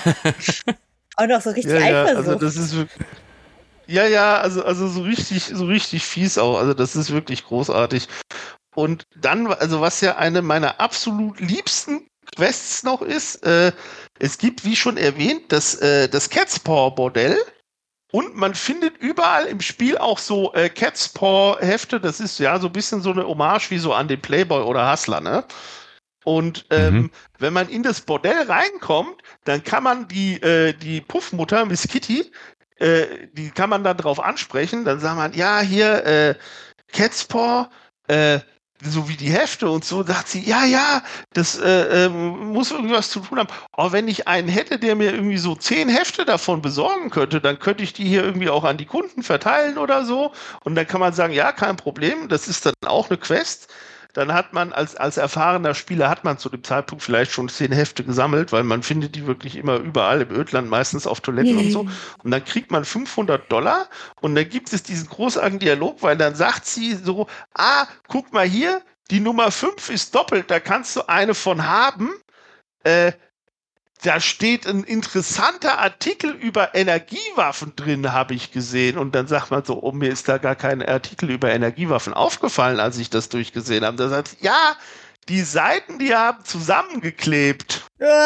Auch noch so richtig Ja, ja, Eifersucht. also das ist wirklich. Ja, ja, also, also so richtig, so richtig fies auch. Also das ist wirklich großartig. Und dann, also was ja eine meiner absolut liebsten Quests noch ist, äh, es gibt, wie schon erwähnt, das, äh, das Catspaw-Bordell. Und man findet überall im Spiel auch so äh, Catspaw-Hefte. Das ist ja so ein bisschen so eine Hommage wie so an den Playboy oder Hustler, ne? Und ähm, Mhm. wenn man in das Bordell reinkommt, dann kann man die, äh, die Puffmutter, Miss Kitty, äh, die kann man dann drauf ansprechen. Dann sagt man, ja, hier, äh, Catspaw, äh, so wie die Hefte und so, sagt sie, ja, ja, das äh, ähm, muss irgendwas zu tun haben. Aber wenn ich einen hätte, der mir irgendwie so zehn Hefte davon besorgen könnte, dann könnte ich die hier irgendwie auch an die Kunden verteilen oder so. Und dann kann man sagen, ja, kein Problem, das ist dann auch eine Quest. Dann hat man als, als erfahrener Spieler hat man zu dem Zeitpunkt vielleicht schon zehn Hefte gesammelt, weil man findet die wirklich immer überall im Ödland, meistens auf Toiletten und so. Und dann kriegt man fünfhundert Dollar und dann gibt es diesen großartigen Dialog, weil dann sagt sie so, ah, guck mal hier, die Nummer fünf ist doppelt, da kannst du eine von haben. Äh, da steht ein interessanter Artikel über Energiewaffen drin, habe ich gesehen. Und dann sagt man so, oh, mir ist da gar kein Artikel über Energiewaffen aufgefallen, als ich das durchgesehen habe. Da sagt sie, ja, die Seiten, die haben zusammengeklebt.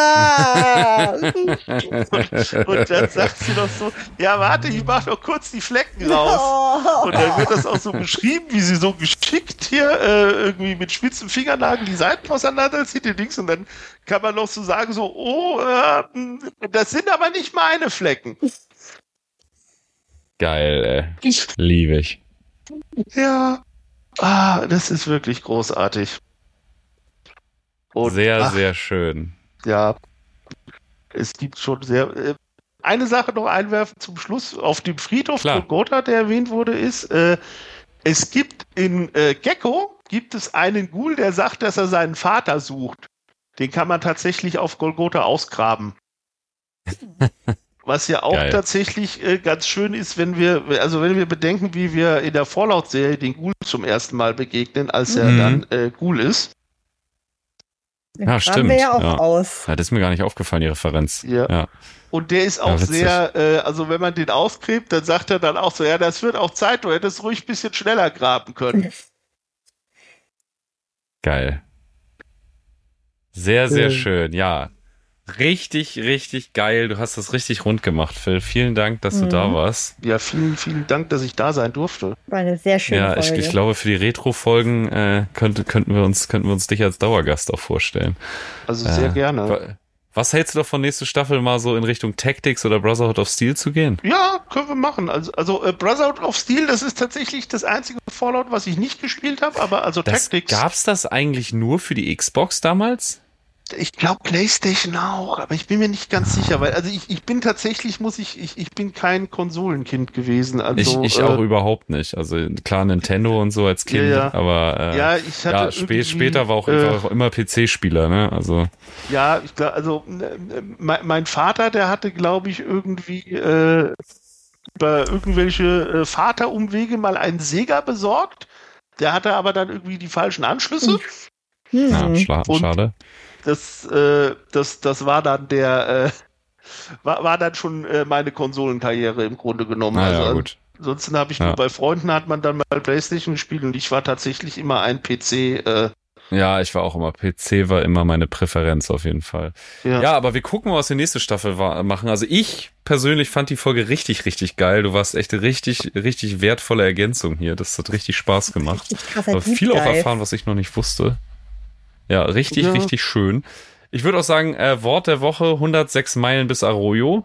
Ah. Und, und dann sagt sie noch so, ja, warte, ich mach noch kurz die Flecken raus. Oh. Und dann wird das auch so beschrieben, wie sie so geschickt hier äh, irgendwie mit spitzen Fingernageln die Seiten auseinanderzieht, die Dings. Und dann kann man noch so sagen, so, oh, äh, das sind aber nicht meine Flecken. Geil, ey. Liebe ich. Ja. Ah, das ist wirklich großartig. Und, sehr, ach, sehr schön. Ja. Es gibt schon sehr... Äh, eine Sache noch einwerfen zum Schluss. Auf dem Friedhof Golgotha, der erwähnt wurde, ist, äh, es gibt in äh, Gecko gibt es einen Ghoul, der sagt, dass er seinen Vater sucht. Den kann man tatsächlich auf Golgotha ausgraben. Was ja auch Geil. tatsächlich äh, ganz schön ist, wenn wir, also wenn wir bedenken, wie wir in der Fallout-Serie den Ghoul zum ersten Mal begegnen, als er mhm. dann äh, Ghoul ist. Den ja, stimmt. Wir ja, auch ja. aus. Ja, das ist mir gar nicht aufgefallen, die Referenz. Ja. ja. Und der ist auch ja, sehr, äh, also wenn man den ausgräbt, dann sagt er dann auch so, ja, das wird auch Zeit, du hättest ruhig ein bisschen schneller graben können. Geil. Sehr, sehr ja. schön, ja. Richtig, richtig geil. Du hast das richtig rund gemacht, Phil. Vielen Dank, dass mhm. du da warst. Ja, vielen, vielen Dank, dass ich da sein durfte. War eine sehr schöne ja, Folge. Ja, ich, ich glaube, für die Retro-Folgen äh, könnte, könnten wir uns, könnten wir uns dich als Dauergast auch vorstellen. Also sehr äh, gerne. Was hältst du davon, nächste Staffel mal so in Richtung Tactics oder Brotherhood of Steel zu gehen? Ja, können wir machen. Also, also äh, Brotherhood of Steel, das ist tatsächlich das einzige Fallout, was ich nicht gespielt habe, aber also das, Tactics. Gab's das eigentlich nur für die Xbox damals? Ich glaube PlayStation auch, aber ich bin mir nicht ganz sicher, weil also ich, ich bin tatsächlich, muss ich, ich, ich bin kein Konsolenkind gewesen. Also, ich ich äh, auch überhaupt nicht. Also klar Nintendo und so als Kind, ja, ja. aber äh, ja, ich hatte ja, spä später war auch, äh, war auch immer P C-Spieler, ne? Also ja, ich glaube, also mein, mein Vater, der hatte, glaube ich, irgendwie äh, über irgendwelche äh, Vaterumwege mal einen Sega besorgt. Der hatte aber dann irgendwie die falschen Anschlüsse. Hm. Ja, schla und schade. Das, äh, das, das war dann der, äh, war, war dann schon äh, meine Konsolenkarriere im Grunde genommen. Ah, also ja, gut. Ansonsten habe ich ja. nur bei Freunden hat man dann mal PlayStation gespielt und ich war tatsächlich immer ein P C. Äh, ja, ich war auch immer, P C war immer meine Präferenz auf jeden Fall. Ja, ja, aber wir gucken mal, was die nächste Staffel war, machen. Also ich persönlich fand die Folge richtig, richtig geil. Du warst echt richtig, richtig wertvolle Ergänzung hier. Das hat richtig Spaß gemacht. Ich habe viel auch erfahren, was ich noch nicht wusste. Ja, richtig, ja. richtig schön. Ich würde auch sagen, äh, Wort der Woche, hundertsechs Meilen bis Arroyo.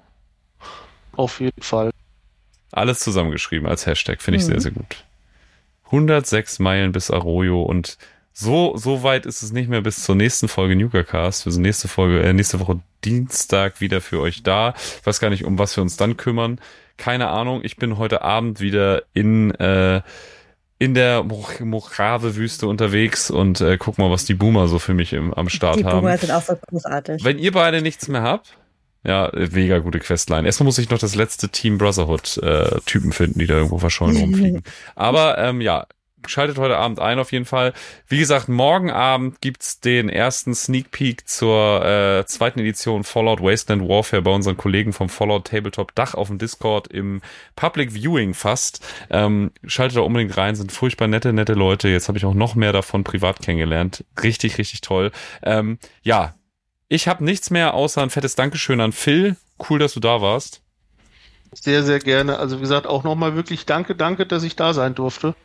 Auf jeden Fall. Alles zusammengeschrieben als Hashtag, finde ich mhm. sehr, sehr gut. hundertsechs Meilen bis Arroyo und so, so weit ist es nicht mehr bis zur nächsten Folge NukaCast. Wir sind nächste Folge, äh, nächste Woche Dienstag wieder für euch da. Ich weiß gar nicht, um was wir uns dann kümmern. Keine Ahnung. Ich bin heute Abend wieder in, äh, in der Mojave-Wüste unterwegs und äh, guck mal, was die Boomer so für mich im, am Start die haben. Die Boomer sind auch so großartig. Wenn ihr beide nichts mehr habt, ja, mega gute Questline. Erstmal muss ich noch das letzte Team Brotherhood-Typen äh, finden, die da irgendwo verschollen rumfliegen. Aber ähm, ja, schaltet heute Abend ein auf jeden Fall. Wie gesagt, morgen Abend gibt's den ersten Sneak Peek zur äh, zweiten Edition Fallout Wasteland Warfare bei unseren Kollegen vom Fallout Tabletop Dach auf dem Discord im Public Viewing fast. Ähm, schaltet da unbedingt rein, sind furchtbar nette, nette Leute. Jetzt habe ich auch noch mehr davon privat kennengelernt. Richtig, richtig toll. Ähm, ja, ich habe nichts mehr außer ein fettes Dankeschön an Phil. Cool, dass du da warst. Sehr, sehr gerne. Also wie gesagt, auch nochmal wirklich danke, danke, dass ich da sein durfte.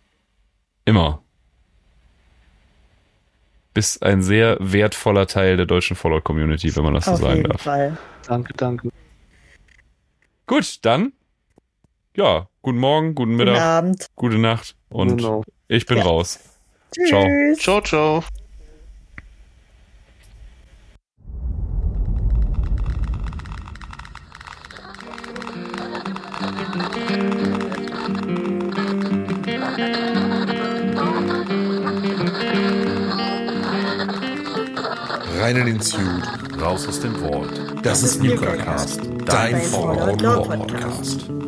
Immer. Bist ein sehr wertvoller Teil der deutschen Fallout-Community, wenn man das so sagen darf. Auf jeden Fall. Danke, danke. Gut, dann, ja, guten Morgen, guten Mittag, guten Abend, gute Nacht und genau. Ich bin ja. raus. Tschüss. Ciao. Ciao, ciao. Rein in den Zug, raus aus dem Wort. Das ist NukaCast, dein Fallout Lore Podcast.